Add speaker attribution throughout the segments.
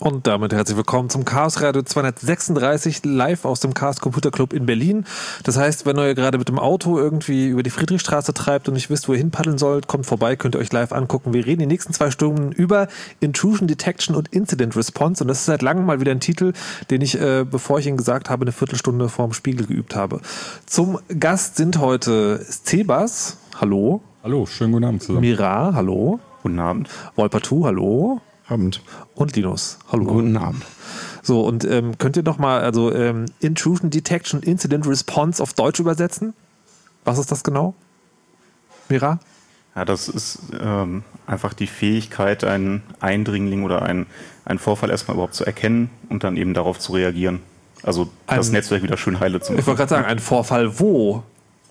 Speaker 1: Und damit herzlich willkommen zum Chaos Radio 236 live aus dem Chaos Computer Club in Berlin. Das heißt, wenn ihr gerade mit dem Auto irgendwie über die Friedrichstraße treibt und nicht wisst, wo ihr hinpaddeln sollt, kommt vorbei, könnt ihr euch live angucken. Wir reden die nächsten 2 Stunden über Intrusion Detection und Incident Response. Und das ist seit langem mal wieder ein Titel, den ich, bevor ich ihn gesagt habe, eine Viertelstunde vorm Spiegel geübt habe. Zum Gast sind heute Cebas, hallo.
Speaker 2: Hallo, schönen guten Abend zusammen.
Speaker 1: Mira, hallo.
Speaker 3: Guten Abend.
Speaker 1: Wolpertu, hallo.
Speaker 3: Abend.
Speaker 1: Und Linus, hallo.
Speaker 3: Guten Abend.
Speaker 1: So, und könnt ihr noch mal Intrusion Detection Incident Response auf Deutsch übersetzen? Was ist das genau? Mira?
Speaker 3: Ja, das ist einfach die Fähigkeit, einen Eindringling oder einen Vorfall erstmal überhaupt zu erkennen und dann eben darauf zu reagieren. Also das Netzwerk wieder schön heile zu machen.
Speaker 1: Ich wollte gerade sagen, ein Vorfall wo?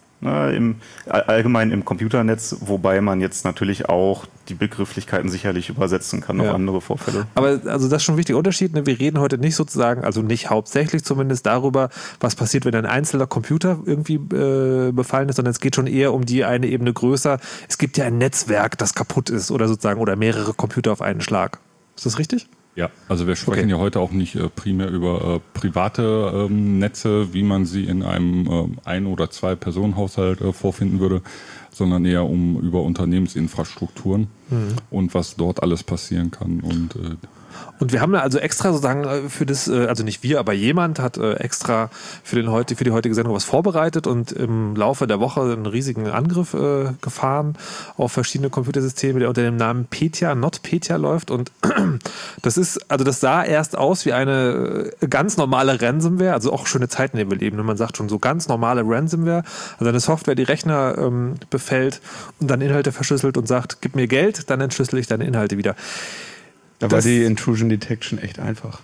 Speaker 3: Allgemein im Computernetz, wobei man jetzt natürlich auch die Begrifflichkeiten sicherlich übersetzen kann auf andere Vorfälle.
Speaker 1: Aber also das ist schon ein wichtiger Unterschied. Ne? Wir reden heute nicht sozusagen, also nicht hauptsächlich zumindest darüber, was passiert, wenn ein einzelner Computer irgendwie befallen ist, sondern es geht schon eher um die eine Ebene größer. Es gibt ja ein Netzwerk, das kaputt ist oder sozusagen oder mehrere Computer auf einen Schlag. Ist das richtig?
Speaker 2: Ja, also wir sprechen ja heute auch nicht primär über private Netze, wie man sie in einem Ein- oder Zwei-Personen-Haushalt vorfinden würde, sondern eher über Unternehmensinfrastrukturen und was dort alles passieren kann. Und
Speaker 1: wir haben ja also extra sozusagen für das, also nicht wir, aber jemand hat extra für die heutige Sendung was vorbereitet und im Laufe der Woche einen riesigen Angriff gefahren auf verschiedene Computersysteme, der unter dem Namen Petya, NotPetya läuft. Und das sah erst aus wie eine ganz normale Ransomware, also auch schöne Zeiten, in denen wir leben. Man sagt schon so ganz normale Ransomware, also eine Software, die Rechner befällt und dann Inhalte verschlüsselt und sagt, gib mir Geld, dann entschlüssel ich deine Inhalte wieder.
Speaker 4: Da war die Intrusion Detection echt einfach.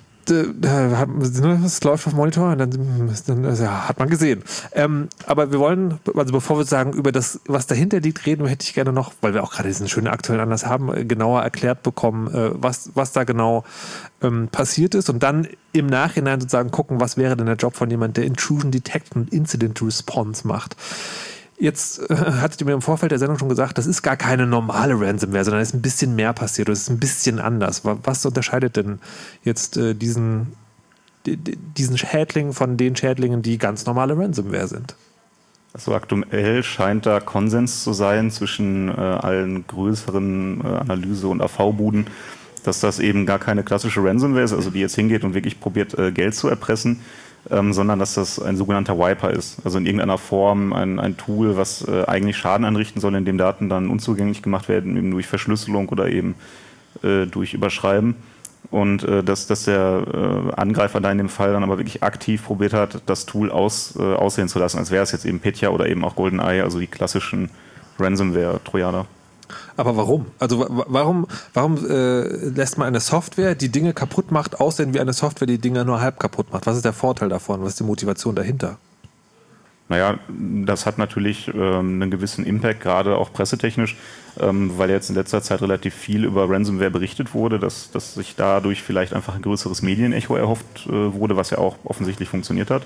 Speaker 1: Es läuft auf Monitor und dann hat man gesehen. Aber wir wollen, also bevor wir sagen, über das, was dahinter liegt, reden, hätte ich gerne noch, weil wir auch gerade diesen schönen aktuellen Anlass haben, genauer erklärt bekommen, was da genau passiert ist und dann im Nachhinein sozusagen gucken, was wäre denn der Job von jemand, der Intrusion Detection und Incident Response macht. Jetzt hattet ihr mir im Vorfeld der Sendung schon gesagt, das ist gar keine normale Ransomware, sondern es ist ein bisschen mehr passiert, es ist ein bisschen anders. Was unterscheidet denn jetzt diesen Schädling von den Schädlingen, die ganz normale Ransomware sind?
Speaker 3: Also aktuell scheint da Konsens zu sein zwischen allen größeren Analyse- und AV-Buden, dass das eben gar keine klassische Ransomware ist, also die jetzt hingeht und wirklich probiert, Geld zu erpressen, sondern dass das ein sogenannter Wiper ist. Also in irgendeiner Form ein Tool, was eigentlich Schaden anrichten soll, indem Daten dann unzugänglich gemacht werden, eben durch Verschlüsselung oder eben durch Überschreiben. Und dass der Angreifer da in dem Fall dann aber wirklich aktiv probiert hat, das Tool aussehen zu lassen, als wäre es jetzt eben Petya oder eben auch GoldenEye, also die klassischen Ransomware-Trojaner.
Speaker 1: Aber warum? Also warum lässt man eine Software, die Dinge kaputt macht, aussehen wie eine Software, die Dinge nur halb kaputt macht? Was ist der Vorteil davon? Was ist die Motivation dahinter?
Speaker 3: Naja, das hat natürlich einen gewissen Impact, gerade auch pressetechnisch, weil jetzt in letzter Zeit relativ viel über Ransomware berichtet wurde, dass sich dadurch vielleicht einfach ein größeres Medienecho erhofft wurde, was ja auch offensichtlich funktioniert hat.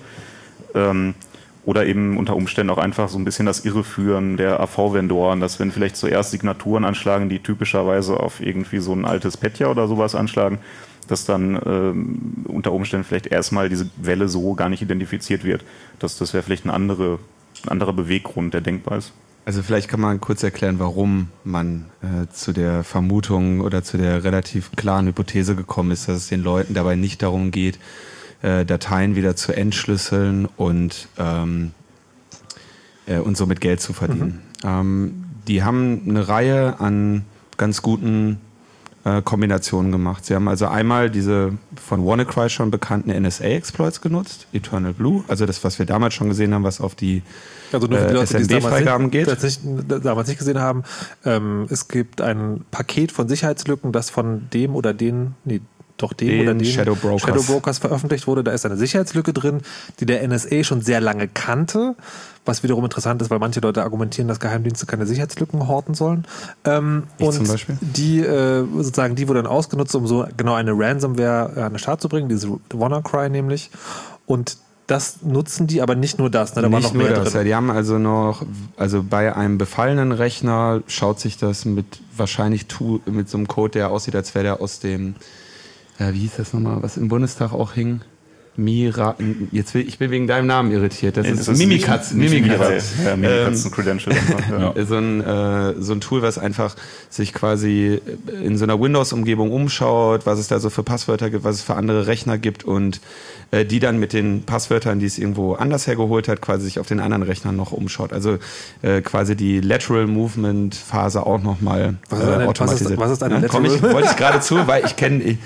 Speaker 3: Oder eben unter Umständen auch einfach so ein bisschen das Irreführen der AV-Vendoren, dass wenn vielleicht zuerst Signaturen anschlagen, die typischerweise auf irgendwie so ein altes Petya oder sowas anschlagen, dass dann unter Umständen vielleicht erstmal diese Welle so gar nicht identifiziert wird. Das wäre vielleicht ein anderer Beweggrund, der denkbar ist.
Speaker 4: Also vielleicht kann man kurz erklären, warum man zu der Vermutung oder zu der relativ klaren Hypothese gekommen ist, dass es den Leuten dabei nicht darum geht, Dateien wieder zu entschlüsseln und somit Geld zu verdienen. Die haben eine Reihe an ganz guten Kombinationen gemacht. Sie haben also einmal diese von WannaCry schon bekannten NSA-Exploits genutzt, Eternal Blue, also das, was wir damals schon gesehen haben, was auf die SMB-Freigaben geht.
Speaker 1: Damals nicht gesehen haben. Es gibt ein Paket von Sicherheitslücken, das von dem oder den
Speaker 4: Shadow
Speaker 1: Brokers veröffentlicht wurde. Da ist eine Sicherheitslücke drin, die der NSA schon sehr lange kannte, was wiederum interessant ist, weil manche Leute argumentieren, dass Geheimdienste keine Sicherheitslücken horten sollen. Und
Speaker 4: zum Beispiel?
Speaker 1: Die wurde dann ausgenutzt, um so genau eine Ransomware an den Start zu bringen, diese WannaCry nämlich. Und das nutzen die, aber nicht nur das. Ne? Da war noch mehr drin.
Speaker 4: Ja, die haben also bei einem befallenen Rechner schaut sich das mit so einem Code, der aussieht, als wäre der aus dem wie hieß das nochmal, was im Bundestag auch hing? Ich bin wegen deinem Namen irritiert. Das ist Mimikatz.
Speaker 3: Ja, Mimikatz Credential.
Speaker 4: Ja. So ein Tool, was einfach sich quasi in so einer Windows-Umgebung umschaut, was es da so für Passwörter gibt, was es für andere Rechner gibt und die dann mit den Passwörtern, die es irgendwo anders hergeholt hat, quasi sich auf den anderen Rechnern noch umschaut. Also quasi die Lateral Movement Phase auch nochmal automatisiert.
Speaker 1: Was ist eine Lateral?
Speaker 4: Wollte ich gerade zu, weil ich kenne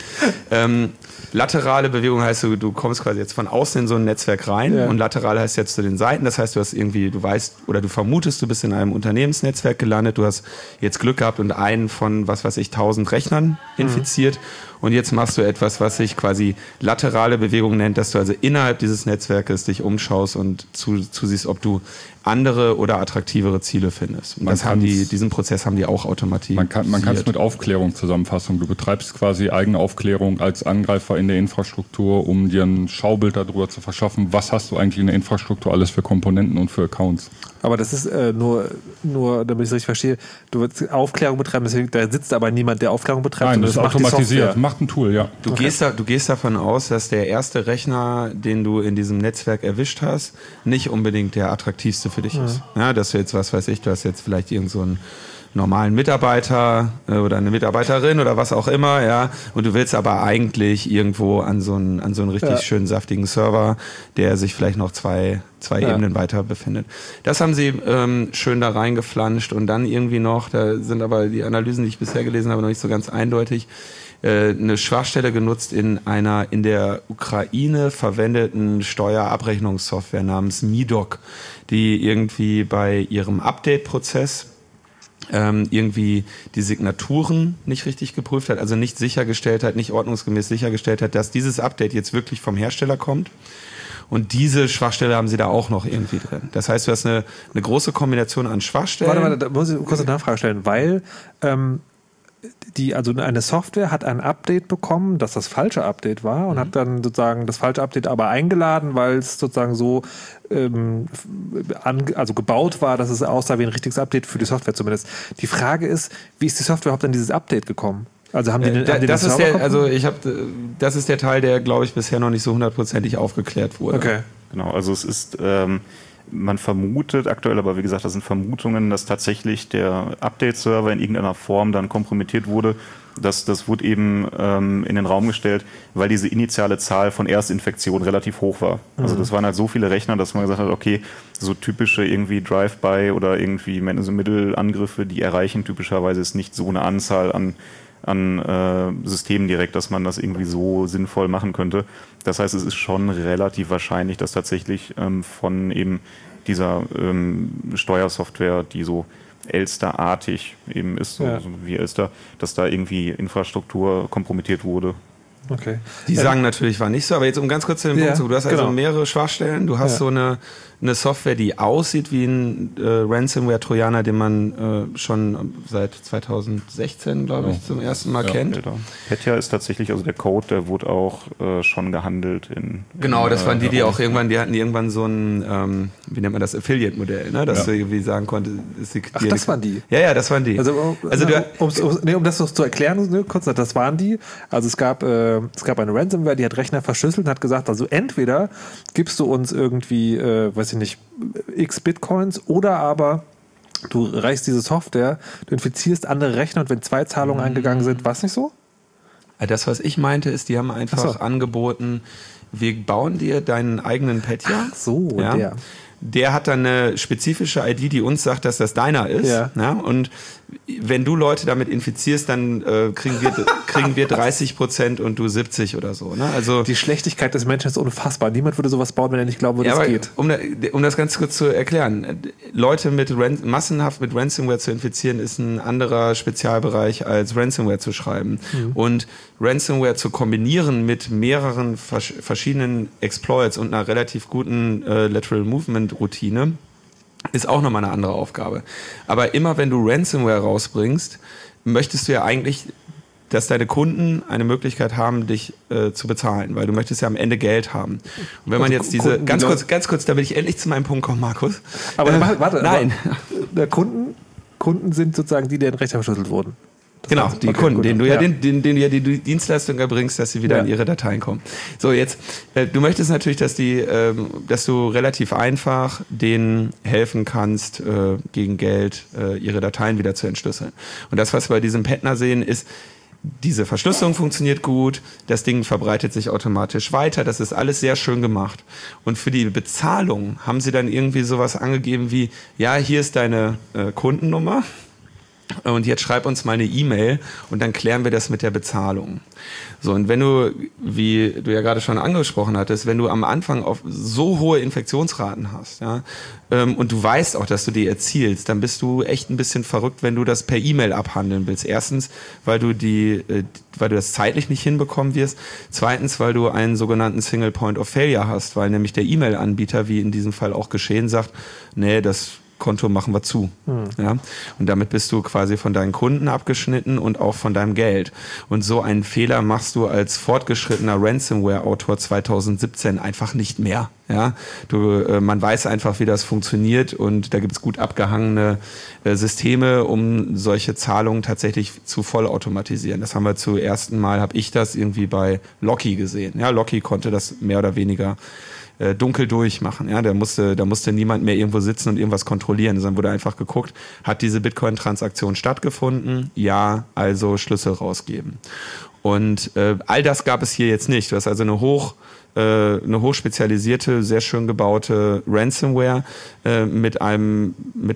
Speaker 4: laterale Bewegung heißt, du kommst quasi jetzt von außen in so ein Netzwerk rein und lateral heißt jetzt zu den Seiten. Das heißt, du weißt oder du vermutest, du bist in einem Unternehmensnetzwerk gelandet, du hast jetzt Glück gehabt und einen von, 1000 Rechnern infiziert. Und jetzt machst du etwas, was sich quasi laterale Bewegung nennt, dass du also innerhalb dieses Netzwerkes dich umschaust und zusiehst, ob du andere oder attraktivere Ziele findest. Und diesen Prozess haben die auch automatisiert.
Speaker 2: Man kann es mit Aufklärung zusammenfassen. Du betreibst quasi eigene Aufklärung als Angreifer in der Infrastruktur, um dir ein Schaubild darüber zu verschaffen, was hast du eigentlich in der Infrastruktur alles für Komponenten und für Accounts.
Speaker 1: Aber das ist nur, damit ich es richtig verstehe, du willst Aufklärung betreiben, deswegen, da sitzt aber niemand, der Aufklärung betreibt.
Speaker 2: Nein, das ist automatisiert. Macht ein Tool, ja.
Speaker 4: Du gehst davon aus, dass der erste Rechner, den du in diesem Netzwerk erwischt hast, nicht unbedingt der attraktivste für dich ist. Ja, dass du jetzt, du hast jetzt vielleicht irgend so einen normalen Mitarbeiter oder eine Mitarbeiterin oder was auch immer, ja, und du willst aber eigentlich irgendwo an so einen richtig schönen saftigen Server, der sich vielleicht noch zwei Ebenen weiter befindet. Das haben sie schön da reingeflanscht und dann irgendwie noch, da sind aber die Analysen, die ich bisher gelesen habe, noch nicht so ganz eindeutig, eine Schwachstelle genutzt in der Ukraine verwendeten Steuerabrechnungssoftware namens MIDOC, die irgendwie bei ihrem Update-Prozess irgendwie die Signaturen nicht richtig geprüft hat, also nicht sichergestellt hat, nicht ordnungsgemäß sichergestellt hat, dass dieses Update jetzt wirklich vom Hersteller kommt. Und diese Schwachstelle haben sie da auch noch irgendwie drin. Das heißt, du hast eine große Kombination an Schwachstellen.
Speaker 1: Warte, da muss ich kurz eine Nachfrage stellen, weil also eine Software hat ein Update bekommen, das falsche Update war und hat dann sozusagen das falsche Update aber eingeladen, weil es sozusagen so gebaut war, dass es aussah wie ein richtiges Update für die Software zumindest. Die Frage ist, wie ist die Software überhaupt an dieses Update gekommen? Also haben die
Speaker 4: das ist der Teil, der, glaube ich, bisher noch nicht so hundertprozentig aufgeklärt wurde.
Speaker 3: Okay. Genau, also es ist man vermutet aktuell, aber wie gesagt, das sind Vermutungen, dass tatsächlich der Update-Server in irgendeiner Form dann kompromittiert wurde. Das wurde eben in den Raum gestellt, weil diese initiale Zahl von Erstinfektionen relativ hoch war. Also das waren halt so viele Rechner, dass man gesagt hat, okay, so typische irgendwie Drive-by oder irgendwie Mittelangriffe, die erreichen typischerweise ist nicht so eine Anzahl an Systemen direkt, dass man das irgendwie so sinnvoll machen könnte. Das heißt, es ist schon relativ wahrscheinlich, dass tatsächlich von eben dieser Steuersoftware, die so Elster-artig eben ist, so wie Elster, dass da irgendwie Infrastruktur kompromittiert wurde.
Speaker 1: Okay.
Speaker 4: Die sagen natürlich, war nicht so, aber jetzt um ganz kurz zu dem Punkt zu, du hast also mehrere Schwachstellen, du hast so eine Software, die aussieht wie ein Ransomware-Trojaner, den man schon seit 2016, glaube ich, zum ersten Mal kennt.
Speaker 3: Petya ist tatsächlich, also der Code, der wurde auch schon gehandelt
Speaker 4: Genau, das waren die auch irgendwann, die hatten irgendwann so ein, wie nennt man das, Affiliate-Modell, ne? Dass du irgendwie sagen konntest,
Speaker 1: das waren die?
Speaker 4: Ja, das waren die.
Speaker 1: Also um das noch zu erklären, kurz, das waren die. Also es gab eine Ransomware, die hat Rechner verschlüsselt und hat gesagt, also entweder gibst du uns irgendwie, weiß ich nicht, x Bitcoins oder aber du reichst diese Software, du infizierst andere Rechner und wenn 2 Zahlungen eingegangen sind, war es nicht so?
Speaker 4: Das, was ich meinte, ist, die haben einfach angeboten, wir bauen dir deinen eigenen Petya.
Speaker 1: Ach so,
Speaker 4: Der hat dann eine spezifische ID, die uns sagt, dass das deiner ist. Ja. Ja? Und wenn du Leute damit infizierst, dann kriegen wir 30% und du 70 oder so. Ne? Also
Speaker 1: die Schlechtigkeit des Menschen ist unfassbar. Niemand würde sowas bauen, wenn er nicht glauben würde, es geht.
Speaker 4: Um das ganz kurz zu erklären, Leute massenhaft mit Ransomware zu infizieren, ist ein anderer Spezialbereich als Ransomware zu schreiben. Und Ransomware zu kombinieren mit mehreren verschiedenen Exploits und einer relativ guten Lateral Movement Routine ist auch nochmal eine andere Aufgabe. Aber immer wenn du Ransomware rausbringst, möchtest du ja eigentlich, dass deine Kunden eine Möglichkeit haben, dich zu bezahlen, weil du möchtest ja am Ende Geld haben. Und wenn man jetzt ganz kurz, damit ich endlich zu meinem Punkt komme, Markus.
Speaker 1: Aber warte, Kunden sind sozusagen die, deren Rechner verschlüsselt wurden.
Speaker 4: Genau,
Speaker 1: heißt,
Speaker 4: die
Speaker 1: okay,
Speaker 4: Kunden,
Speaker 1: gut.
Speaker 4: denen du ja die Dienstleistung erbringst, dass sie wieder in ihre Dateien kommen. So, jetzt, du möchtest natürlich, dass du relativ einfach denen helfen kannst, gegen Geld ihre Dateien wieder zu entschlüsseln. Und das, was wir bei diesem Petner sehen, ist, diese Verschlüsselung funktioniert gut, das Ding verbreitet sich automatisch weiter, das ist alles sehr schön gemacht. Und für die Bezahlung haben sie dann irgendwie sowas angegeben wie, ja, hier ist deine Kundennummer. Und jetzt schreib uns mal eine E-Mail und dann klären wir das mit der Bezahlung. So, und wenn du, wie du ja gerade schon angesprochen hattest, wenn du am Anfang auf so hohe Infektionsraten hast, ja, und du weißt auch, dass du die erzielst, dann bist du echt ein bisschen verrückt, wenn du das per E-Mail abhandeln willst. Erstens, weil du das zeitlich nicht hinbekommen wirst. Zweitens, weil du einen sogenannten Single Point of Failure hast, weil nämlich der E-Mail-Anbieter, wie in diesem Fall auch geschehen, sagt, nee, das Konto machen wir zu. Ja? Und damit bist du quasi von deinen Kunden abgeschnitten und auch von deinem Geld. Und so einen Fehler machst du als fortgeschrittener Ransomware-Autor 2017 einfach nicht mehr. Ja? Man weiß einfach, wie das funktioniert und da gibt es gut abgehangene Systeme, um solche Zahlungen tatsächlich zu vollautomatisieren. Das haben wir zum ersten Mal, habe ich das irgendwie bei Locky gesehen. Ja, Locky konnte das mehr oder weniger dunkel durchmachen. Ja, da musste niemand mehr irgendwo sitzen und irgendwas kontrollieren, sondern wurde einfach geguckt, hat diese Bitcoin-Transaktion stattgefunden? Ja, also Schlüssel rausgeben. Und all das gab es hier jetzt nicht. Du hast also eine hochspezialisierte, sehr schön gebaute Ransomware mit einem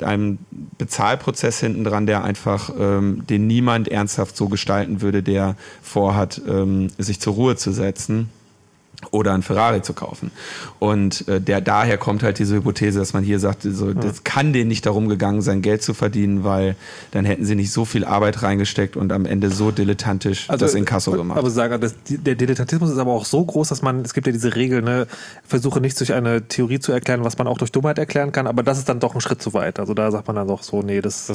Speaker 4: Bezahlprozess hinten dran, der einfach den niemand ernsthaft so gestalten würde, der vorhat, sich zur Ruhe zu setzen oder ein Ferrari zu kaufen. Und daher kommt halt diese Hypothese, dass man hier sagt, so, das kann denen nicht darum gegangen sein, Geld zu verdienen, weil dann hätten sie nicht so viel Arbeit reingesteckt und am Ende so dilettantisch das Inkasso gemacht.
Speaker 1: Aber Saga, der Dilettantismus ist aber auch so groß, dass es gibt ja diese Regel, ne, versuche nicht durch eine Theorie zu erklären, was man auch durch Dummheit erklären kann, aber das ist dann doch ein Schritt zu weit. Also da sagt man dann doch so, nee, das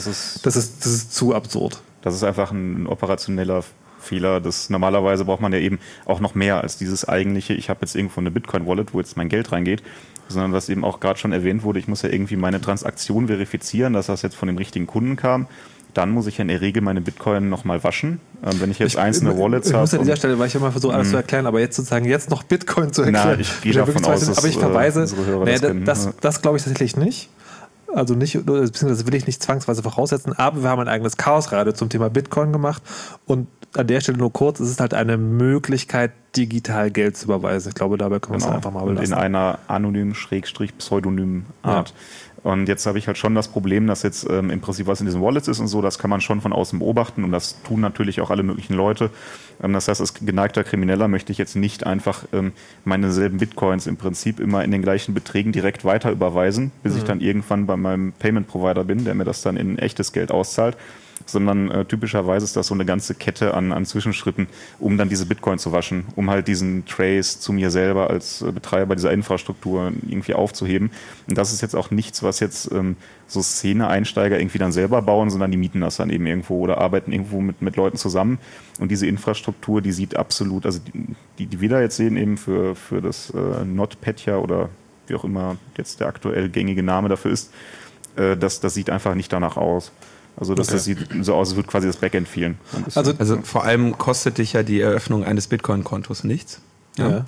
Speaker 1: ist zu absurd.
Speaker 3: Das ist einfach ein operationeller Fehler. Normalerweise braucht man ja eben auch noch mehr als dieses eigentliche, ich habe jetzt irgendwo eine Bitcoin-Wallet, wo jetzt mein Geld reingeht, sondern was eben auch gerade schon erwähnt wurde, ich muss ja irgendwie meine Transaktion verifizieren, dass das jetzt von dem richtigen Kunden kam. Dann muss ich ja in der Regel meine Bitcoin nochmal waschen. Wenn ich jetzt einzelne Wallets habe.
Speaker 1: Ich muss an dieser Stelle, weil ich immer versuche, alles zu erklären, aber jetzt noch Bitcoin zu erklären.
Speaker 3: Ich gehe davon aus, dass
Speaker 1: aber ich verweise,
Speaker 3: unsere Hörer das kennen.
Speaker 1: Das glaube ich tatsächlich nicht. Also nicht, beziehungsweise will ich nicht zwangsweise voraussetzen, aber wir haben ein eigenes Chaosradio zum Thema Bitcoin gemacht und an der Stelle nur kurz, es ist halt eine Möglichkeit, digital Geld zu überweisen. Ich glaube, dabei können wir es einfach mal belassen.
Speaker 3: In einer anonym-pseudonymen Art. Ja. Und jetzt habe ich halt schon das Problem, dass jetzt im Prinzip was in diesen Wallets ist und so, das kann man schon von außen beobachten und das tun natürlich auch alle möglichen Leute. Das heißt, als geneigter Krimineller möchte ich jetzt nicht einfach meine selben Bitcoins im Prinzip immer in den gleichen Beträgen direkt weiter überweisen, bis ich dann irgendwann bei meinem Payment-Provider bin, der mir das dann in echtes Geld auszahlt. Sondern typischerweise ist das so eine ganze Kette an Zwischenschritten, um dann diese Bitcoin zu waschen, um halt diesen Trace zu mir selber als Betreiber dieser Infrastruktur irgendwie aufzuheben. Und das ist jetzt auch nichts, was jetzt so Szene-Einsteiger irgendwie dann selber bauen, sondern die mieten das dann eben irgendwo oder arbeiten irgendwo mit Leuten zusammen. Und diese Infrastruktur, die sieht absolut, also die wir da jetzt sehen eben für das NotPetya oder wie auch immer jetzt der aktuell gängige Name dafür ist, das sieht einfach nicht danach aus. Also das sieht so aus, als würde quasi das Backend fehlen.
Speaker 4: Also vor allem kostet dich ja die Eröffnung eines Bitcoin-Kontos nichts. Ja.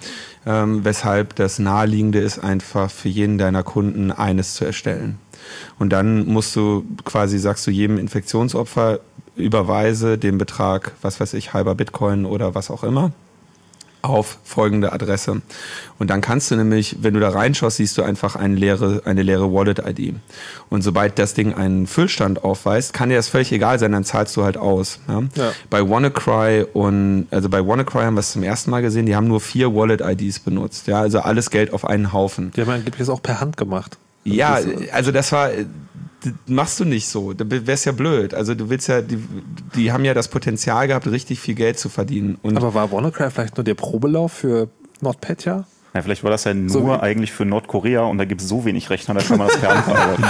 Speaker 4: Weshalb das Naheliegende ist, einfach für jeden deiner Kunden eines zu erstellen. Und dann sagst du jedem Infektionsopfer, überweise den Betrag, was weiß ich, halber Bitcoin oder was auch immer, auf folgende Adresse. Und dann kannst du nämlich, wenn du da reinschaust, siehst du einfach eine leere Wallet-ID. Und sobald das Ding einen Füllstand aufweist, kann dir das völlig egal sein, dann zahlst du halt aus. Ja? Ja. Bei WannaCry haben wir es zum ersten Mal gesehen, die haben nur 4 Wallet-IDs benutzt. Ja? Also alles Geld auf einen Haufen.
Speaker 1: Die haben angeblich auch per Hand gemacht.
Speaker 4: Ja, also das machst du nicht so. Da wär's ja blöd. Also du willst ja, die haben ja das Potenzial gehabt, richtig viel Geld zu verdienen.
Speaker 1: Aber war WannaCry vielleicht nur der Probelauf für NotPetya?
Speaker 3: Ja, vielleicht war das ja nur eigentlich für Nordkorea und da gibt es so wenig Rechner, da kann man das per Hand verarbeiten.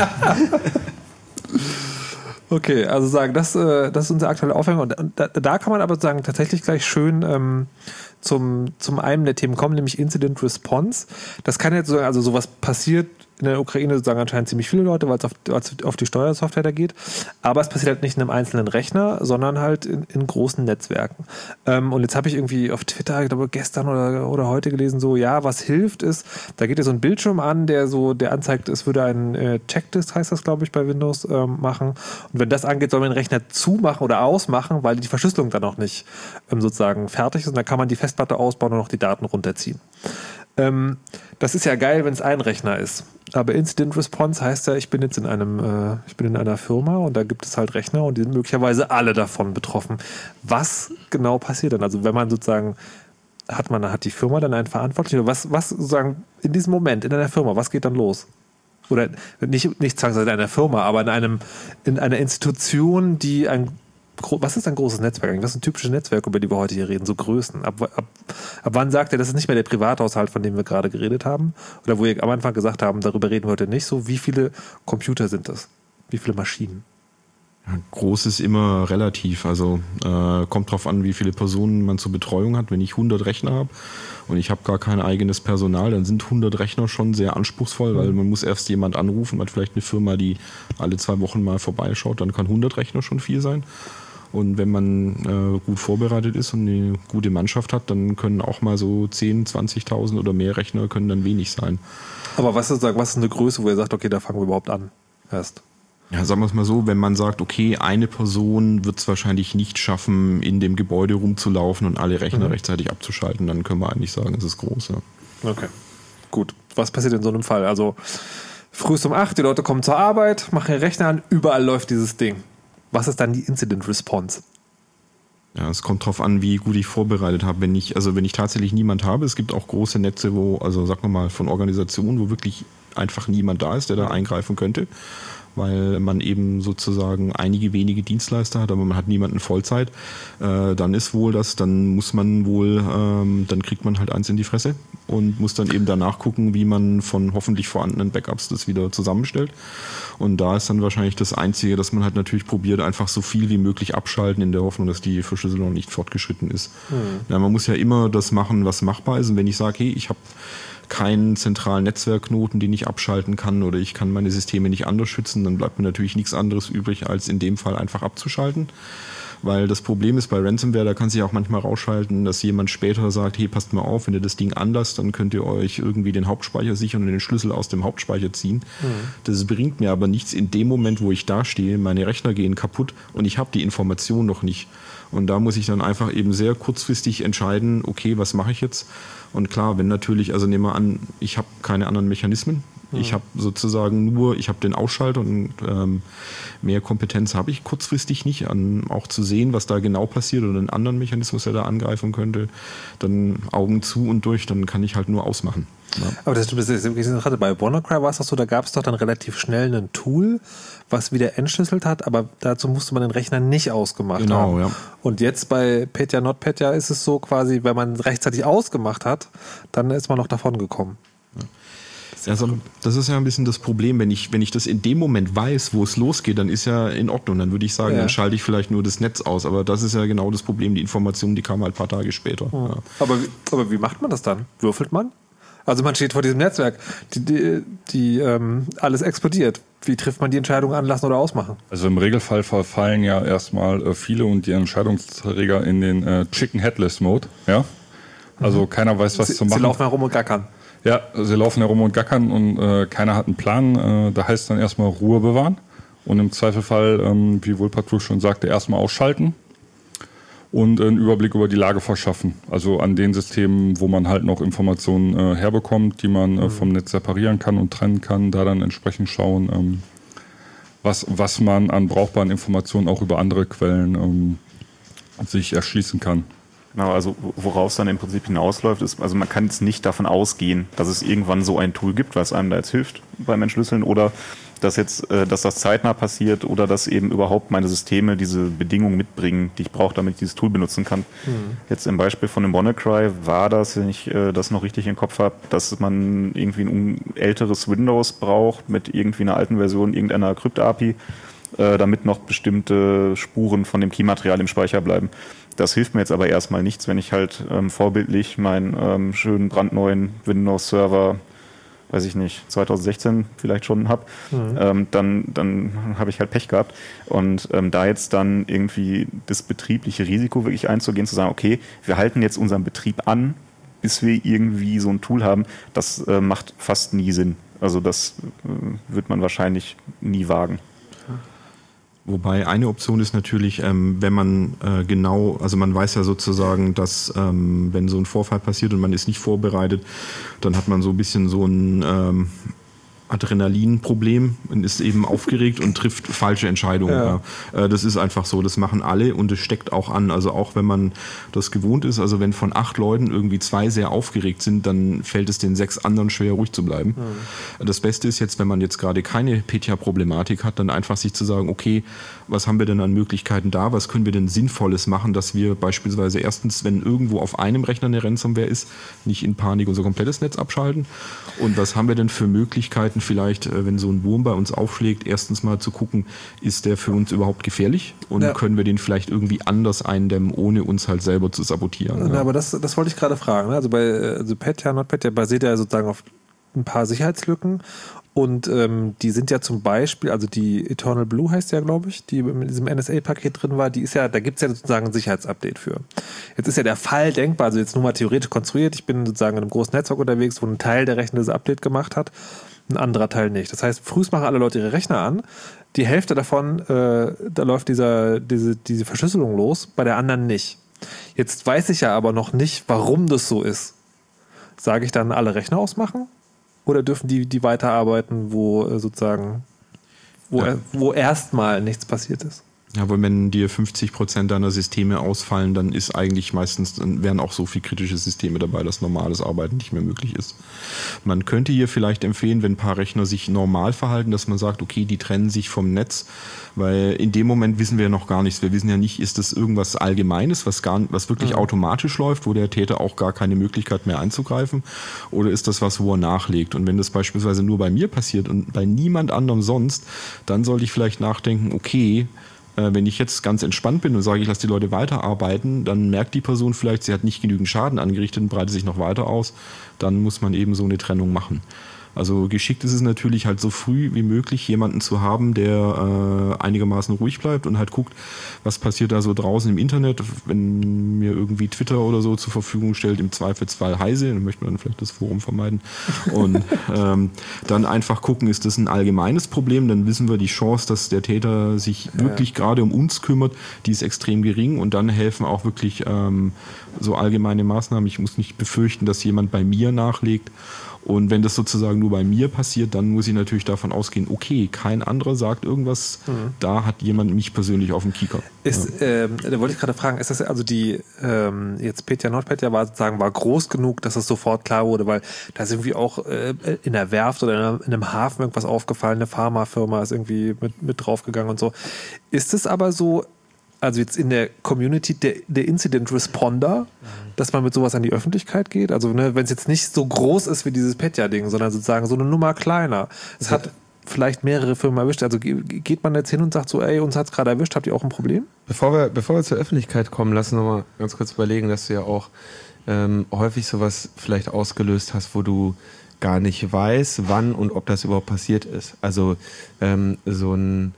Speaker 1: Okay, also sagen, das ist unser aktueller Aufhänger und da kann man aber sagen, tatsächlich gleich schön zum einen der Themen kommen, nämlich Incident Response. Das kann jetzt so, also sowas passiert in der Ukraine sozusagen anscheinend ziemlich viele Leute, weil es auf die Steuersoftware da geht. Aber es passiert halt nicht in einem einzelnen Rechner, sondern halt in großen Netzwerken. Und jetzt habe ich irgendwie auf Twitter, ich glaube gestern oder heute gelesen, so, ja, was hilft ist, da geht ja so ein Bildschirm an, der anzeigt, es würde einen Checklist, heißt das, glaube ich, bei Windows machen. Und wenn das angeht, soll man den Rechner zumachen oder ausmachen, weil die Verschlüsselung dann noch nicht sozusagen fertig ist. Und dann kann man die Festplatte ausbauen und noch die Daten runterziehen. Das ist ja geil, wenn es ein Rechner ist. Aber Incident Response heißt ja, ich bin jetzt in einer Firma und da gibt es halt Rechner und die sind möglicherweise alle davon betroffen. Was genau passiert dann? Also wenn man sozusagen hat die Firma dann einen Verantwortlichen? Was sozusagen in diesem Moment in einer Firma, was geht dann los? Oder nicht zwangsweise in einer Firma, aber in einer Institution, die was ist ein großes Netzwerk eigentlich? Was ist ein typisches Netzwerk, über die wir heute hier reden? So Größen. Ab wann sagt ihr, das ist nicht mehr der Privathaushalt, von dem wir gerade geredet haben? Oder wo ihr am Anfang gesagt haben, darüber reden wir heute nicht so. Wie viele Computer sind das? Wie viele Maschinen?
Speaker 5: Ja, groß ist immer relativ. Also kommt drauf an, wie viele Personen man zur Betreuung hat. Wenn ich 100 Rechner habe und ich habe gar kein eigenes Personal, dann sind 100 Rechner schon sehr anspruchsvoll, weil man muss erst jemand anrufen, hat vielleicht eine Firma, die alle 2 Wochen mal vorbeischaut, dann kann 100 Rechner schon viel sein. Und wenn man gut vorbereitet ist und eine gute Mannschaft hat, dann können auch mal so 10.000, 20.000 oder mehr Rechner können dann wenig sein.
Speaker 1: Aber was ist eine Größe, wo ihr sagt, okay, da fangen wir überhaupt an erst?
Speaker 5: Ja, sagen wir es mal so, wenn man sagt, okay, eine Person wird es wahrscheinlich nicht schaffen, in dem Gebäude rumzulaufen und alle Rechner rechtzeitig abzuschalten, dann können wir eigentlich sagen, es ist groß. Ja.
Speaker 1: Okay, gut. Was passiert in so einem Fall? Also frühst um 8, die Leute kommen zur Arbeit, machen ihre Rechner an, überall läuft dieses Ding. Was ist dann die Incident Response?
Speaker 5: Ja, es kommt drauf an, wie gut ich vorbereitet habe. Wenn ich tatsächlich niemand habe, es gibt auch große Netze, sagen wir mal, von Organisationen, wo wirklich einfach niemand da ist, der da eingreifen könnte, weil man eben sozusagen einige wenige Dienstleister hat, aber man hat niemanden Vollzeit, dann kriegt man halt eins in die Fresse und muss dann eben danach gucken, wie man von hoffentlich vorhandenen Backups das wieder zusammenstellt. Und da ist dann wahrscheinlich das Einzige, dass man halt natürlich probiert, einfach so viel wie möglich abschalten, in der Hoffnung, dass die Verschlüsselung nicht fortgeschritten ist. Ja, man muss ja immer das machen, was machbar ist. Und wenn ich sage, hey, ich habe keinen zentralen Netzwerkknoten, den ich abschalten kann, oder ich kann meine Systeme nicht anders schützen, dann bleibt mir natürlich nichts anderes übrig, als in dem Fall einfach abzuschalten. Weil das Problem ist bei Ransomware, da kann sich auch manchmal rausschalten, dass jemand später sagt, hey, passt mal auf, wenn ihr das Ding anlasst, dann könnt ihr euch irgendwie den Hauptspeicher sichern und den Schlüssel aus dem Hauptspeicher ziehen. Das bringt mir aber nichts in dem Moment, wo ich da stehe, meine Rechner gehen kaputt und ich habe die Information noch nicht. Und da muss ich dann einfach eben sehr kurzfristig entscheiden, okay, was mache ich jetzt? Und klar, wenn natürlich, also nehmen wir an, ich habe keine anderen Mechanismen. Ich habe sozusagen ich habe den Ausschalter und mehr Kompetenz habe ich kurzfristig nicht, auch zu sehen, was da genau passiert oder einen anderen Mechanismus, der da angreifen könnte. Dann Augen zu und durch, dann kann ich halt nur ausmachen. Ja.
Speaker 1: Aber das gerade bei WannaCry war es doch so, da gab es doch dann relativ schnell ein Tool, was wieder entschlüsselt hat, aber dazu musste man den Rechner nicht ausgemacht haben.
Speaker 5: Ja.
Speaker 1: Und jetzt bei Petya NotPetya ist es so quasi, wenn man rechtzeitig ausgemacht hat, dann ist man noch davon gekommen.
Speaker 5: Ja. Also, das ist ja ein bisschen das Problem, wenn ich das in dem Moment weiß, wo es losgeht, dann ist ja in Ordnung. Dann würde ich sagen, dann schalte ich vielleicht nur das Netz aus. Aber das ist ja genau das Problem. Die Information, die kam halt ein paar Tage später. Ja.
Speaker 1: Aber wie macht man das dann? Würfelt man? Also man steht vor diesem Netzwerk, die alles explodiert. Wie trifft man die Entscheidung, anlassen oder ausmachen?
Speaker 2: Also im Regelfall verfallen ja erstmal viele und die Entscheidungsträger in den Chicken Headless Mode. Ja? Also keiner weiß, was zu machen.
Speaker 1: Sie laufen herum und gackern.
Speaker 2: Ja, sie laufen herum und gackern und keiner hat einen Plan. Da heißt dann erstmal Ruhe bewahren und im Zweifelfall, wie Wolpatrol schon sagte, erstmal ausschalten und einen Überblick über die Lage verschaffen. Also an den Systemen, wo man halt noch Informationen herbekommt, die man vom Netz separieren kann und trennen kann, da dann entsprechend schauen, was man an brauchbaren Informationen auch über andere Quellen sich erschließen kann.
Speaker 3: Genau, also worauf es dann im Prinzip hinausläuft, ist, also man kann jetzt nicht davon ausgehen, dass es irgendwann so ein Tool gibt, was einem da jetzt hilft beim Entschlüsseln, oder dass das zeitnah passiert oder dass eben überhaupt meine Systeme diese Bedingungen mitbringen, die ich brauche, damit ich dieses Tool benutzen kann. Jetzt im Beispiel von dem WannaCry war das, wenn ich das noch richtig im Kopf habe, dass man irgendwie ein älteres Windows braucht mit irgendwie einer alten Version irgendeiner Krypt-API, damit noch bestimmte Spuren von dem Keymaterial im Speicher bleiben. Das hilft mir jetzt aber erstmal nichts, wenn ich halt vorbildlich meinen schönen brandneuen Windows-Server weiß ich nicht, 2016 vielleicht schon habe, dann habe ich halt Pech gehabt. Und da jetzt dann irgendwie das betriebliche Risiko wirklich einzugehen, zu sagen, okay, wir halten jetzt unseren Betrieb an, bis wir irgendwie so ein Tool haben, das macht fast nie Sinn. Also das wird man wahrscheinlich nie wagen.
Speaker 5: Wobei eine Option ist natürlich, wenn man also man weiß ja sozusagen, dass wenn so ein Vorfall passiert und man ist nicht vorbereitet, dann hat man so ein bisschen so ein Adrenalinproblem und ist eben aufgeregt und trifft falsche Entscheidungen. Ja. Das ist einfach so, das machen alle und es steckt auch an. Also auch wenn man das gewohnt ist, also wenn von 8 Leuten irgendwie 2 sehr aufgeregt sind, dann fällt es den 6 anderen schwer, ruhig zu bleiben. Das Beste ist jetzt, wenn man jetzt gerade keine Petya-Problematik hat, dann einfach sich zu sagen, okay, was haben wir denn an Möglichkeiten da? Was können wir denn Sinnvolles machen, dass wir beispielsweise erstens, wenn irgendwo auf einem Rechner eine Ransomware ist, nicht in Panik unser komplettes Netz abschalten? Und was haben wir denn für Möglichkeiten, vielleicht, wenn so ein Wurm bei uns aufschlägt, erstens mal zu gucken, ist der für uns überhaupt gefährlich und können wir den vielleicht irgendwie anders eindämmen, ohne uns halt selber zu sabotieren.
Speaker 1: Ja, aber das wollte ich gerade fragen. Also Petya, NotPetya basiert ja sozusagen auf ein paar Sicherheitslücken und die sind ja zum Beispiel, also die Eternal Blue heißt ja, glaube ich, die mit diesem NSA-Paket drin war, die ist ja, da gibt es ja sozusagen ein Sicherheitsupdate für. Jetzt ist ja der Fall denkbar, also jetzt nur mal theoretisch konstruiert, ich bin sozusagen in einem großen Netzwerk unterwegs, wo ein Teil der Rechner das Update gemacht hat, ein anderer Teil nicht. Das heißt, frühst machen alle Leute ihre Rechner an, die Hälfte davon, da läuft diese Verschlüsselung los, bei der anderen nicht. Jetzt weiß ich ja aber noch nicht, warum das so ist. Sage ich dann, alle Rechner ausmachen? Oder dürfen die weiterarbeiten, wo sozusagen, wo erstmal nichts passiert ist?
Speaker 5: Ja, aber wenn dir 50% deiner Systeme ausfallen, dann ist eigentlich meistens, dann wären auch so viele kritische Systeme dabei, dass normales Arbeiten nicht mehr möglich ist. Man könnte hier vielleicht empfehlen, wenn ein paar Rechner sich normal verhalten, dass man sagt, okay, die trennen sich vom Netz, weil in dem Moment wissen wir ja noch gar nichts. Wir wissen ja nicht, ist das irgendwas Allgemeines, was wirklich automatisch läuft, wo der Täter auch gar keine Möglichkeit mehr einzugreifen, oder ist das was, wo er nachlegt? Und wenn das beispielsweise nur bei mir passiert und bei niemand anderem sonst, dann sollte ich vielleicht nachdenken, okay, wenn ich jetzt ganz entspannt bin und sage, ich lasse die Leute weiterarbeiten, dann merkt die Person vielleicht, sie hat nicht genügend Schaden angerichtet und breitet sich noch weiter aus. Dann muss man eben so eine Trennung machen. Also geschickt ist es natürlich halt so früh wie möglich, jemanden zu haben, der einigermaßen ruhig bleibt und halt guckt, was passiert da so draußen im Internet. Wenn mir irgendwie Twitter oder so zur Verfügung stellt, im Zweifelsfall Heise, dann möchte man vielleicht das Forum vermeiden. Und dann einfach gucken, ist das ein allgemeines Problem, dann wissen wir, die Chance, dass der Täter sich wirklich gerade um uns kümmert, die ist extrem gering, und dann helfen auch wirklich so allgemeine Maßnahmen. Ich muss nicht befürchten, dass jemand bei mir nachlegt. Und wenn das sozusagen nur bei mir passiert, dann muss ich natürlich davon ausgehen, okay, kein anderer sagt irgendwas, da hat jemand mich persönlich auf dem Kieker.
Speaker 1: Da wollte ich gerade fragen, ist das also jetzt Petya, NotPetya war groß genug, dass es sofort klar wurde, weil da ist irgendwie auch in der Werft oder in einem Hafen irgendwas aufgefallen, eine Pharmafirma ist irgendwie mit draufgegangen und so. Ist es aber so, also jetzt in der Community der Incident Responder, dass man mit sowas an die Öffentlichkeit geht? Also wenn es jetzt nicht so groß ist wie dieses Petya-Ding, sondern sozusagen so eine Nummer kleiner. Es hat vielleicht mehrere Firmen erwischt. Also geht man jetzt hin und sagt so, ey, uns hat es gerade erwischt, habt ihr auch ein Problem?
Speaker 4: Bevor wir zur Öffentlichkeit kommen, lass uns nochmal ganz kurz überlegen, dass du ja auch häufig sowas vielleicht ausgelöst hast, wo du gar nicht weißt, wann und ob das überhaupt passiert ist. Also so ein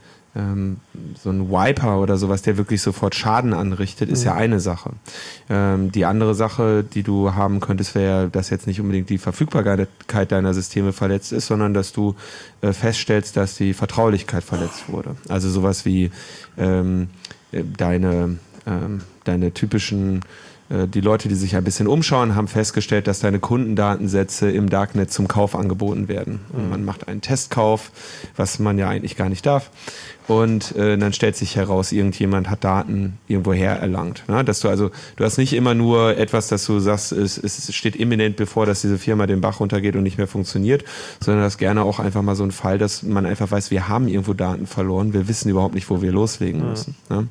Speaker 4: Wiper oder sowas, der wirklich sofort Schaden anrichtet, ist ja eine Sache. Die andere Sache, die du haben könntest, wäre, dass jetzt nicht unbedingt die Verfügbarkeit deiner Systeme verletzt ist, sondern dass du feststellst, dass die Vertraulichkeit verletzt wurde. Also sowas wie deine typischen die Leute, die sich ein bisschen umschauen, haben festgestellt, dass deine Kundendatensätze im Darknet zum Kauf angeboten werden. Und man macht einen Testkauf, was man ja eigentlich gar nicht darf. Und dann stellt sich heraus, irgendjemand hat Daten irgendwoher erlangt. Ne? Dass du hast nicht immer nur etwas, dass du sagst, es steht imminent bevor, dass diese Firma den Bach runtergeht und nicht mehr funktioniert, sondern das gerne auch einfach mal so ein Fall, dass man einfach weiß, wir haben irgendwo Daten verloren, wir wissen überhaupt nicht, wo wir loslegen müssen. Ne?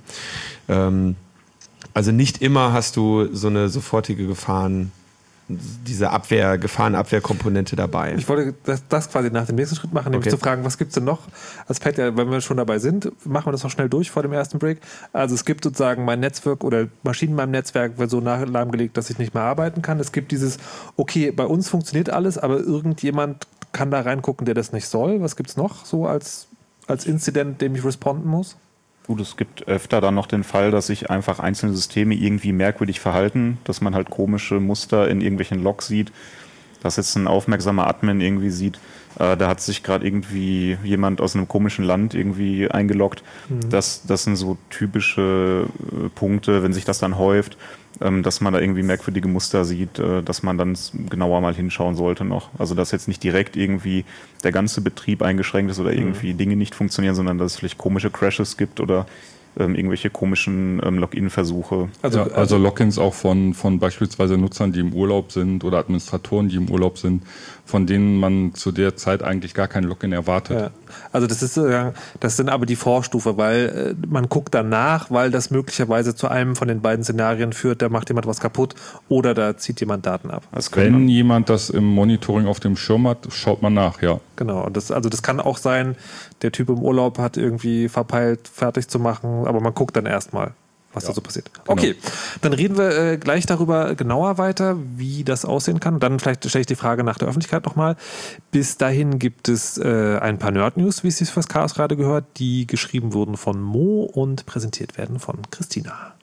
Speaker 4: Also nicht immer hast du so eine sofortige diese Gefahrenabwehrkomponente dabei.
Speaker 1: Ich wollte das quasi nach dem nächsten Schritt machen, nämlich zu fragen, was gibt es denn noch als Petya, wenn wir schon dabei sind, machen wir das noch schnell durch vor dem ersten Break. Also es gibt sozusagen mein Netzwerk oder Maschinen in meinem Netzwerk wird so lahmgelegt, dass ich nicht mehr arbeiten kann. Es gibt dieses, okay, bei uns funktioniert alles, aber irgendjemand kann da reingucken, der das nicht soll. Was gibt es noch so als Incident, dem ich responden muss?
Speaker 3: Gut, es gibt öfter dann noch den Fall, dass sich einfach einzelne Systeme irgendwie merkwürdig verhalten, dass man halt komische Muster in irgendwelchen Logs sieht, dass jetzt ein aufmerksamer Admin irgendwie sieht, da hat sich gerade irgendwie jemand aus einem komischen Land irgendwie eingeloggt. Das sind so typische Punkte, wenn sich das dann häuft, dass man da irgendwie merkwürdige Muster sieht, dass man dann genauer mal hinschauen sollte noch. Also dass jetzt nicht direkt irgendwie der ganze Betrieb eingeschränkt ist oder irgendwie Dinge nicht funktionieren, sondern dass es vielleicht komische Crashes gibt oder irgendwelche komischen Login-Versuche.
Speaker 2: Also Logins auch von beispielsweise Nutzern, die im Urlaub sind oder Administratoren, die im Urlaub sind, von denen man zu der Zeit eigentlich gar kein Login erwartet.
Speaker 1: Ja. Also das sind aber die Vorstufe, weil man guckt danach, weil das möglicherweise zu einem von den beiden Szenarien führt, da macht jemand was kaputt oder da zieht jemand Daten ab.
Speaker 2: Wenn jemand das im Monitoring auf dem Schirm hat, schaut man nach, ja.
Speaker 1: Genau, das kann auch sein, der Typ im Urlaub hat irgendwie verpeilt, fertig zu machen, aber man guckt dann erstmal, was da so passiert.
Speaker 2: Genau.
Speaker 1: Okay, dann reden wir gleich darüber genauer weiter, wie das aussehen kann. Dann vielleicht stelle ich die Frage nach der Öffentlichkeit nochmal. Bis dahin gibt es ein paar Nerd-News, wie es sich fürs Chaos gerade gehört, die geschrieben wurden von Mo und präsentiert werden von Christina.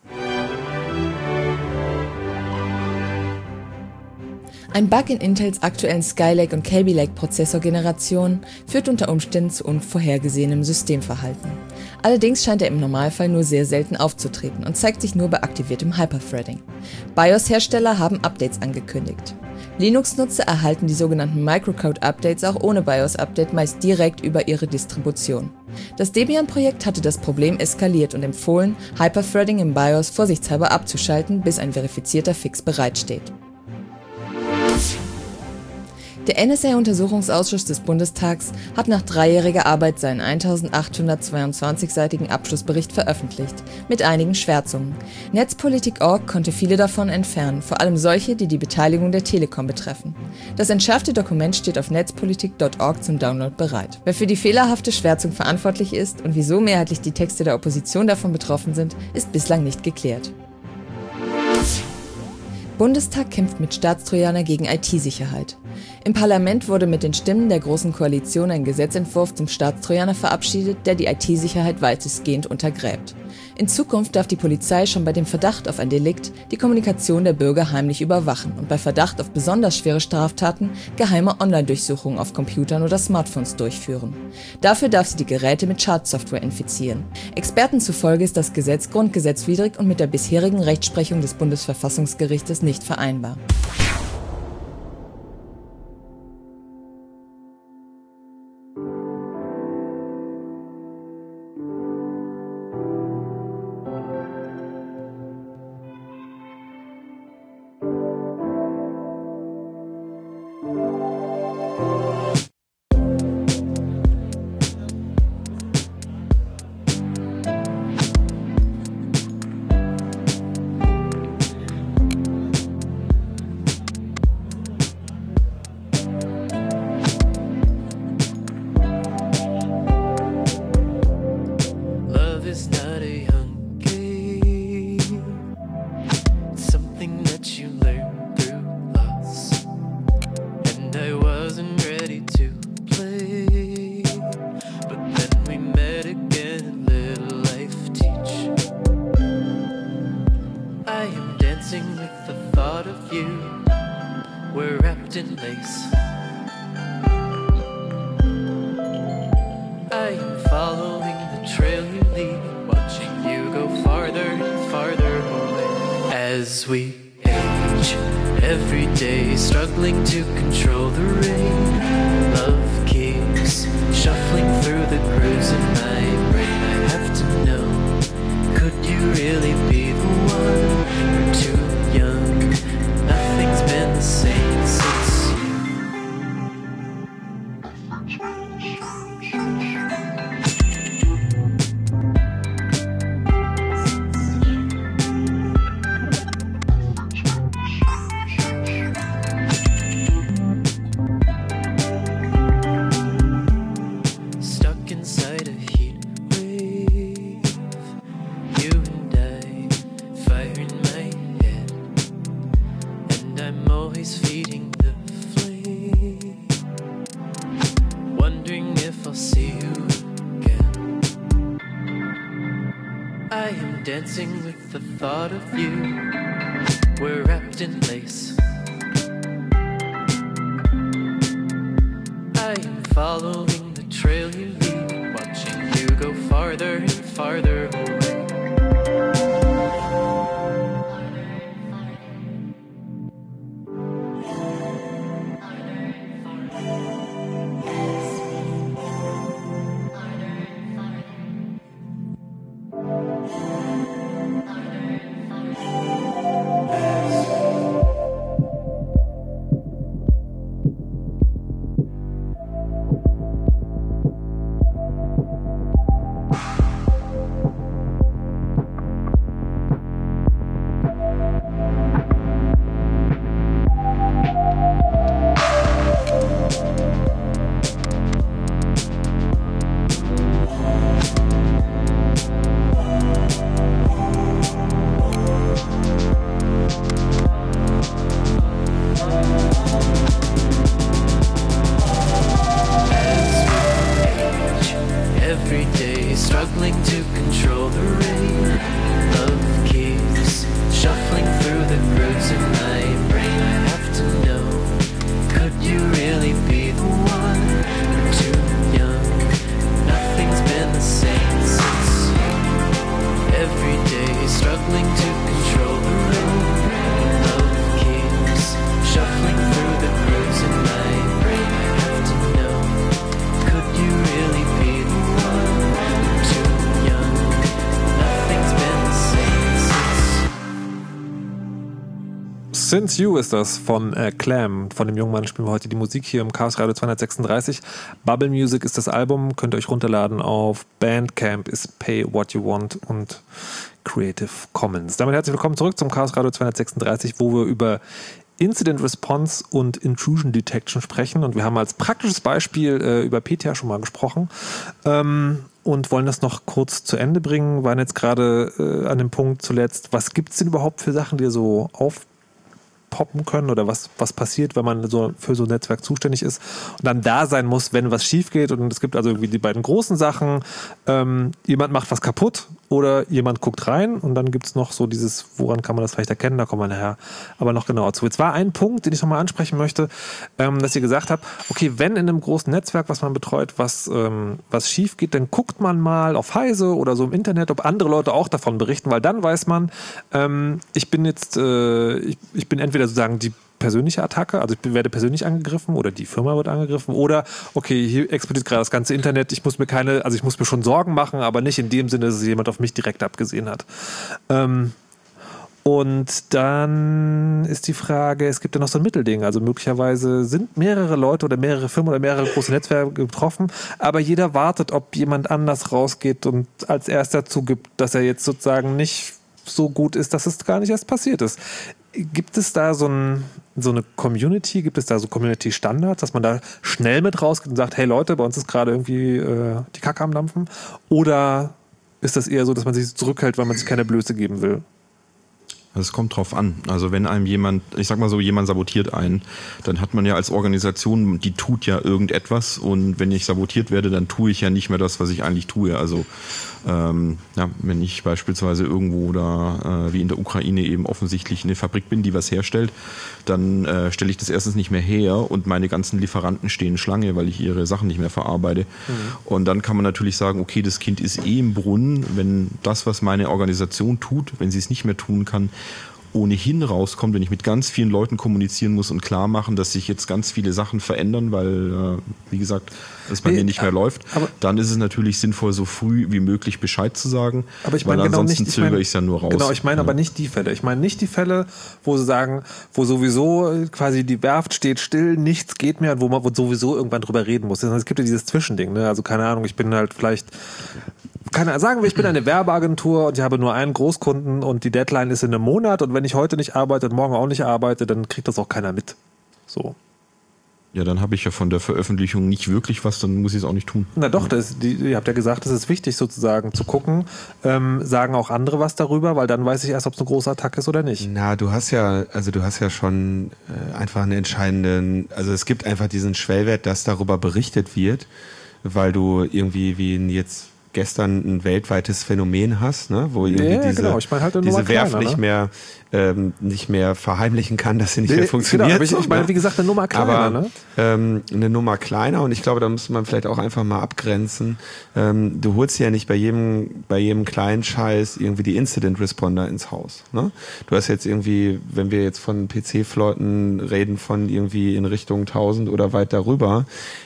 Speaker 6: Ein Bug in Intels aktuellen Skylake und Kaby Lake Prozessorgenerationen führt unter Umständen zu unvorhergesehenem Systemverhalten. Allerdings scheint er im Normalfall nur sehr selten aufzutreten und zeigt sich nur bei aktiviertem Hyperthreading. BIOS-Hersteller haben Updates angekündigt. Linux-Nutzer erhalten die sogenannten Microcode-Updates auch ohne BIOS-Update meist direkt über ihre Distribution. Das Debian-Projekt hatte das Problem eskaliert und empfohlen, Hyperthreading im BIOS vorsichtshalber abzuschalten, bis ein verifizierter Fix bereitsteht. Der NSA-Untersuchungsausschuss des Bundestags hat nach 3-jähriger Arbeit seinen 1822-seitigen Abschlussbericht veröffentlicht, mit einigen Schwärzungen. Netzpolitik.org konnte viele davon entfernen, vor allem solche, die die Beteiligung der Telekom betreffen. Das entschärfte Dokument steht auf netzpolitik.org zum Download bereit. Wer für die fehlerhafte Schwärzung verantwortlich ist und wieso mehrheitlich die Texte der Opposition davon betroffen sind, ist bislang nicht geklärt. Bundestag kämpft mit Staatstrojaner gegen IT-Sicherheit. Im Parlament wurde mit den Stimmen der Großen Koalition ein Gesetzentwurf zum Staatstrojaner verabschiedet, der die IT-Sicherheit weitestgehend untergräbt. In Zukunft darf die Polizei schon bei dem Verdacht auf ein Delikt die Kommunikation der Bürger heimlich überwachen und bei Verdacht auf besonders schwere Straftaten geheime Online-Durchsuchungen auf Computern oder Smartphones durchführen. Dafür darf sie die Geräte mit Schadsoftware infizieren. Experten zufolge ist das Gesetz grundgesetzwidrig und mit der bisherigen Rechtsprechung des Bundesverfassungsgerichtes nicht vereinbar.
Speaker 7: dancing with the thought of you. We're wrapped in lace. I am following the trail you lead, watching you go farther and farther away.
Speaker 1: Since You ist das von Clam. Von dem jungen Mann spielen wir heute die Musik hier im Chaos Radio 236. Bubble Music ist das Album, könnt ihr euch runterladen auf Bandcamp, ist Pay What You Want und Creative Commons. Damit herzlich willkommen zurück zum Chaos Radio 236, wo wir über Incident Response und Intrusion Detection sprechen. Und wir haben als praktisches Beispiel über PETA schon mal gesprochen und wollen das noch kurz zu Ende bringen. Wir waren jetzt gerade an dem Punkt zuletzt, was gibt es denn überhaupt für Sachen, die so aufpoppen können oder was passiert, wenn man so für so ein Netzwerk zuständig ist und dann da sein muss, wenn was schief geht. Und es gibt also irgendwie die beiden großen Sachen, jemand macht was kaputt oder jemand guckt rein und dann gibt es noch so dieses, woran kann man das vielleicht erkennen, da kommen wir nachher aber noch genauer zu. Jetzt war ein Punkt, den ich nochmal ansprechen möchte, dass ihr gesagt habt, okay, wenn in einem großen Netzwerk, was man betreut, was schief geht, dann guckt man mal auf Heise oder so im Internet, ob andere Leute auch davon berichten, weil dann weiß man, ich bin entweder sozusagen die persönliche Attacke, also ich werde persönlich angegriffen oder die Firma wird angegriffen oder okay, hier explodiert gerade das ganze Internet, ich muss mir schon Sorgen machen, aber nicht in dem Sinne, dass jemand auf mich direkt abgesehen hat. Und dann ist die Frage, es gibt ja noch so ein Mittelding, also möglicherweise sind mehrere Leute oder mehrere Firmen oder mehrere große Netzwerke betroffen, aber jeder wartet, ob jemand anders rausgeht und als erster zugibt, dass er jetzt sozusagen nicht so gut ist, dass es gar nicht erst passiert ist. Gibt es da so eine Community, gibt es da so Community-Standards, dass man da schnell mit rausgeht und sagt, hey Leute, bei uns ist gerade irgendwie die Kacke am Dampfen? Oder ist das eher so, dass man sich zurückhält, weil man sich keine Blöße geben will?
Speaker 5: Es kommt drauf an. Also wenn einem jemand sabotiert einen, dann hat man ja als Organisation, die tut ja irgendetwas und wenn ich sabotiert werde, dann tue ich ja nicht mehr das, was ich eigentlich tue. Also wenn ich beispielsweise irgendwo da, wie in der Ukraine eben offensichtlich eine Fabrik bin, die was herstellt, dann stelle ich das erstens nicht mehr her und meine ganzen Lieferanten stehen Schlange, weil ich ihre Sachen nicht mehr verarbeite. Und dann kann man natürlich sagen, okay, das Kind ist im Brunnen, wenn das, was meine Organisation tut, wenn sie es nicht mehr tun kann, ohnehin rauskommt, wenn ich mit ganz vielen Leuten kommunizieren muss und klar machen, dass sich jetzt ganz viele Sachen verändern, weil, wie gesagt, es bei mir nicht mehr läuft, dann ist es natürlich sinnvoll, so früh wie möglich Bescheid zu sagen,
Speaker 1: aber ich meine,
Speaker 5: weil ansonsten zögere ich es ja nur raus.
Speaker 1: Genau, ich meine aber nicht die Fälle. Ich meine nicht die Fälle, wo sie sagen, wo sowieso quasi die Werft steht still, nichts geht mehr und wo man sowieso irgendwann drüber reden muss. Es gibt ja dieses Zwischending, ne? Also keine Ahnung, ich bin halt vielleicht sagen wir, ich bin eine Werbeagentur und ich habe nur einen Großkunden und die Deadline ist in einem Monat und wenn ich heute nicht arbeite und morgen auch nicht arbeite, dann kriegt das auch keiner mit. So.
Speaker 5: Ja, dann habe ich ja von der Veröffentlichung nicht wirklich was, dann muss ich es auch nicht tun.
Speaker 1: Na doch, ihr habt ja gesagt, es ist wichtig sozusagen zu gucken, sagen auch andere was darüber, weil dann weiß ich erst, ob es eine große Attacke ist oder nicht.
Speaker 4: Na, du hast ja schon einfach einen entscheidenden, also es gibt einfach diesen Schwellwert, dass darüber berichtet wird, weil du irgendwie wie jetzt gestern ein weltweites Phänomen hast, ne? Wo irgendwie
Speaker 1: genau. Ich meine halt eine
Speaker 4: diese
Speaker 1: Nummer
Speaker 4: Werft
Speaker 1: kleiner,
Speaker 4: nicht mehr verheimlichen kann, dass sie nicht mehr
Speaker 1: Genau,
Speaker 4: funktioniert.
Speaker 1: aber ich meine, wie gesagt, eine Nummer kleiner.
Speaker 4: Aber
Speaker 1: Ne?
Speaker 4: eine Nummer kleiner, und ich glaube, da muss man vielleicht auch einfach mal abgrenzen. Du holst ja nicht bei jedem kleinen Scheiß irgendwie die Incident Responder ins Haus. Ne? Du hast jetzt irgendwie, wenn wir jetzt von PC-Flotten reden, von irgendwie in Richtung 1000 oder weit darüber,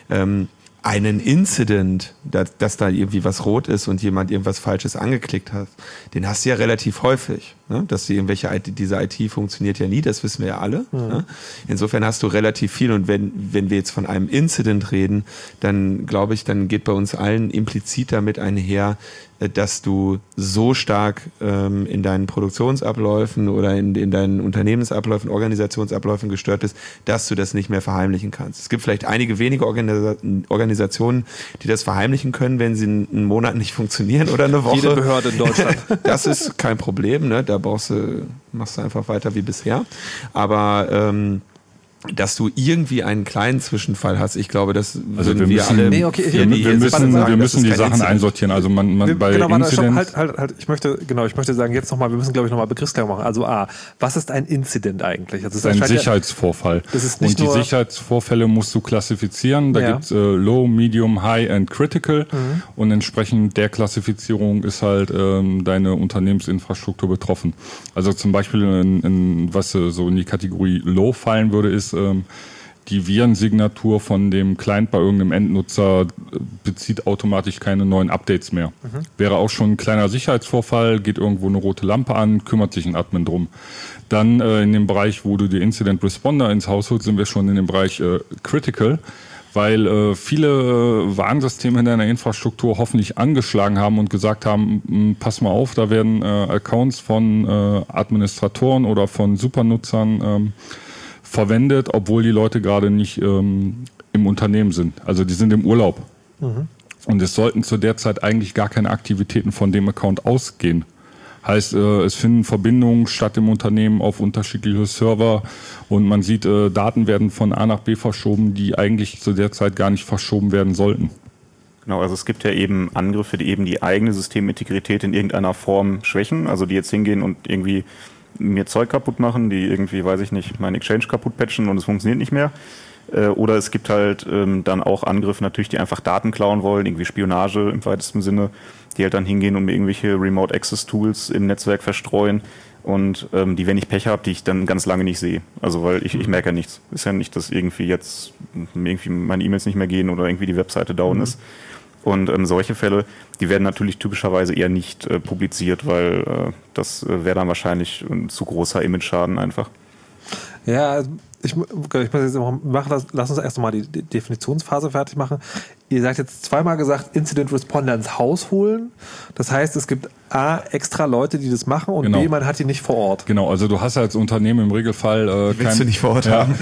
Speaker 4: einen Incident, dass da irgendwie was rot ist und jemand irgendwas Falsches angeklickt hat, den hast du ja relativ häufig. Ne? Dass diese IT funktioniert ja nie, das wissen wir ja alle. Ne? Insofern hast du relativ viel, und wenn wir jetzt von einem Incident reden, dann glaube ich, dann geht bei uns allen implizit damit einher, dass du so stark in deinen Produktionsabläufen oder in deinen Unternehmensabläufen, Organisationsabläufen gestört bist, dass du das nicht mehr verheimlichen kannst. Es gibt vielleicht einige wenige Organisationen, die das verheimlichen können, wenn sie einen Monat nicht funktionieren oder eine Woche.
Speaker 1: Jede Behörde in Deutschland.
Speaker 4: Das ist kein Problem, ne? Da machst du einfach weiter wie bisher. Aber dass du irgendwie einen kleinen Zwischenfall hast, ich glaube, das würden wir alle.
Speaker 1: Nee, okay,
Speaker 2: wir müssen die Sachen einsortieren. Also bei Incidents.
Speaker 1: Ich möchte sagen, jetzt nochmal, wir müssen, glaube ich, nochmal Begriffsklärung machen. Also was ist ein Incident eigentlich? Also,
Speaker 2: das ist ein Sicherheitsvorfall. Und die Sicherheitsvorfälle musst du klassifizieren. Da gibt es Low, Medium, High and Critical. Und entsprechend der Klassifizierung ist halt deine Unternehmensinfrastruktur betroffen. Also zum Beispiel, was so in die Kategorie Low fallen würde, ist die Virensignatur von dem Client bei irgendeinem Endnutzer bezieht automatisch keine neuen Updates mehr. Wäre auch schon ein kleiner Sicherheitsvorfall, geht irgendwo eine rote Lampe an, kümmert sich ein Admin drum. Dann in dem Bereich, wo du die Incident Responder ins Haus holst, sind wir schon in dem Bereich Critical, weil viele Warnsysteme in deiner Infrastruktur hoffentlich angeschlagen haben und gesagt haben, pass mal auf, da werden Accounts von Administratoren oder von Supernutzern verwendet, obwohl die Leute gerade nicht im Unternehmen sind. Also die sind im Urlaub. Und es sollten zu der Zeit eigentlich gar keine Aktivitäten von dem Account ausgehen. Heißt, es finden Verbindungen statt im Unternehmen auf unterschiedliche Server und man sieht, Daten werden von A nach B verschoben, die eigentlich zu der Zeit gar nicht verschoben werden sollten.
Speaker 3: Genau, also es gibt ja eben Angriffe, die eben die eigene Systemintegrität in irgendeiner Form schwächen, also die jetzt hingehen und irgendwie mir Zeug kaputt machen, die irgendwie, weiß ich nicht, mein Exchange kaputt patchen und es funktioniert nicht mehr. Oder es gibt halt dann auch Angriffe natürlich, die einfach Daten klauen wollen, irgendwie Spionage im weitesten Sinne, die halt dann hingehen und mir irgendwelche Remote Access Tools im Netzwerk verstreuen und die, wenn ich Pech habe, die ich dann ganz lange nicht sehe. Also weil ich merke ja nichts. Ist ja nicht, dass irgendwie jetzt meine E-Mails nicht mehr gehen oder irgendwie die Webseite down ist. Und solche Fälle, die werden natürlich typischerweise eher nicht publiziert, weil das wäre dann wahrscheinlich ein zu großer Image-Schaden einfach.
Speaker 1: Ja, ich muss jetzt lass uns erst mal die Definitionsphase fertig machen. Ihr sagt jetzt zweimal gesagt, Incident Responder ins Haus holen. Das heißt, es gibt A, extra Leute, die das machen und B, man hat die nicht vor Ort.
Speaker 2: Genau, also du hast als Unternehmen im Regelfall
Speaker 4: willst du nicht vor Ort haben?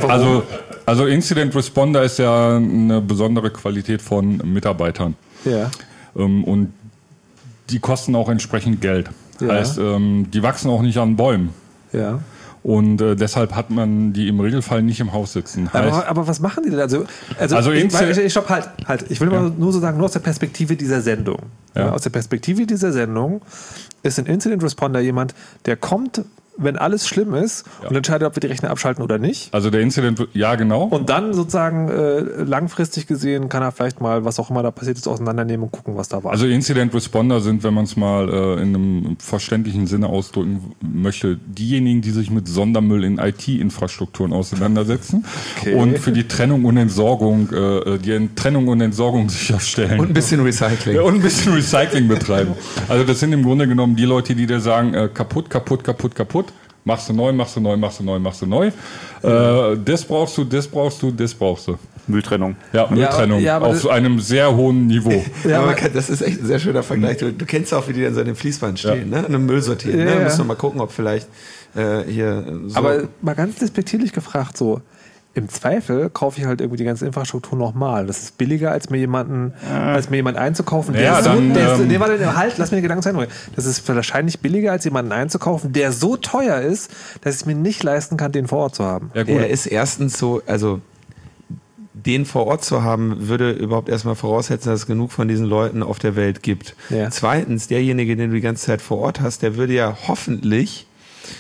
Speaker 2: Also Incident Responder ist ja eine besondere Qualität von Mitarbeitern.
Speaker 1: Ja.
Speaker 2: Und die kosten auch entsprechend Geld.
Speaker 1: Ja.
Speaker 2: Heißt, die wachsen auch nicht an Bäumen.
Speaker 1: Ja.
Speaker 2: Und deshalb hat man die im Regelfall nicht im Haus sitzen.
Speaker 1: Aber was machen die denn? Also ich stopp, halt. Ich will mal nur so sagen, nur aus der Perspektive dieser Sendung. Ja. Aus der Perspektive dieser Sendung ist ein Incident Responder jemand, der kommt, wenn alles schlimm ist und entscheidet, ob wir die Rechner abschalten oder nicht.
Speaker 2: Also der Incident, ja genau.
Speaker 1: Und dann sozusagen langfristig gesehen kann er vielleicht mal, was auch immer da passiert ist, auseinandernehmen und gucken, was da war.
Speaker 2: Also Incident Responder sind, wenn man es mal in einem verständlichen Sinne ausdrücken möchte, diejenigen, die sich mit Sondermüll in IT-Infrastrukturen auseinandersetzen und für die Trennung und Entsorgung, sicherstellen.
Speaker 4: Und ein bisschen Recycling.
Speaker 2: Ja, und ein bisschen Recycling betreiben. Also das sind im Grunde genommen die Leute, die dir sagen, kaputt. Machst du neu. Das brauchst du.
Speaker 3: Mülltrennung.
Speaker 2: Ja, Mülltrennung.
Speaker 1: Ja,
Speaker 2: auf einem sehr hohen Niveau.
Speaker 4: Ja, aber das ist echt ein sehr schöner Vergleich. Du kennst auch, wie die dann so an dem Fließband stehen, ne? Einem Müll sortieren. Ne? Musst du mal gucken, ob vielleicht hier so. Aber
Speaker 1: mal ganz despektierlich gefragt, so. Im Zweifel kaufe ich halt irgendwie die ganze Infrastruktur nochmal. Das ist billiger, als mir jemanden einzukaufen. Lass mir den Gedanken zu Ende. Das ist wahrscheinlich billiger, als jemanden einzukaufen, der so teuer ist, dass ich es mir nicht leisten kann, den vor Ort zu haben.
Speaker 4: Ja, gut. Der ist erstens so, also den vor Ort zu haben, würde überhaupt erstmal voraussetzen, dass es genug von diesen Leuten auf der Welt gibt.
Speaker 1: Ja.
Speaker 4: Zweitens, derjenige, den du die ganze Zeit vor Ort hast, der würde ja hoffentlich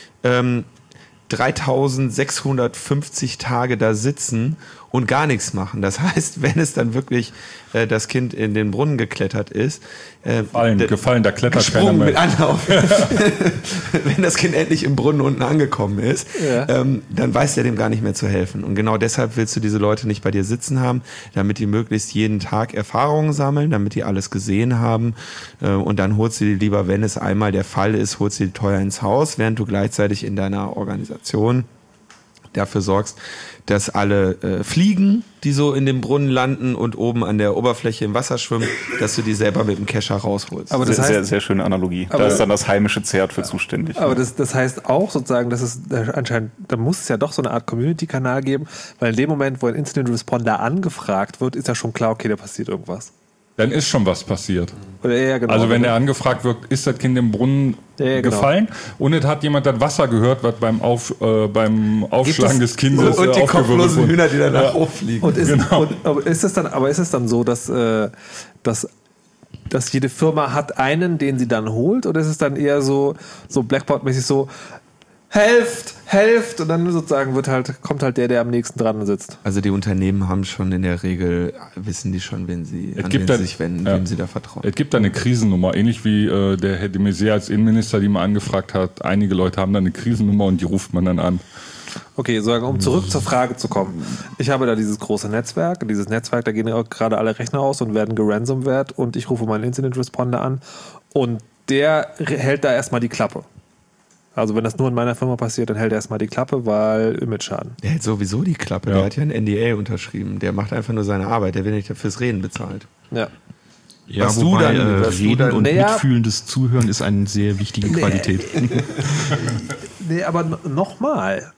Speaker 4: 3650 Tage da sitzen und gar nichts machen. Das heißt, wenn es dann wirklich das Kind in den Brunnen geklettert ist,
Speaker 2: gefallen, da klettert keiner
Speaker 4: gesprungen
Speaker 2: mehr.
Speaker 4: mit Anlauf. Wenn das Kind endlich im Brunnen unten angekommen ist, dann weiß der dem gar nicht mehr zu helfen. Und genau deshalb willst du diese Leute nicht bei dir sitzen haben, damit die möglichst jeden Tag Erfahrungen sammeln, damit die alles gesehen haben. Und dann holst du die lieber, wenn es einmal der Fall ist, holst du die teuer ins Haus, während du gleichzeitig in deiner Organisation dafür sorgst, dass alle Fliegen, die so in dem Brunnen landen und oben an der Oberfläche im Wasser schwimmen, dass du die selber mit dem Kescher rausholst.
Speaker 1: Aber das heißt,
Speaker 3: sehr, sehr schöne Analogie. Da ist dann das heimische Zert für zuständig.
Speaker 1: Aber das heißt auch sozusagen, dass es anscheinend, da muss es ja doch so eine Art Community-Kanal geben, weil in dem Moment, wo ein Incident Responder angefragt wird, ist ja schon klar, okay, da passiert irgendwas.
Speaker 2: Dann ist schon was passiert.
Speaker 1: Ja, genau.
Speaker 2: Also wenn er angefragt wird, ist das Kind im Brunnen gefallen und es hat jemand das Wasser gehört, was beim Aufschlagen des Kindes
Speaker 4: und die kopflosen
Speaker 2: wurde.
Speaker 4: Hühner, die danach hochfliegen.
Speaker 1: Und ist es dann so, dass jede Firma hat einen, den sie dann holt, oder ist es dann eher so Blackboard-mäßig so, helft, und dann sozusagen kommt halt der am nächsten dran sitzt.
Speaker 4: Also die Unternehmen haben schon in der Regel, wissen die schon, wem sie sich wenden, wem sie da vertrauen.
Speaker 2: Es gibt da eine Krisennummer, ähnlich wie der Herr de Maizière als Innenminister, die mal angefragt hat. Einige Leute haben da eine Krisennummer und die ruft man dann an.
Speaker 1: Okay, um zurück zur Frage zu kommen. Ich habe da dieses große Netzwerk. Dieses Netzwerk, da gehen gerade alle Rechner aus und werden geransomwared und ich rufe meinen Incident Responder an und der hält da erstmal die Klappe. Also wenn das nur in meiner Firma passiert, dann hält er erstmal die Klappe, weil Image-Schaden.
Speaker 4: Der hält sowieso die Klappe.
Speaker 2: Ja.
Speaker 4: Der hat ja ein NDA unterschrieben. Der macht einfach nur seine Arbeit. Der wird nicht fürs Reden bezahlt.
Speaker 1: Ja.
Speaker 5: Ja,
Speaker 4: Was
Speaker 5: wobei
Speaker 4: du dann-
Speaker 5: Reden und
Speaker 1: Naja.
Speaker 5: mitfühlendes Zuhören ist eine sehr wichtige Qualität.
Speaker 1: Nee, aber nochmal.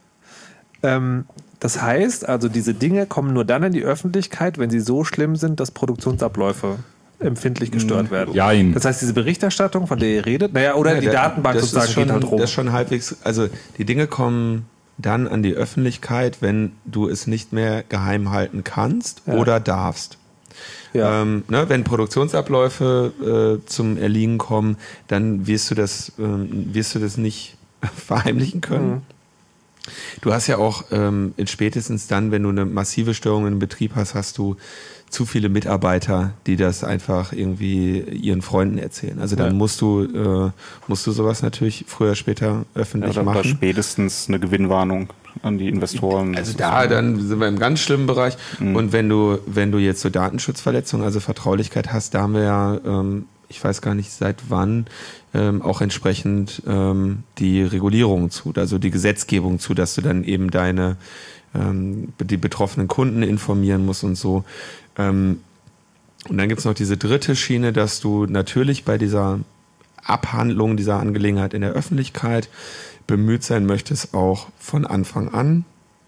Speaker 1: Das heißt, also diese Dinge kommen nur dann in die Öffentlichkeit, wenn sie so schlimm sind, dass Produktionsabläufe empfindlich gestört werden.
Speaker 2: Jein.
Speaker 1: Das heißt, diese Berichterstattung, von der ihr redet, die Datenbank
Speaker 4: das
Speaker 1: sozusagen
Speaker 4: ist schon,
Speaker 1: geht halt rum.
Speaker 4: Das ist schon halbwegs, also die Dinge kommen dann an die Öffentlichkeit, wenn du es nicht mehr geheim halten kannst oder darfst.
Speaker 1: Ja.
Speaker 4: Wenn Produktionsabläufe zum Erliegen kommen, dann wirst du das nicht verheimlichen können. Du hast ja auch spätestens dann, wenn du eine massive Störung im Betrieb hast, hast du zu viele Mitarbeiter, die das einfach irgendwie ihren Freunden erzählen. Also dann musst du sowas natürlich früher oder später öffentlich
Speaker 3: Oder
Speaker 4: machen.
Speaker 3: spätestens eine Gewinnwarnung an die Investoren.
Speaker 4: Also dann sind wir im ganz schlimmen Bereich. Und wenn du jetzt so Datenschutzverletzungen, also Vertraulichkeit hast, da haben wir ja, ich weiß gar nicht seit wann, auch entsprechend die Regulierung zu, also die Gesetzgebung zu, dass du dann eben die betroffenen Kunden informieren musst und so. Und dann gibt es noch diese dritte Schiene, dass du natürlich bei dieser Abhandlung dieser Angelegenheit in der Öffentlichkeit bemüht sein möchtest, auch von Anfang an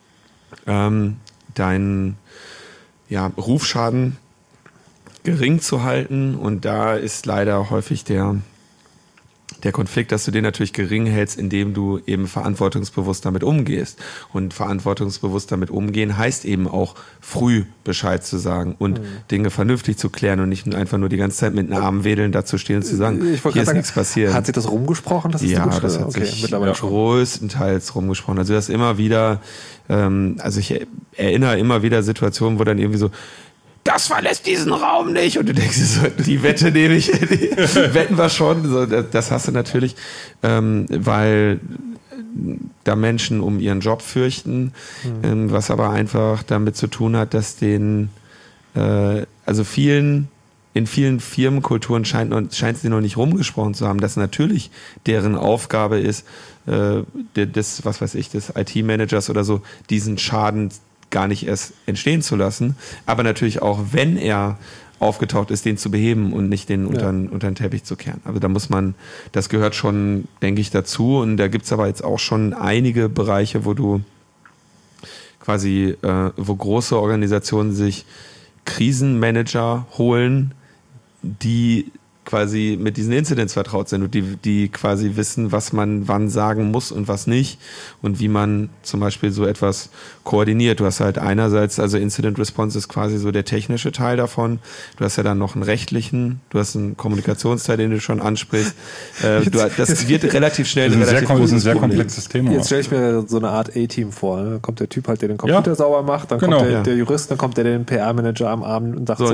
Speaker 4: deinen Rufschaden gering zu halten. Und da ist leider häufig der Konflikt, dass du den natürlich gering hältst, indem du eben verantwortungsbewusst damit umgehst. Und verantwortungsbewusst damit umgehen heißt eben auch früh Bescheid zu sagen und Dinge vernünftig zu klären und nicht einfach nur die ganze Zeit mit den Armen wedeln dazu stehen und zu sagen, hier ist nichts passiert.
Speaker 1: Hat sich das rumgesprochen? Das
Speaker 4: hat sich
Speaker 1: mittlerweile schon.
Speaker 4: größtenteils rumgesprochen. Also das immer wieder, ich erinnere immer wieder Situationen, wo dann irgendwie so, das verlässt diesen Raum nicht. Und du denkst dir so, die Wette nehme ich, die wetten wir schon. So, das hast du natürlich, weil da Menschen um ihren Job fürchten, was aber einfach damit zu tun hat, dass in vielen Firmenkulturen scheint sie noch nicht rumgesprochen zu haben, dass natürlich deren Aufgabe ist, des IT-Managers oder so, diesen Schaden gar nicht erst entstehen zu lassen, aber natürlich auch, wenn er aufgetaucht ist, den zu beheben und nicht den unter den Teppich zu kehren. Also das gehört schon, denke ich, dazu, und da gibt es aber jetzt auch schon einige Bereiche, wo du quasi, wo große Organisationen sich Krisenmanager holen, die quasi mit diesen Incidents vertraut sind und die quasi wissen, was man wann sagen muss und was nicht und wie man zum Beispiel so etwas koordiniert. Du hast halt einerseits, also Incident Response ist quasi so der technische Teil davon. Du hast ja dann noch einen rechtlichen, du hast einen Kommunikationsteil, den du schon ansprichst. Das wird relativ schnell
Speaker 2: das ist ein sehr komplexes Thema.
Speaker 1: Jetzt stelle ich mir so eine Art A-Team vor. Ne? Da kommt der Typ halt, der den Computer sauber macht, dann kommt der Jurist, dann kommt der den PR-Manager am Abend und sagt so.
Speaker 4: Und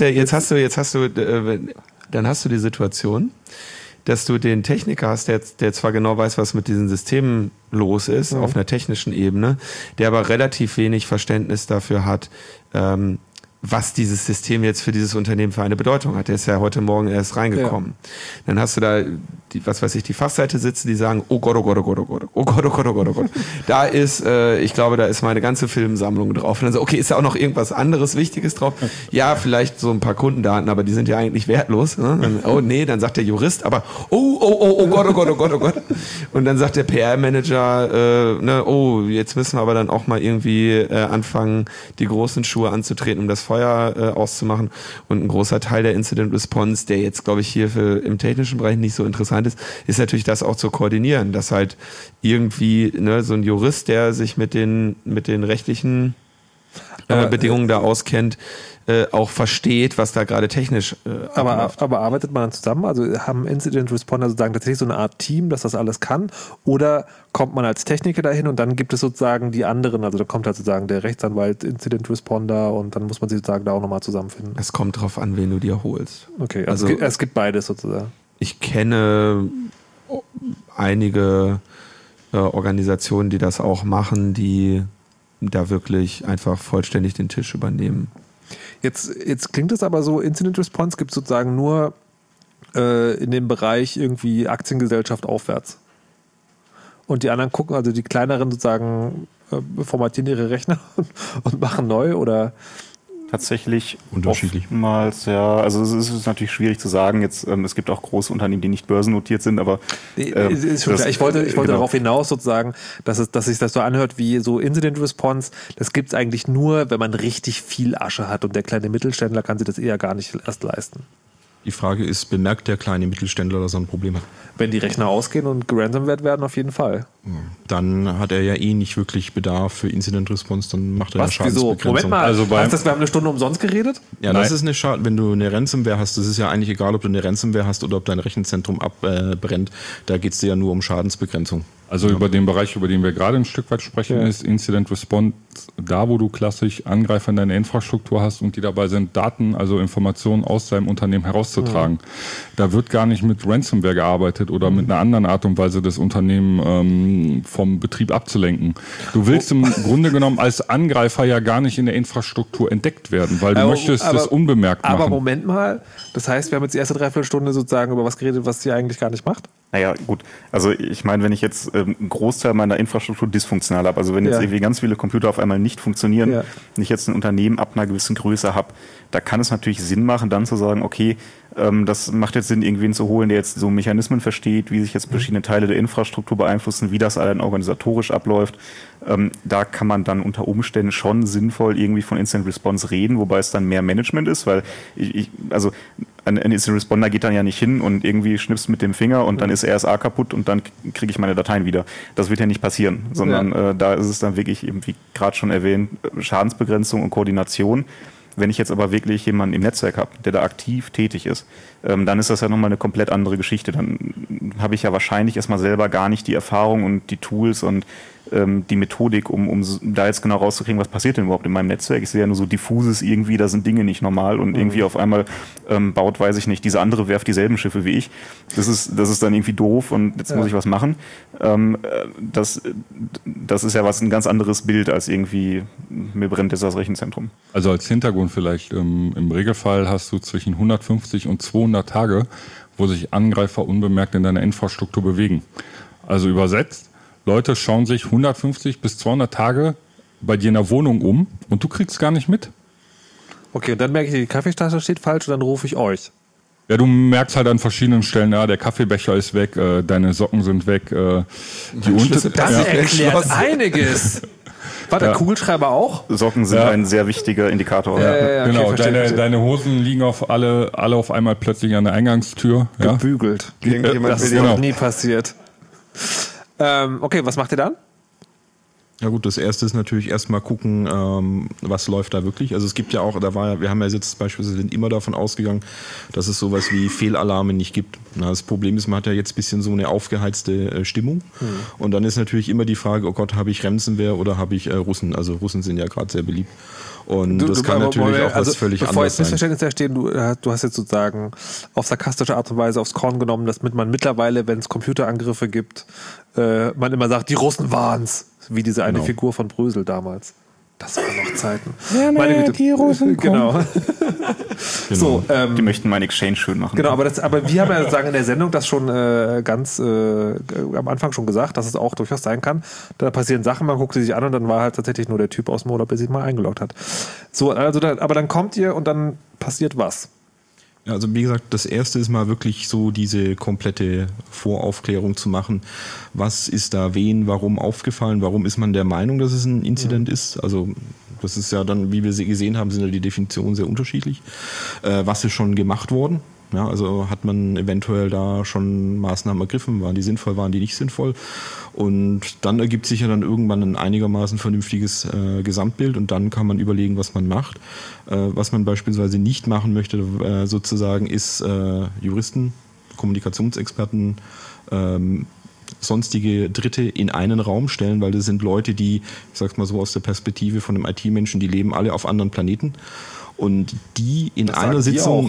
Speaker 4: dann hast du die Situation, dass du den Techniker hast, der zwar genau weiß, was mit diesen Systemen los ist, auf einer technischen Ebene, der aber relativ wenig Verständnis dafür hat, was dieses System jetzt für dieses Unternehmen für eine Bedeutung hat. Der ist ja heute Morgen erst reingekommen. Ja. Dann hast du da, die Fachseite sitzen, die sagen, oh Gott, oh Gott, oh Gott, oh Gott, oh Gott, oh Gott, oh Gott, oh Gott. Da ist, ich glaube, da ist meine ganze Filmsammlung drauf. Und dann so, okay, ist da auch noch irgendwas anderes Wichtiges drauf? Ja, vielleicht so ein paar Kundendaten, aber die sind ja eigentlich wertlos. Ne? Dann, oh nee, dann sagt der Jurist, aber oh Gott, oh Gott, oh Gott, oh Gott. Und dann sagt der PR-Manager, jetzt müssen wir aber dann auch mal irgendwie anfangen, die großen Schuhe anzutreten, um das Feuer auszumachen. Und ein großer Teil der Incident Response, der jetzt, glaube ich, hier im technischen Bereich nicht so interessant ist natürlich das auch zu koordinieren, dass halt irgendwie so ein Jurist, der sich mit den rechtlichen Bedingungen da auskennt, auch versteht, was da gerade technisch
Speaker 1: aber arbeitet man dann zusammen? Also haben Incident Responder sozusagen tatsächlich so eine Art Team, dass das alles kann? Oder kommt man als Techniker dahin und dann gibt es sozusagen die anderen, also da kommt halt sozusagen der Rechtsanwalt, Incident Responder und dann muss man sich sozusagen da auch nochmal zusammenfinden?
Speaker 4: Es kommt drauf an, wen du dir holst.
Speaker 1: Okay, also es gibt beides sozusagen.
Speaker 4: Ich kenne einige Organisationen, die das auch machen, die da wirklich einfach vollständig den Tisch übernehmen.
Speaker 1: Jetzt klingt es aber so, Incident Response gibt es sozusagen nur in dem Bereich irgendwie Aktiengesellschaft aufwärts. Und die anderen gucken, also die kleineren sozusagen formatieren ihre Rechner und machen neu oder...
Speaker 3: Tatsächlich
Speaker 5: unterschiedlich.
Speaker 3: Oftmals, ja. Also es ist natürlich schwierig zu sagen. Jetzt, es gibt auch große Unternehmen, die nicht börsennotiert sind, aber
Speaker 1: ist schon klar. Ich wollte darauf hinaus sozusagen, dass sich das so anhört wie so Incident Response. Das gibt es eigentlich nur, wenn man richtig viel Asche hat und der kleine Mittelständler kann sich das eher gar nicht erst leisten.
Speaker 5: Die Frage ist, bemerkt der kleine Mittelständler, dass er ein Problem hat?
Speaker 1: Wenn die Rechner ausgehen und geransomware werden, auf jeden Fall.
Speaker 5: Dann hat er ja nicht wirklich Bedarf für Incident Response, dann macht er eine Schadensbegrenzung.
Speaker 1: Wieso? Moment mal,
Speaker 2: also
Speaker 1: wir haben eine Stunde umsonst geredet?
Speaker 5: Ja, das ist wenn du eine Ransomware hast, das ist ja eigentlich egal, ob du eine Ransomware hast oder ob dein Rechenzentrum abbrennt, da geht es dir ja nur um Schadensbegrenzung.
Speaker 2: Also über den Bereich, über den wir gerade ein Stück weit sprechen, ist Incident Response da, wo du klassisch Angreifer in deiner Infrastruktur hast und die dabei sind, Daten, also Informationen aus deinem Unternehmen herauszutragen. Da wird gar nicht mit Ransomware gearbeitet oder mit einer anderen Art und Weise, das Unternehmen vom Betrieb abzulenken. Du willst im Grunde genommen als Angreifer ja gar nicht in der Infrastruktur entdeckt werden, weil du möchtest das unbemerkt machen.
Speaker 1: Aber Moment mal, das heißt, wir haben jetzt die erste Dreiviertelstunde sozusagen über was geredet, was sie eigentlich gar nicht macht?
Speaker 3: Naja, gut. Also ich meine, wenn ich jetzt einen Großteil meiner Infrastruktur dysfunktional habe, also wenn jetzt irgendwie ganz viele Computer auf einmal nicht funktionieren, wenn ich jetzt ein Unternehmen ab einer gewissen Größe habe, da kann es natürlich Sinn machen, dann zu sagen, okay, das macht jetzt Sinn, irgendwen zu holen, der jetzt so Mechanismen versteht, wie sich jetzt verschiedene Teile der Infrastruktur beeinflussen, wie das dann organisatorisch abläuft. Da kann man dann unter Umständen schon sinnvoll irgendwie von Incident Response reden, wobei es dann mehr Management ist, weil ein Incident Responder geht dann ja nicht hin und irgendwie schnippst mit dem Finger und dann ist RSA kaputt und dann kriege ich meine Dateien wieder. Das wird ja nicht passieren, sondern da ist es dann wirklich eben, wie gerade schon erwähnt, Schadensbegrenzung und Koordination. Wenn ich jetzt aber wirklich jemanden im Netzwerk habe, der da aktiv tätig ist, dann ist das ja nochmal eine komplett andere Geschichte. Dann habe ich ja wahrscheinlich erstmal selber gar nicht die Erfahrung und die Tools und die Methodik, um da jetzt genau rauszukriegen, was passiert denn überhaupt in meinem Netzwerk. Ich sehe ja nur so diffuses irgendwie, da sind Dinge nicht normal und irgendwie auf einmal baut, weiß ich nicht, diese andere werft dieselben Schiffe wie ich. Das ist dann irgendwie doof und jetzt muss ich was machen. Das ist ja ein ganz anderes Bild als irgendwie, mir brennt jetzt das Rechenzentrum.
Speaker 2: Also als Hintergrund vielleicht, im Regelfall hast du zwischen 150 und 200 Tage, wo sich Angreifer unbemerkt in deiner Infrastruktur bewegen. Also übersetzt, Leute schauen sich 150 bis 200 Tage bei dir in der Wohnung um und du kriegst gar nicht mit.
Speaker 1: Okay, und dann merke ich, die Kaffeetasse steht falsch und dann rufe ich euch.
Speaker 2: Ja, du merkst halt an verschiedenen Stellen, der Kaffeebecher ist weg, deine Socken sind weg.
Speaker 1: Das erklärt einiges. Warte, Kugelschreiber auch?
Speaker 3: Socken sind ein sehr wichtiger Indikator.
Speaker 1: Okay,
Speaker 2: Genau,
Speaker 1: verstehe.
Speaker 2: deine Hosen liegen alle auf einmal plötzlich an der Eingangstür. Ja?
Speaker 1: Gebügelt. Das ist noch nie passiert. Okay, was macht ihr dann?
Speaker 5: Ja gut, das erste ist natürlich erstmal gucken, was läuft da wirklich. Also es gibt ja auch, wir haben ja jetzt beispielsweise sind immer davon ausgegangen, dass es sowas wie Fehlalarme nicht gibt. Na, das Problem ist, man hat ja jetzt ein bisschen so eine aufgeheizte Stimmung. Und dann ist natürlich immer die Frage, oh Gott, habe ich Ransomware oder habe ich Russen? Also Russen sind ja gerade sehr beliebt. Und das kann natürlich auch was völlig anderes sein.
Speaker 1: Bevor jetzt Missverständnis entstehen, du hast jetzt sozusagen auf sarkastische Art und Weise aufs Korn genommen, damit man mittlerweile, wenn es Computerangriffe gibt, man immer sagt, die Russen waren's. Wie diese eine Figur von Brösel damals. Das waren noch Zeiten.
Speaker 4: Ja, meine Güte. Die Russen
Speaker 1: genau. So,
Speaker 3: die möchten meinen Exchange schön machen.
Speaker 1: Genau, aber wir haben ja sozusagen in der Sendung das schon ganz am Anfang schon gesagt, dass es auch durchaus sein kann. Da passieren Sachen, man guckt sie sich an und dann war halt tatsächlich nur der Typ aus dem Urlaub, der sich mal eingeloggt hat. So, also aber dann kommt ihr und dann passiert was.
Speaker 5: Ja, also wie gesagt, das erste ist mal wirklich so diese komplette Voraufklärung zu machen. Was ist da wen, warum aufgefallen, warum ist man der Meinung, dass es ein Incident ist? Also das ist ja dann, wie wir sie gesehen haben, sind ja die Definitionen sehr unterschiedlich. Was ist schon gemacht worden? Ja, also hat man eventuell da schon Maßnahmen ergriffen, waren die sinnvoll, waren die nicht sinnvoll? Und dann ergibt sich ja dann irgendwann ein einigermaßen vernünftiges Gesamtbild und dann kann man überlegen, was man macht. Was man beispielsweise nicht machen möchte, sozusagen, ist Juristen, Kommunikationsexperten, sonstige Dritte in einen Raum stellen, weil das sind Leute, die, ich sag's mal so aus der Perspektive von einem IT-Menschen, die leben alle auf anderen Planeten. Und die in einer Sitzung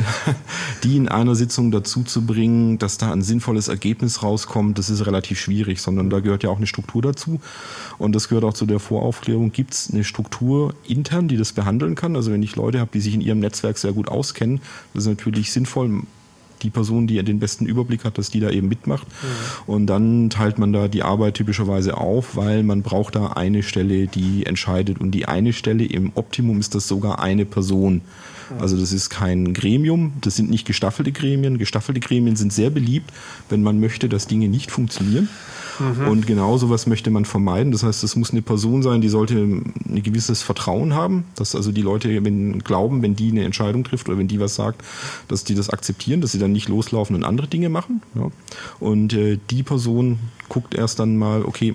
Speaker 5: dazu zu bringen, dass da ein sinnvolles Ergebnis rauskommt, das ist relativ schwierig, sondern da gehört ja auch eine Struktur dazu. Und das gehört auch zu der Voraufklärung. Gibt es eine Struktur intern, die das behandeln kann? Also wenn ich Leute habe, die sich in ihrem Netzwerk sehr gut auskennen, das ist natürlich sinnvoll, die Person, die den besten Überblick hat, dass die da eben mitmacht. Und dann teilt man da die Arbeit typischerweise auf, weil man braucht da eine Stelle, die entscheidet. Und die eine Stelle, im Optimum ist das sogar eine Person. Also das ist kein Gremium, das sind nicht gestaffelte Gremien. Gestaffelte Gremien sind sehr beliebt, wenn man möchte, dass Dinge nicht funktionieren. Und genau sowas möchte man vermeiden. Das heißt, es muss eine Person sein, die sollte ein gewisses Vertrauen haben, dass also die Leute glauben, wenn die eine Entscheidung trifft oder wenn die was sagt, dass die das akzeptieren, dass sie dann nicht loslaufen und andere Dinge machen. Ja. Und die Person guckt erst dann mal, okay,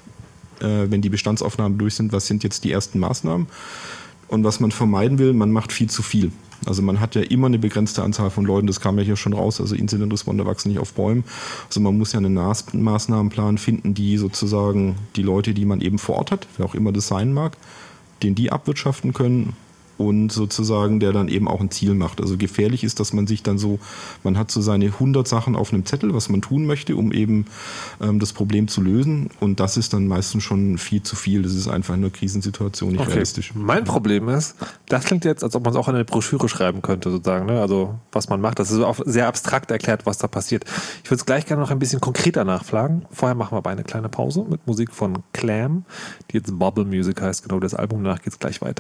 Speaker 5: wenn die Bestandsaufnahmen durch sind, was sind jetzt die ersten Maßnahmen? Und was man vermeiden will, man macht viel zu viel. Also man hat ja immer eine begrenzte Anzahl von Leuten, das kam ja hier schon raus, also Incident Responder wachsen nicht auf Bäumen. Also man muss ja einen Maßnahmenplan finden, die sozusagen die Leute, die man eben vor Ort hat, wer auch immer das sein mag, den die abwirtschaften können und sozusagen der dann eben auch ein Ziel macht. Also gefährlich ist, dass man sich dann so, man hat so seine 100 Sachen auf einem Zettel, was man tun möchte, um eben das Problem zu lösen und das ist dann meistens schon viel zu viel. Das ist einfach in einer Krisensituation nicht realistisch.
Speaker 1: Mein Problem ist, das klingt jetzt, als ob man es auch in eine Broschüre schreiben könnte, sozusagen, ne? Also was man macht. Das ist auch sehr abstrakt erklärt, was da passiert. Ich würde es gleich gerne noch ein bisschen konkreter nachfragen. Vorher machen wir aber eine kleine Pause mit Musik von Clam, die jetzt Bubble Music heißt, genau das Album. Danach geht es gleich weiter.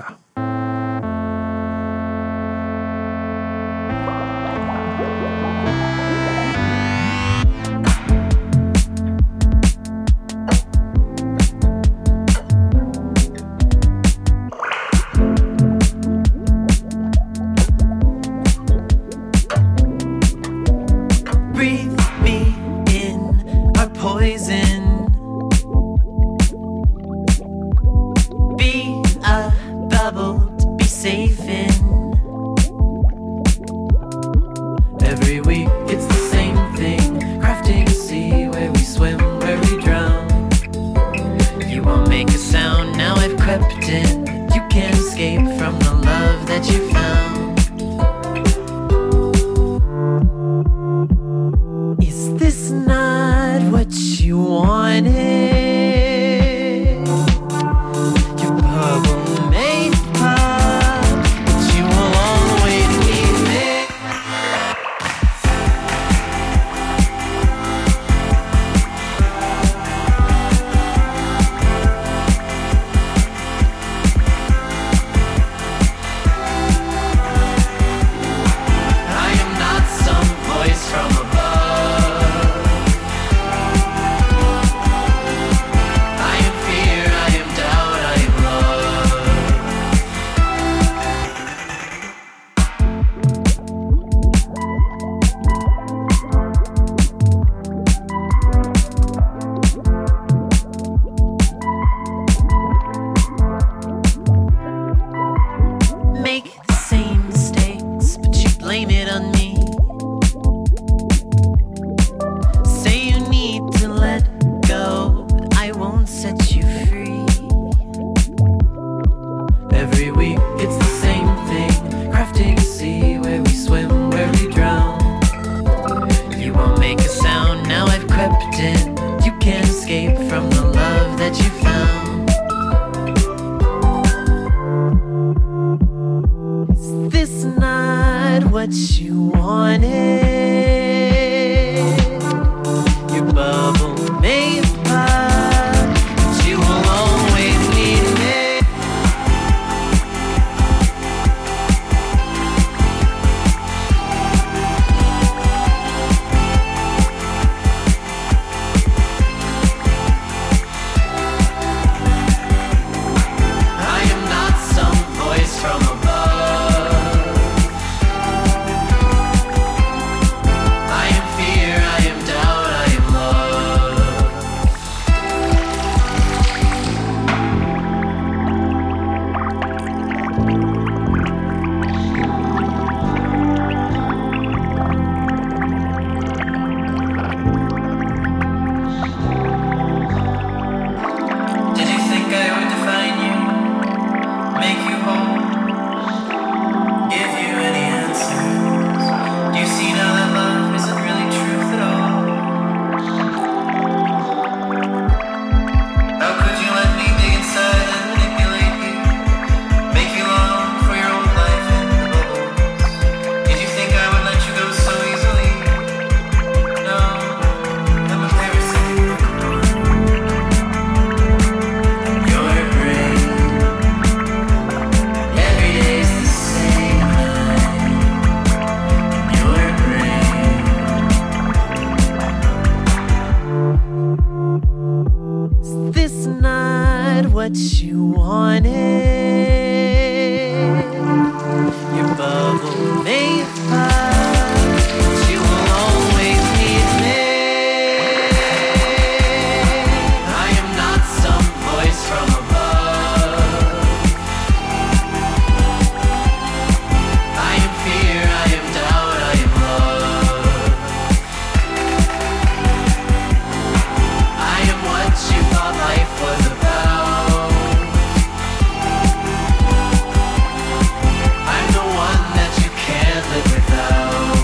Speaker 8: Be a bubble
Speaker 7: Every week it's the same thing, crafting a sea where we swim, where we drown. You won't make a sound, now I've crept in. You can't escape from the love that you found. Is this not what you wanted? Your bubble may pop, but you will always need me. I am not some voice from above. I am fear, I am doubt, I am love. Did you think I would define you, make you whole, give you any answers? Do you see now that love isn't really truth at all? How could you let me dig inside and manipulate you, make you long for your own life in the bubbles? Did you think I would let you go so easily? No, I'm a parasite. Your brain, every day's the same night. Your brain, is this not what you wanted? Your bubble may pop, but you will always need me. I am not some voice from above. I am fear, I am doubt, I am love. I am what you thought life was about. I'm the one that you can't live without.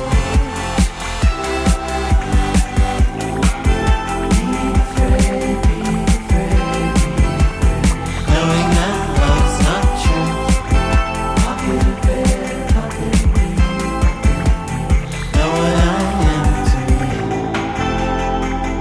Speaker 7: Be afraid, knowing that love's not true. Pocket of air, pocket of me. Know what I am to you.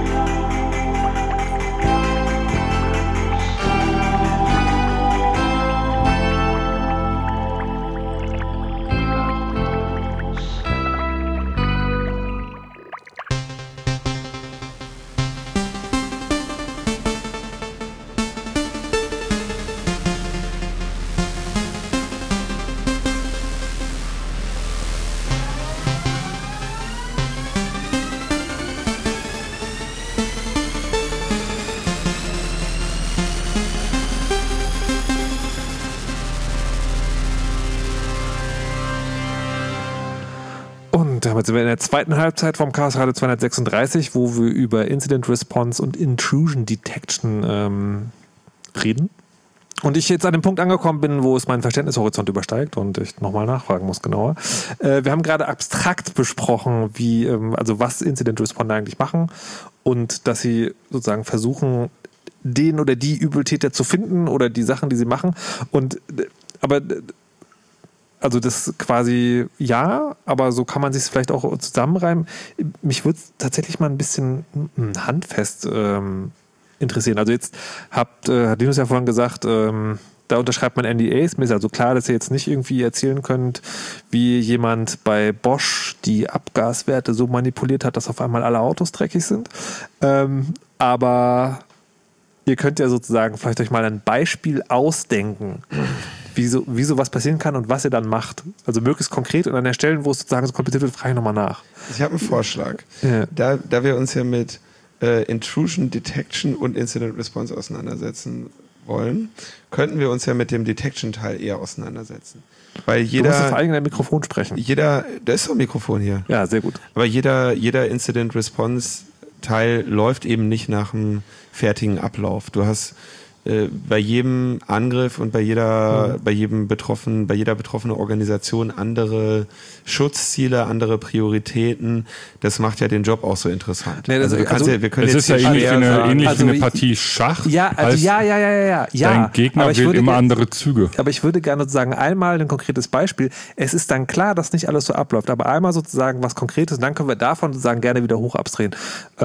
Speaker 1: Und damit sind wir in der zweiten Halbzeit vom Chaos Radio 236, wo wir über Incident Response und Intrusion Detection reden. Und ich jetzt an dem Punkt angekommen bin, wo es meinen Verständnishorizont übersteigt und ich nochmal nachfragen muss genauer. Wir haben gerade abstrakt besprochen, wie, also was Incident Responder eigentlich machen und dass sie sozusagen versuchen, den oder die Übeltäter zu finden oder die Sachen, die sie machen. Und aber also das quasi ja, aber so kann man sich es vielleicht auch zusammenreimen. Mich würde es tatsächlich mal ein bisschen handfest interessieren. Also jetzt hat Linus ja vorhin gesagt, da unterschreibt man NDAs. Mir ist also klar, dass ihr jetzt nicht irgendwie erzählen könnt, wie jemand bei Bosch die Abgaswerte so manipuliert hat, dass auf einmal alle Autos dreckig sind. Aber ihr könnt ja sozusagen vielleicht euch mal ein Beispiel ausdenken, wie sowas passieren kann und was ihr dann macht. Also möglichst konkret und an der Stelle, wo es sozusagen so kompliziert wird, frage ich nochmal nach.
Speaker 4: Ich habe einen Vorschlag.
Speaker 1: Ja.
Speaker 4: Da wir uns ja mit Intrusion Detection und Incident Response auseinandersetzen wollen, könnten wir uns ja mit dem Detection-Teil eher auseinandersetzen. Weil jeder,
Speaker 1: du musst auf eigenem Mikrofon sprechen.
Speaker 4: Da ist doch ein Mikrofon hier.
Speaker 1: Ja, sehr gut.
Speaker 4: Aber jeder Incident Response Teil läuft eben nicht nach einem fertigen Ablauf. Du hast bei jedem Angriff und bei jeder betroffenen Organisation andere Schutzziele, andere Prioritäten. Das macht ja den Job auch so interessant.
Speaker 1: Nee,
Speaker 4: wir können
Speaker 2: Es
Speaker 4: jetzt
Speaker 2: ist ja
Speaker 4: hier
Speaker 2: ähnlich
Speaker 1: Also
Speaker 2: wie eine
Speaker 1: ich-
Speaker 2: Partie Schach.
Speaker 1: Ja, also ja.
Speaker 2: Dein Gegner
Speaker 1: Aber ich
Speaker 2: wählt
Speaker 1: würde
Speaker 2: immer
Speaker 1: ge-
Speaker 2: andere Züge.
Speaker 1: Aber ich würde gerne sozusagen einmal ein konkretes Beispiel. Es ist dann klar, dass nicht alles so abläuft, aber einmal sozusagen was Konkretes und dann können wir davon sozusagen gerne wieder hoch abdrehen.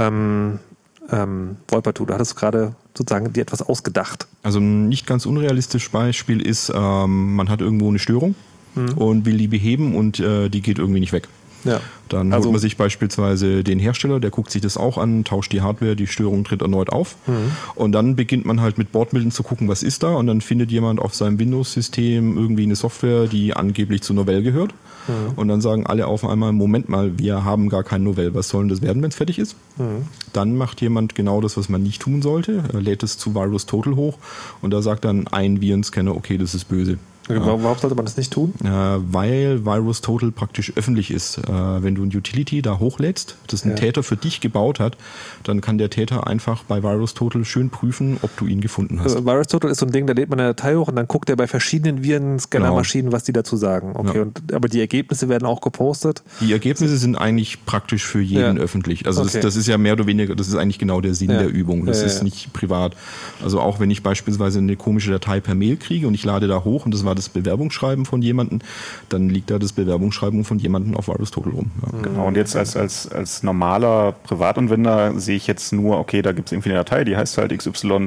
Speaker 1: Wolpertu, du hattest gerade sozusagen dir etwas ausgedacht.
Speaker 5: Also ein nicht ganz unrealistisches Beispiel ist, man hat irgendwo eine Störung und will die beheben und die geht irgendwie nicht weg.
Speaker 1: Ja.
Speaker 5: Dann
Speaker 1: Also-
Speaker 5: holt man sich beispielsweise den Hersteller, der guckt sich das auch an, tauscht die Hardware, die Störung tritt erneut auf. Und dann beginnt man halt mit Bordmitteln zu gucken, was ist da. Und dann findet jemand auf seinem Windows-System irgendwie eine Software, die angeblich zu Novell gehört. Und dann sagen alle auf einmal, Moment mal, wir haben gar kein Novell. Was soll denn das werden, wenn es fertig ist? Dann macht jemand genau das, was man nicht tun sollte. Er lädt es zu VirusTotal hoch und da sagt dann ein Virenscanner, okay, das ist böse.
Speaker 1: Warum sollte man das nicht tun?
Speaker 5: Weil VirusTotal praktisch öffentlich ist. Wenn du ein Utility da hochlädst, das ein Täter für dich gebaut hat, dann kann der Täter einfach bei VirusTotal schön prüfen, ob du ihn gefunden hast.
Speaker 1: VirusTotal ist so ein Ding, da lädt man eine Datei hoch und dann guckt er bei verschiedenen Virenscannermaschinen, was die dazu sagen. Okay,
Speaker 5: Ja.
Speaker 1: aber die Ergebnisse werden auch gepostet.
Speaker 5: Die Ergebnisse sind eigentlich praktisch für jeden öffentlich. Also
Speaker 1: Okay.
Speaker 5: das ist ja mehr oder weniger, das ist eigentlich genau der Sinn
Speaker 1: Ja.
Speaker 5: der Übung. Das
Speaker 1: Ja,
Speaker 5: ist
Speaker 1: ja.
Speaker 5: nicht privat. Also auch wenn ich beispielsweise eine komische Datei per Mail kriege und ich lade da hoch und das war das Bewerbungsschreiben von jemandem, dann liegt da das Bewerbungsschreiben von jemandem auf VirusTotal rum. Ja.
Speaker 3: Genau, und jetzt als normaler Privatanwender sehe ich jetzt nur, okay, da gibt es irgendwie eine Datei, die heißt halt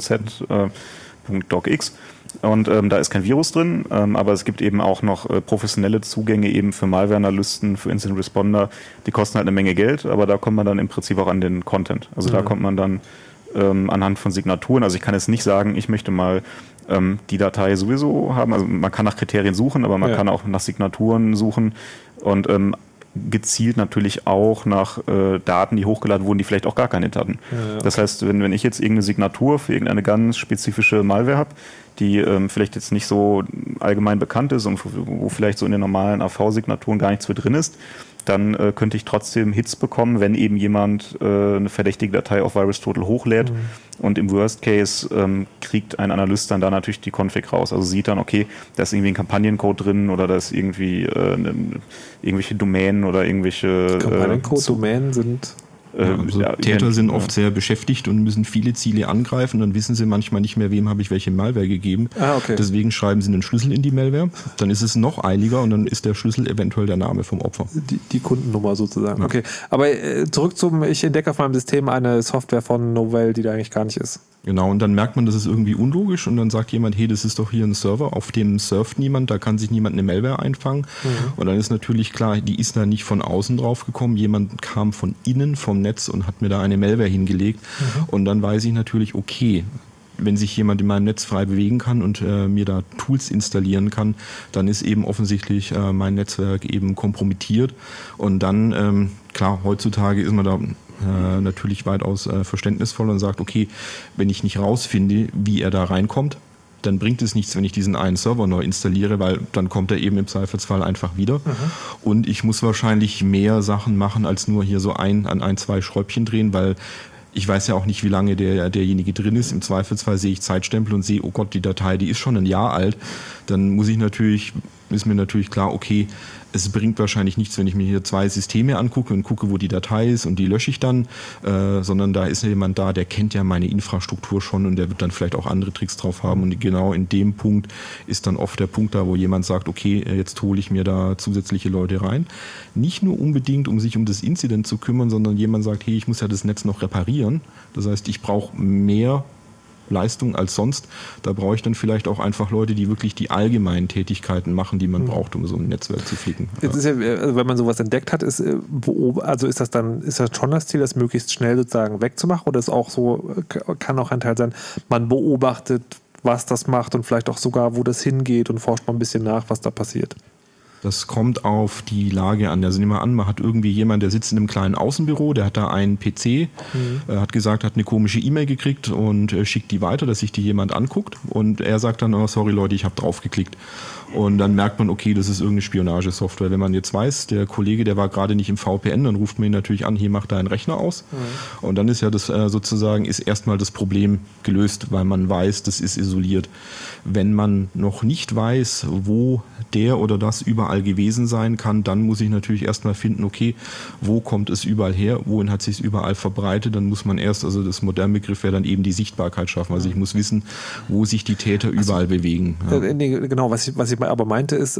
Speaker 3: xyz.docx und da ist kein Virus drin, aber es gibt eben auch noch professionelle Zugänge eben für Malware-Analysten, für Incident Responder, die kosten halt eine Menge Geld, aber da kommt man dann im Prinzip auch an den Content. Also da kommt man dann anhand von Signaturen, also ich kann jetzt nicht sagen, ich möchte mal die Datei sowieso haben, also man kann nach Kriterien suchen, aber man kann auch nach Signaturen suchen und gezielt natürlich auch nach Daten, die hochgeladen wurden, die vielleicht auch gar keine hatten. Das heißt, wenn ich jetzt irgendeine Signatur für irgendeine ganz spezifische Malware habe, die vielleicht jetzt nicht so allgemein bekannt ist und wo vielleicht so in den normalen AV-Signaturen gar nichts für drin ist, dann könnte ich trotzdem Hits bekommen, wenn eben jemand eine verdächtige Datei auf VirusTotal hochlädt und im Worst Case kriegt ein Analyst dann da natürlich die Config raus. Also sieht dann, okay, da ist irgendwie ein Kampagnencode drin oder da ist irgendwie irgendwelche Domänen oder irgendwelche
Speaker 1: Kampagnencode, Domänen sind...
Speaker 5: Täter sind oft sehr beschäftigt und müssen viele Ziele angreifen. Dann wissen sie manchmal nicht mehr, wem habe ich welche Malware gegeben.
Speaker 1: Okay.
Speaker 5: Deswegen schreiben sie einen Schlüssel in die Malware. Dann ist es noch eiliger und dann ist der Schlüssel eventuell der Name vom Opfer.
Speaker 1: Die Kundennummer sozusagen. Okay. Aber zurück zum, ich entdecke auf meinem System eine Software von Novell, die da eigentlich gar nicht ist.
Speaker 5: Genau, und dann merkt man, das ist irgendwie unlogisch und dann sagt jemand, hey, das ist doch hier ein Server, auf dem surft niemand, da kann sich niemand eine Malware einfangen. Und dann ist natürlich klar, die ist da nicht von außen drauf gekommen, jemand kam von innen vom Netz und hat mir da eine Malware hingelegt. Und dann weiß ich natürlich, okay, wenn sich jemand in meinem Netz frei bewegen kann und mir da Tools installieren kann, dann ist eben offensichtlich mein Netzwerk eben kompromittiert. Und dann, klar, heutzutage ist man da natürlich weitaus verständnisvoll und sagt, okay, wenn ich nicht rausfinde, wie er da reinkommt, dann bringt es nichts, wenn ich diesen einen Server neu installiere, weil dann kommt er eben im Zweifelsfall einfach wieder. Und ich muss wahrscheinlich mehr Sachen machen, als nur hier so an zwei Schräubchen drehen, weil ich weiß ja auch nicht, wie lange derjenige drin ist. Im Zweifelsfall sehe ich Zeitstempel und sehe, oh Gott, die Datei, die ist schon ein Jahr alt. Dann ist mir natürlich klar, okay, es bringt wahrscheinlich nichts, wenn ich mir hier zwei Systeme angucke und gucke, wo die Datei ist und die lösche ich dann, sondern da ist jemand da, der kennt ja meine Infrastruktur schon und der wird dann vielleicht auch andere Tricks drauf haben und genau in dem Punkt ist dann oft der Punkt da, wo jemand sagt, okay, jetzt hole ich mir da zusätzliche Leute rein. Nicht nur unbedingt, um sich um das Incident zu kümmern, sondern jemand sagt, hey, ich muss ja das Netz noch reparieren. Das heißt, ich brauche mehr Leistung als sonst. Da brauche ich dann vielleicht auch einfach Leute, die wirklich die allgemeinen Tätigkeiten machen, die man braucht, um so ein Netzwerk zu flicken.
Speaker 1: Jetzt ist ja, also wenn man sowas entdeckt hat, ist das schon das Ziel, das möglichst schnell sozusagen wegzumachen oder ist auch so, kann auch ein Teil sein, man beobachtet, was das macht und vielleicht auch sogar, wo das hingeht und forscht mal ein bisschen nach, was da passiert.
Speaker 5: Das kommt auf die Lage an. Also nehmen wir an, man hat irgendwie jemanden, der sitzt in einem kleinen Außenbüro, der hat da einen PC, hat gesagt, hat eine komische E-Mail gekriegt und schickt die weiter, dass sich die jemand anguckt. Und er sagt dann, oh, sorry Leute, ich habe draufgeklickt. Und dann merkt man, okay, das ist irgendeine Spionagesoftware. Wenn man jetzt weiß, der Kollege, der war gerade nicht im VPN, dann ruft man ihn natürlich an, hier macht deinen Rechner aus. Und dann ist ja das sozusagen, ist erstmal das Problem gelöst, weil man weiß, das ist isoliert. Wenn man noch nicht weiß, wo der oder das überall gewesen sein kann, dann muss ich natürlich erstmal finden, okay, wo kommt es überall her, wohin hat sich es überall verbreitet, dann muss man erst, also das moderne Begriff wäre dann eben die Sichtbarkeit schaffen. Also ich muss wissen, wo sich die Täter überall bewegen. Ja.
Speaker 1: Nee, genau, was ich aber meinte ist,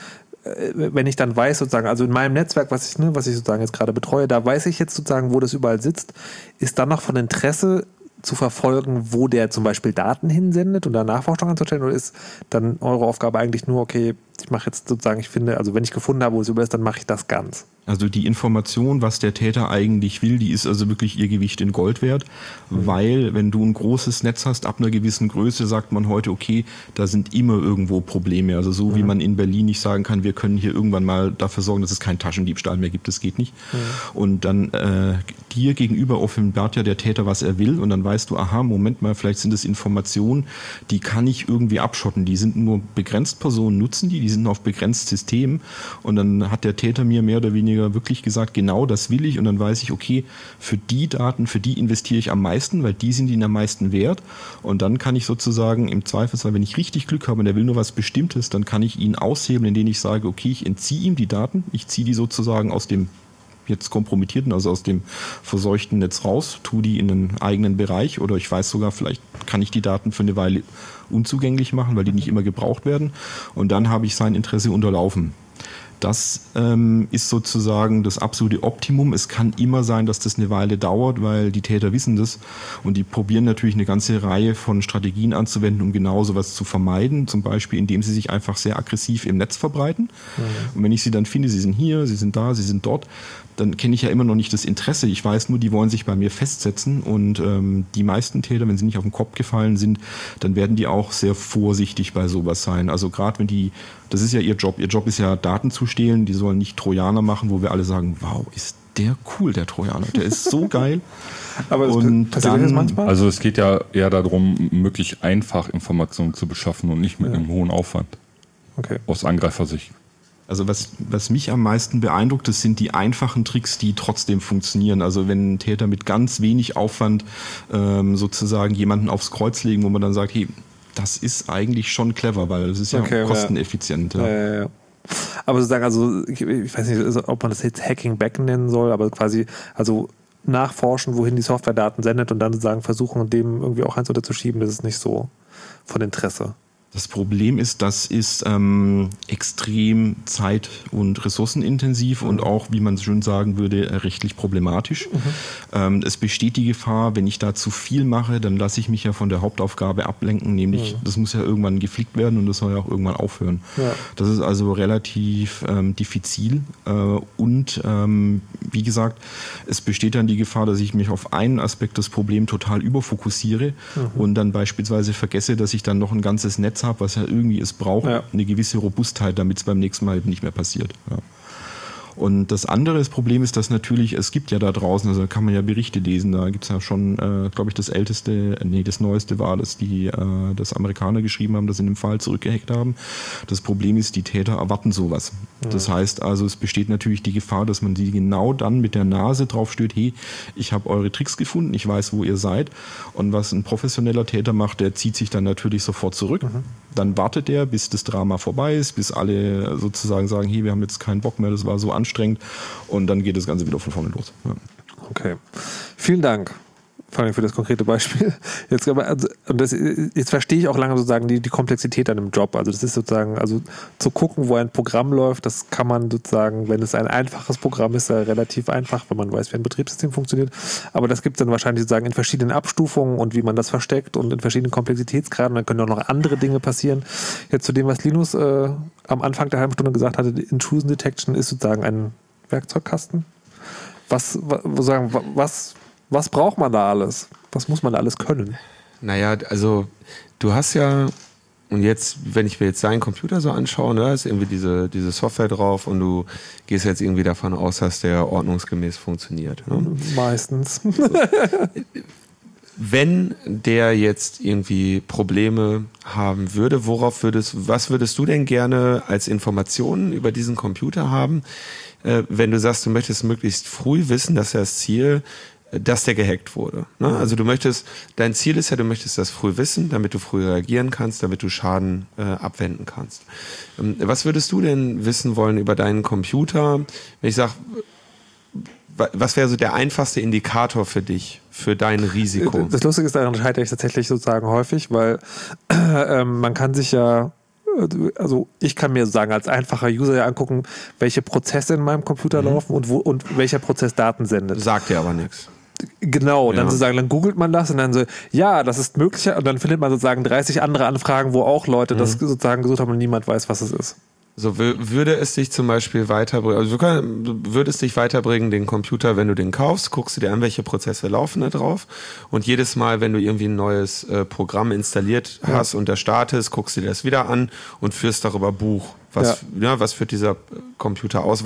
Speaker 1: wenn ich dann weiß sozusagen, also in meinem Netzwerk, was ich sozusagen jetzt gerade betreue, da weiß ich jetzt sozusagen, wo das überall sitzt, ist dann noch von Interesse zu verfolgen, wo der zum Beispiel Daten hinsendet und da Nachforschung anzustellen, oder ist dann eure Aufgabe eigentlich nur, okay, ich mache jetzt sozusagen, ich finde, also wenn ich gefunden habe, wo es über ist, dann mache ich das ganz.
Speaker 5: Also die Information, was der Täter eigentlich will, die ist also wirklich ihr Gewicht in Gold wert, weil wenn du ein großes Netz hast, ab einer gewissen Größe sagt man heute, okay, da sind immer irgendwo Probleme. Also so wie man in Berlin nicht sagen kann, wir können hier irgendwann mal dafür sorgen, dass es keinen Taschendiebstahl mehr gibt, das geht nicht. Und dann dir gegenüber offenbart ja der Täter, was er will, und dann weißt du, aha, Moment mal, vielleicht sind es Informationen, die kann ich irgendwie abschotten. Die sind nur begrenzt Personen nutzen die sind auf begrenzt Systemen, und dann hat der Täter mir mehr oder weniger wirklich gesagt, genau das will ich, und dann weiß ich, okay, für die Daten, für die investiere ich am meisten, weil die sind ihnen am meisten wert, und dann kann ich sozusagen im Zweifelsfall, wenn ich richtig Glück habe und der will nur was Bestimmtes, dann kann ich ihn aushebeln, indem ich sage, okay, ich entziehe ihm die Daten, ich ziehe die sozusagen aus dem jetzt kompromittierten, also aus dem verseuchten Netz raus, tue die in einen eigenen Bereich, oder ich weiß sogar, vielleicht kann ich die Daten für eine Weile unzugänglich machen, weil die nicht immer gebraucht werden, und dann habe ich sein Interesse unterlaufen. Das ist sozusagen das absolute Optimum. Es kann immer sein, dass das eine Weile dauert, weil die Täter wissen das, und die probieren natürlich eine ganze Reihe von Strategien anzuwenden, um genau sowas zu vermeiden. Zum Beispiel, indem sie sich einfach sehr aggressiv im Netz verbreiten. Und wenn ich sie dann finde, sie sind hier, sie sind da, sie sind dort, dann kenne ich ja immer noch nicht das Interesse. Ich weiß nur, die wollen sich bei mir festsetzen, und die meisten Täter, wenn sie nicht auf den Kopf gefallen sind, dann werden die auch sehr vorsichtig bei sowas sein. Also gerade wenn die, das ist ja ihr Job ist ja Daten zu stehlen, die sollen nicht Trojaner machen, wo wir alle sagen, wow, ist der cool, der Trojaner, der ist so geil.
Speaker 1: Aber das passiert das manchmal?
Speaker 2: Also es geht ja eher darum, möglichst einfach Informationen zu beschaffen und nicht mit einem hohen Aufwand.
Speaker 1: Okay.
Speaker 2: Aus Angreifersicht.
Speaker 5: Also was mich am meisten beeindruckt, das sind die einfachen Tricks, die trotzdem funktionieren. Also wenn ein Täter mit ganz wenig Aufwand sozusagen jemanden aufs Kreuz legen, wo man dann sagt, hey, das ist eigentlich schon clever, weil das ist ja kosteneffizient. Ja.
Speaker 1: Aber sozusagen, also ich weiß nicht, ob man das jetzt Hacking Back nennen soll, aber quasi, also nachforschen, wohin die Software Daten sendet, und dann sozusagen versuchen, dem irgendwie auch eins unterzuschieben, das ist nicht so von Interesse.
Speaker 5: Das Problem ist, das ist extrem zeit- und ressourcenintensiv und auch, wie man schön sagen würde, rechtlich problematisch. Es besteht die Gefahr, wenn ich da zu viel mache, dann lasse ich mich ja von der Hauptaufgabe ablenken, nämlich das muss ja irgendwann geflickt werden und das soll ja auch irgendwann aufhören. Ja. Das ist also relativ diffizil und wie gesagt, es besteht dann die Gefahr, dass ich mich auf einen Aspekt des Problems total überfokussiere und dann beispielsweise vergesse, dass ich dann noch ein ganzes Netz habe, was ja irgendwie es braucht, eine gewisse Robustheit, damit es beim nächsten Mal nicht mehr passiert. Ja. Und das andere Problem ist, dass natürlich, es gibt ja da draußen, also da kann man ja Berichte lesen, da gibt es ja schon, glaube ich, das Neueste war, dass das Amerikaner geschrieben haben, dass sie in dem Fall zurückgehackt haben. Das Problem ist, die Täter erwarten sowas. Das heißt also, es besteht natürlich die Gefahr, dass man sie genau dann mit der Nase drauf stößt, hey, ich habe eure Tricks gefunden, ich weiß, wo ihr seid. Und was ein professioneller Täter macht, der zieht sich dann natürlich sofort zurück. Dann wartet er, bis das Drama vorbei ist, bis alle sozusagen sagen, hey, wir haben jetzt keinen Bock mehr, das war so anstrengend, und dann geht das Ganze wieder von vorne los. Ja.
Speaker 1: Okay. Vielen Dank, vor allem für das konkrete Beispiel. Jetzt verstehe ich auch lange sozusagen die Komplexität an dem Job. Also das ist sozusagen, also zu gucken, wo ein Programm läuft, das kann man sozusagen, wenn es ein einfaches Programm ist, relativ einfach, wenn man weiß, wie ein Betriebssystem funktioniert. Aber das gibt es dann wahrscheinlich sozusagen in verschiedenen Abstufungen und wie man das versteckt und in verschiedenen Komplexitätsgraden. Dann können auch noch andere Dinge passieren. Jetzt zu dem, was Linus am Anfang der halben Stunde gesagt hatte, die Intrusion Detection ist sozusagen ein Werkzeugkasten. Was braucht man da alles? Was muss man da alles können?
Speaker 4: Naja, also du hast ja Und jetzt, wenn ich mir jetzt deinen Computer so anschaue, ne, ist irgendwie diese Software drauf und du gehst jetzt irgendwie davon aus, dass der ordnungsgemäß funktioniert. Ne?
Speaker 1: Meistens.
Speaker 4: Wenn der jetzt irgendwie Probleme haben würde, was würdest du denn gerne als Informationen über diesen Computer haben, wenn du sagst, du möchtest möglichst früh wissen, dass das Ziel, dass der gehackt wurde. Ne? Also dein Ziel ist ja, du möchtest das früh wissen, damit du früh reagieren kannst, damit du Schaden abwenden kannst. Was würdest du denn wissen wollen über deinen Computer, wenn ich sage, was wäre so der einfachste Indikator für dich, für dein Risiko?
Speaker 1: Das Lustige ist, daran scheitere ich tatsächlich sozusagen häufig, weil man kann sich ja, also ich kann mir sozusagen als einfacher User ja angucken, welche Prozesse in meinem Computer laufen und welcher Prozess Daten sendet.
Speaker 4: Sagt dir aber nichts.
Speaker 1: Genau, dann
Speaker 4: Ja.
Speaker 1: sozusagen, dann googelt man das und dann so, ja, das ist möglich, und dann findet man sozusagen 30 andere Anfragen, wo auch Leute das sozusagen gesucht haben und niemand weiß, was es ist.
Speaker 4: So, würde es dich zum Beispiel weiterbringen, also würde es dich weiterbringen, den Computer, wenn du den kaufst, guckst du dir an, welche Prozesse laufen da drauf, und jedes Mal, wenn du irgendwie ein neues Programm installiert hast und da startest, guckst du dir das wieder an und führst darüber Buch. Was führt dieser Computer aus?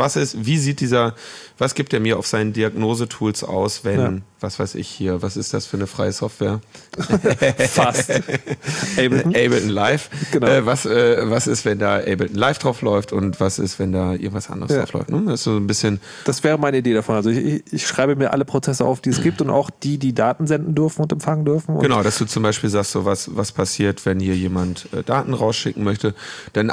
Speaker 4: Was gibt er mir auf seinen Diagnosetools aus, wenn, was weiß ich hier, was ist das für eine freie Software?
Speaker 1: Fast.
Speaker 4: Ableton Live.
Speaker 1: Genau.
Speaker 4: Was ist, wenn da Ableton Live drauf läuft, und was ist, wenn da irgendwas anderes drauf läuft? Ne? Das ist so ein bisschen.
Speaker 1: Das wäre meine Idee davon. Also ich schreibe mir alle Prozesse auf, die es gibt, und auch die Daten senden dürfen und empfangen dürfen. Und
Speaker 4: Genau, dass du zum Beispiel sagst, so was passiert, wenn hier jemand Daten rausschicken möchte. Denn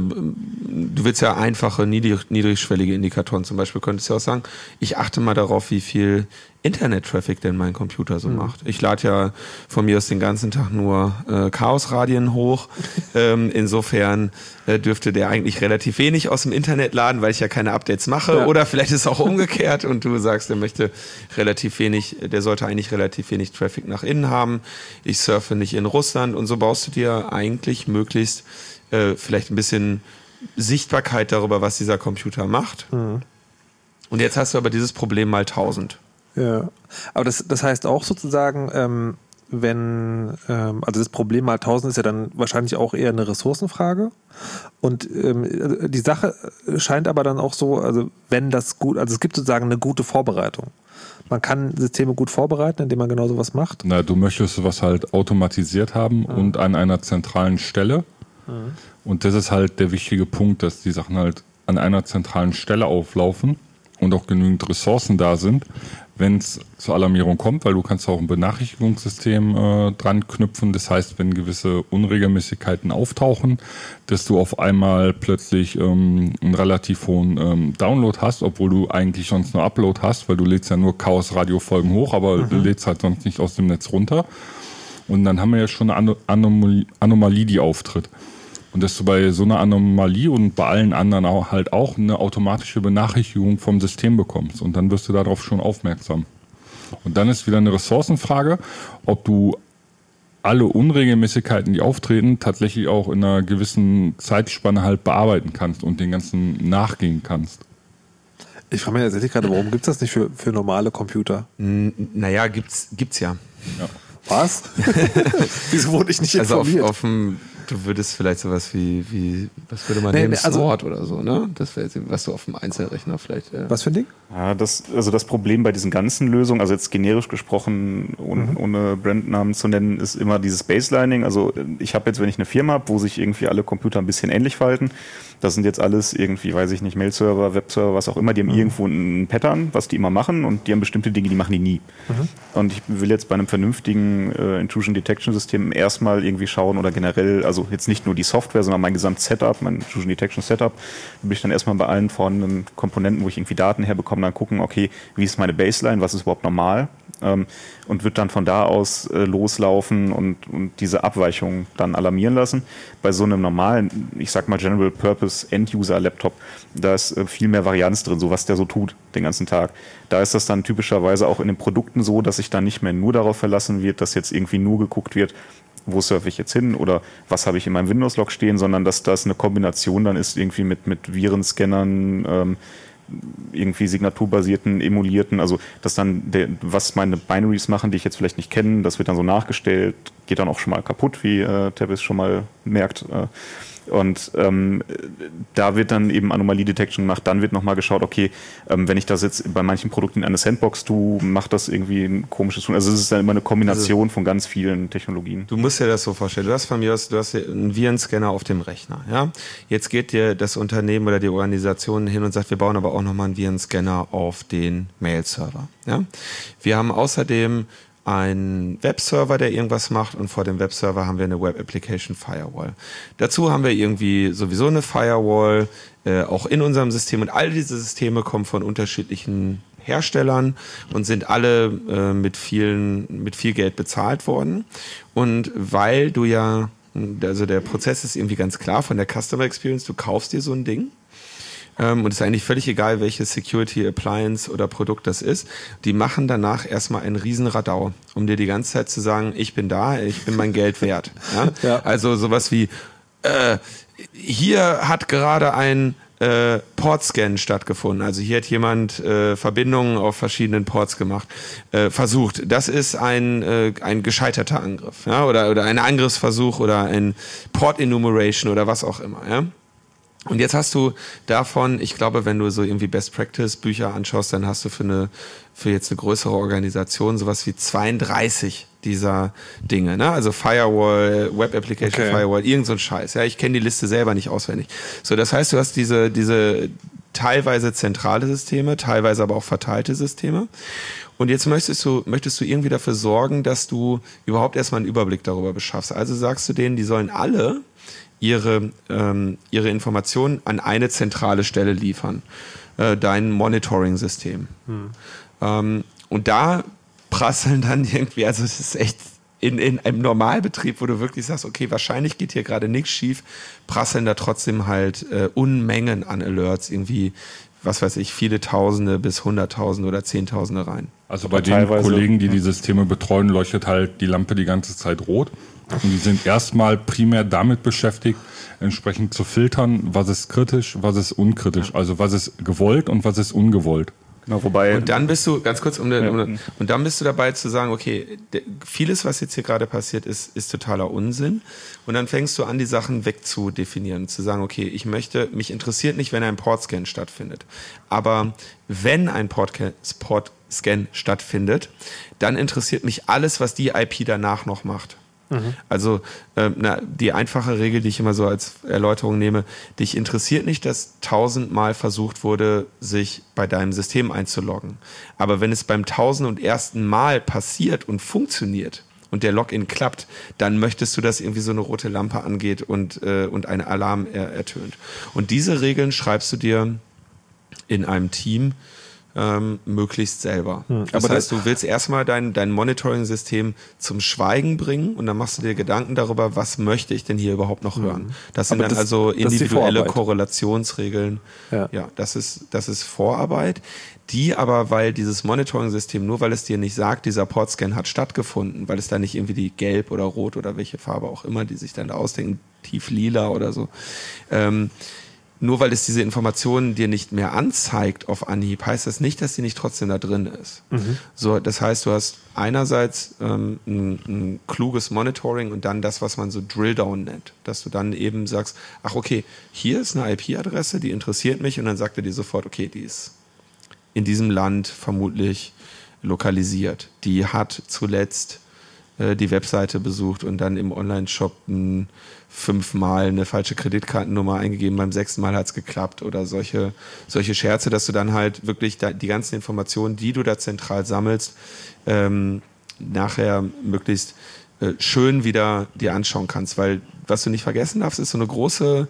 Speaker 4: du willst ja einfache, niedrigschwellige Indikatoren. Zum Beispiel könntest du ja auch sagen, ich achte mal darauf, wie viel Internet-Traffic denn mein Computer so macht. Ich lade ja von mir aus den ganzen Tag nur Chaos-Radien hoch. Insofern dürfte der eigentlich relativ wenig aus dem Internet laden, weil ich ja keine Updates mache.
Speaker 1: Ja.
Speaker 4: Oder vielleicht ist es auch umgekehrt und du sagst, der sollte eigentlich relativ wenig Traffic nach innen haben. Ich surfe nicht in Russland, und so baust du dir eigentlich möglichst vielleicht ein bisschen Sichtbarkeit darüber, was dieser Computer macht. Und jetzt hast du aber dieses Problem mal 1000.
Speaker 1: Ja, aber das heißt auch sozusagen, also das Problem mal 1000 ist ja dann wahrscheinlich auch eher eine Ressourcenfrage. Und die Sache scheint aber dann auch so, also es gibt sozusagen eine gute Vorbereitung. Man kann Systeme gut vorbereiten, indem man genau sowas macht.
Speaker 2: Na, du möchtest sowas halt automatisiert haben und an einer zentralen Stelle. Und das ist halt der wichtige Punkt, dass die Sachen halt an einer zentralen Stelle auflaufen und auch genügend Ressourcen da sind, wenn es zur Alarmierung kommt, weil du kannst auch ein Benachrichtigungssystem dran knüpfen. Das heißt, wenn gewisse Unregelmäßigkeiten auftauchen, dass du auf einmal plötzlich einen relativ hohen Download hast, obwohl du eigentlich sonst nur Upload hast, weil du lädst ja nur Chaos-Radio-Folgen hoch, aber du lädst halt sonst nicht aus dem Netz runter. Und dann haben wir ja schon eine Anomalie, die auftritt. Und dass du bei so einer Anomalie und bei allen anderen auch eine automatische Benachrichtigung vom System bekommst. Und dann wirst du darauf schon aufmerksam. Und dann ist wieder eine Ressourcenfrage, ob du alle Unregelmäßigkeiten, die auftreten, tatsächlich auch in einer gewissen Zeitspanne halt bearbeiten kannst und den ganzen nachgehen kannst.
Speaker 1: Ich frage mich tatsächlich gerade, warum gibt es das nicht für normale Computer?
Speaker 4: Naja, gibt's ja.
Speaker 1: Was? Wieso wurde ich nicht informiert?
Speaker 4: Also du würdest vielleicht sowas wie was würde man nehmen, Sword oder so, ne? Das wäre jetzt, was du auf dem Einzelrechner vielleicht.
Speaker 1: Was für ein Ding?
Speaker 3: Ja, das Problem bei diesen ganzen Lösungen, also jetzt generisch gesprochen, ohne Brandnamen zu nennen, ist immer dieses Baselining. Also ich habe jetzt, wenn ich eine Firma habe, wo sich irgendwie alle Computer ein bisschen ähnlich verhalten, das sind jetzt alles irgendwie, weiß ich nicht, Mail-Server, Webserver, was auch immer, die haben irgendwo ein Pattern, was die immer machen, und die haben bestimmte Dinge, die machen die nie. Und ich will jetzt bei einem vernünftigen Intrusion-Detection-System erstmal irgendwie schauen, oder generell, also jetzt nicht nur die Software, sondern mein Gesamt-Setup, mein Intrusion-Detection-Setup, da bin ich dann erstmal bei allen vorhandenen Komponenten, wo ich irgendwie Daten herbekomme, dann gucken, okay, wie ist meine Baseline, was ist überhaupt normal, und wird dann von da aus loslaufen und diese Abweichung dann alarmieren lassen. Bei so einem normalen, ich sag mal General Purpose End-User-Laptop, da ist viel mehr Varianz drin, so was der so tut den ganzen Tag. Da ist das dann typischerweise auch in den Produkten so, dass sich dann nicht mehr nur darauf verlassen wird, dass jetzt irgendwie nur geguckt wird, wo surfe ich jetzt hin oder was habe ich in meinem Windows-Log stehen, sondern dass das eine Kombination dann ist irgendwie mit Virenscannern, irgendwie signaturbasierten, emulierten, also dass dann was meine Binaries machen, die ich jetzt vielleicht nicht kenne, das wird dann so nachgestellt, geht dann auch schon mal kaputt, wie Tabis schon mal merkt. Und da wird dann eben Anomalie-Detection gemacht. Dann wird nochmal geschaut, okay, wenn ich das jetzt bei manchen Produkten in eine Sandbox tue, macht das irgendwie ein komisches Tun. Also es ist dann immer eine Kombination von ganz vielen Technologien.
Speaker 4: Du musst dir das so vorstellen. Du hast einen Virenscanner auf dem Rechner. Ja? Jetzt geht dir das Unternehmen oder die Organisation hin und sagt, wir bauen aber auch nochmal einen Virenscanner auf den Mail-Server. Ja? Wir haben außerdem ein Webserver, der irgendwas macht, und vor dem Webserver haben wir eine Web Application Firewall. Dazu haben wir irgendwie sowieso eine Firewall, auch in unserem System, und all diese Systeme kommen von unterschiedlichen Herstellern und sind alle mit viel Geld bezahlt worden. Und weil du ja, also der Prozess ist irgendwie ganz klar von der Customer Experience, du kaufst dir so ein Ding. Und es ist eigentlich völlig egal, welches Security Appliance oder Produkt das ist. Die machen danach erstmal einen riesen Radau, um dir die ganze Zeit zu sagen, ich bin da, ich bin mein Geld wert. Ja? Ja. Also sowas wie, hier hat gerade ein Portscan stattgefunden. Also hier hat jemand Verbindungen auf verschiedenen Ports gemacht, versucht. Das ist ein gescheiterter Angriff, ja? oder ein Angriffsversuch oder ein Port Enumeration oder was auch immer. Ja? Und jetzt hast du davon, ich glaube, wenn du so irgendwie Best Practice Bücher anschaust, dann hast du für jetzt eine größere Organisation sowas wie 32 dieser Dinge, ne? Also Firewall, Web Application Firewall, irgend so ein Scheiß. Ja, ich kenne die Liste selber nicht auswendig. So, das heißt, du hast diese teilweise zentrale Systeme, teilweise aber auch verteilte Systeme. Und jetzt möchtest du irgendwie dafür sorgen, dass du überhaupt erstmal einen Überblick darüber beschaffst. Also sagst du denen, die sollen alle ihre Informationen an eine zentrale Stelle liefern, dein Monitoring-System. Und da prasseln dann irgendwie, also das ist echt in einem Normalbetrieb, wo du wirklich sagst, okay, wahrscheinlich geht hier gerade nichts schief, prasseln da trotzdem halt Unmengen an Alerts, irgendwie, was weiß ich, viele Tausende bis Hunderttausende oder Zehntausende rein.
Speaker 2: Also bei den Kollegen, die Systeme betreuen, leuchtet halt die Lampe die ganze Zeit rot. Und die sind erstmal primär damit beschäftigt, entsprechend zu filtern, was ist kritisch, was ist unkritisch. Also was ist gewollt und was ist ungewollt.
Speaker 3: Genau, wobei.
Speaker 4: Und dann bist du, ganz kurz, und dann bist du dabei zu sagen, okay, vieles, was jetzt hier gerade passiert ist totaler Unsinn. Und dann fängst du an, die Sachen wegzudefinieren, zu sagen, okay, mich interessiert nicht, wenn ein Portscan stattfindet. Aber wenn ein Portscan stattfindet, dann interessiert mich alles, was die IP danach noch macht. Also die einfache Regel, die ich immer so als Erläuterung nehme, dich interessiert nicht, dass 1000-mal versucht wurde, sich bei deinem System einzuloggen. Aber wenn es beim 1001. Mal passiert und funktioniert und der Login klappt, dann möchtest du, dass irgendwie so eine rote Lampe angeht und ein Alarm ertönt. Und diese Regeln schreibst du dir in einem Team möglichst selber. Das heißt, du willst erstmal dein Monitoring-System zum Schweigen bringen und dann machst du dir Gedanken darüber, was möchte ich denn hier überhaupt noch hören. Das sind dann also individuelle Korrelationsregeln. Ja, das ist Vorarbeit. Die aber, weil dieses Monitoring-System, nur weil es dir nicht sagt, dieser Portscan hat stattgefunden, weil es da nicht irgendwie die Gelb oder Rot oder welche Farbe auch immer, die sich dann da ausdenken, tief lila oder so, nur weil es diese Informationen dir nicht mehr anzeigt auf Anhieb, heißt das nicht, dass sie nicht trotzdem da drin ist. So, das heißt, du hast einerseits ein kluges Monitoring und dann das, was man so Drill-Down nennt. Dass du dann eben sagst, ach okay, hier ist eine IP-Adresse, die interessiert mich, und dann sagt er dir sofort, okay, die ist in diesem Land vermutlich lokalisiert. Die hat zuletzt die Webseite besucht und dann im Online-Shop 5-mal eine falsche Kreditkartennummer eingegeben, beim 6. Mal hat es geklappt oder solche Scherze, dass du dann halt wirklich die ganzen Informationen, die du da zentral sammelst, nachher möglichst schön wieder dir anschauen kannst. Weil was du nicht vergessen darfst, ist so eine große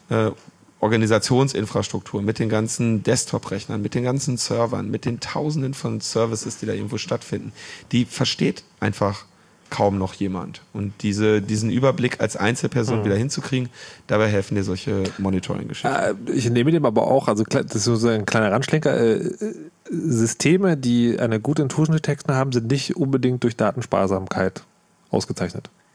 Speaker 4: Organisationsinfrastruktur mit den ganzen Desktop-Rechnern, mit den ganzen Servern, mit den Tausenden von Services, die da irgendwo stattfinden. Die versteht einfach kaum noch jemand. Und diesen Überblick als Einzelperson wieder hinzukriegen, dabei helfen dir solche Monitoring-Geschichten.
Speaker 1: Ich nehme dem aber auch, also das ist so ein kleiner Randschlenker, Systeme, die eine gute Intrusion Detection haben, sind nicht unbedingt durch Datensparsamkeit ausgezeichnet.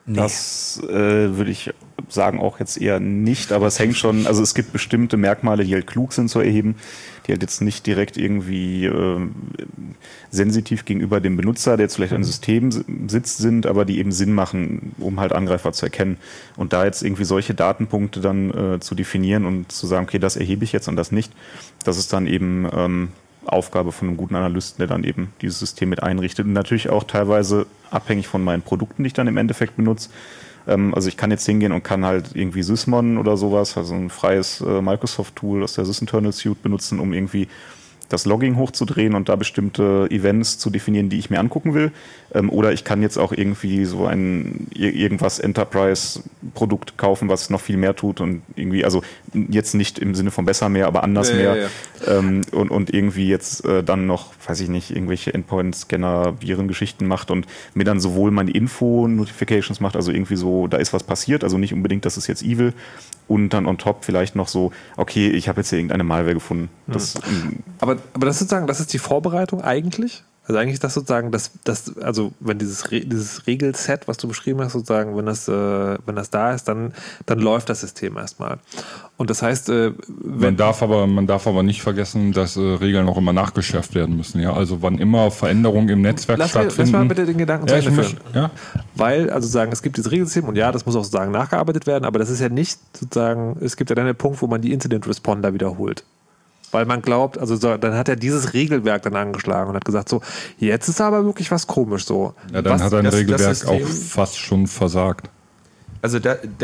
Speaker 4: Nee.
Speaker 3: Das würde ich sagen auch jetzt eher nicht, aber es hängt schon, also es gibt bestimmte Merkmale, die halt klug sind zu erheben, die halt jetzt nicht direkt irgendwie sensitiv gegenüber dem Benutzer, der jetzt vielleicht an einem System sitzt, sind, aber die eben Sinn machen, um halt Angreifer zu erkennen. Und da jetzt irgendwie solche Datenpunkte dann zu definieren und zu sagen, okay, das erhebe ich jetzt und das nicht, das ist dann eben Aufgabe von einem guten Analysten, der dann eben dieses System mit einrichtet. Und natürlich auch teilweise abhängig von meinen Produkten, die ich dann im Endeffekt benutze. Also ich kann jetzt hingehen und kann halt irgendwie Sysmon oder sowas, also ein freies Microsoft-Tool aus der Sysinternal Suite benutzen, um irgendwie das Logging hochzudrehen und da bestimmte Events zu definieren, die ich mir angucken will. Oder ich kann jetzt auch irgendwie so irgendwas Enterprise-Produkt kaufen, was noch viel mehr tut und irgendwie, also jetzt nicht im Sinne von besser mehr, aber anders mehr. Ja. Und irgendwie jetzt dann noch, weiß ich nicht, irgendwelche Endpoint-Scanner, Virengeschichten macht und mir dann sowohl meine Info-Notifications macht, also irgendwie so, da ist was passiert, also nicht unbedingt, das ist jetzt evil, und dann on top vielleicht noch so, okay, ich habe jetzt hier irgendeine Malware gefunden. Das,
Speaker 1: aber das sozusagen, das ist die Vorbereitung eigentlich? Also eigentlich ist das sozusagen, also wenn dieses Regelset, was du beschrieben hast, sozusagen, wenn das da ist, dann läuft das System erstmal. Und das heißt,
Speaker 2: man darf aber nicht vergessen, dass Regeln auch immer nachgeschärft werden müssen. Ja, also wann immer Veränderungen im Netzwerk stattfinden.
Speaker 1: Lass mal bitte den Gedanken zu Ende führen.
Speaker 2: Ja?
Speaker 1: Weil, also sagen, es gibt dieses Regelsystem und ja, das muss auch sozusagen nachgearbeitet werden, aber das ist ja nicht sozusagen, es gibt ja dann den Punkt, wo man die Incident Responder wiederholt. Weil man glaubt, also so, dann hat er dieses Regelwerk dann angeschlagen und hat gesagt, so, jetzt ist aber wirklich was komisch so.
Speaker 2: Ja, dann hat ein Regelwerk auch fast schon versagt.
Speaker 4: Also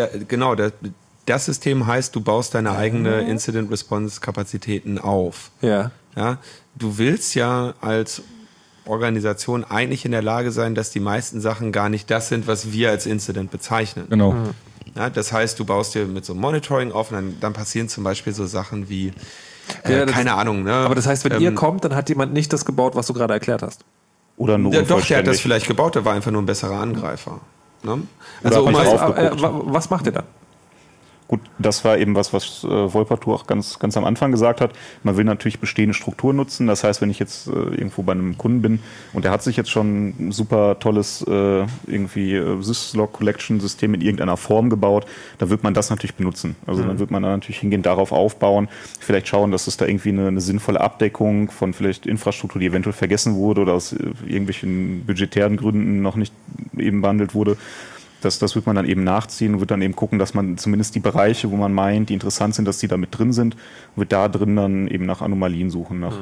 Speaker 4: das System heißt, du baust deine eigene Incident-Response-Kapazitäten auf.
Speaker 1: Ja.
Speaker 4: Ja. Du willst ja als Organisation eigentlich in der Lage sein, dass die meisten Sachen gar nicht das sind, was wir als Incident bezeichnen.
Speaker 2: Genau.
Speaker 4: Ja, das heißt, du baust dir mit so einem Monitoring auf und dann passieren zum Beispiel so Sachen wie keine Ahnung. Ne?
Speaker 1: Aber das heißt, wenn ihr kommt, dann hat jemand nicht das gebaut, was du gerade erklärt hast.
Speaker 3: Oder nur
Speaker 4: doch, der hat das vielleicht gebaut, der war einfach nur ein besserer Angreifer. Ne?
Speaker 3: Also
Speaker 1: was macht ihr dann?
Speaker 3: Gut, das war eben was Wolpertur auch ganz am Anfang gesagt hat. Man will natürlich bestehende Strukturen nutzen. Das heißt, wenn ich jetzt irgendwo bei einem Kunden bin und der hat sich jetzt schon ein super tolles Syslog-Collection-System in irgendeiner Form gebaut, dann wird man das natürlich benutzen. Also dann wird man da natürlich hingehen, darauf aufbauen, vielleicht schauen, dass es da irgendwie eine sinnvolle Abdeckung von vielleicht Infrastruktur, die eventuell vergessen wurde oder aus irgendwelchen budgetären Gründen noch nicht eben behandelt wurde. Das wird man dann eben nachziehen und wird dann eben gucken, dass man zumindest die Bereiche, wo man meint, die interessant sind, dass die da mit drin sind, wird da drin dann eben nach Anomalien suchen, nach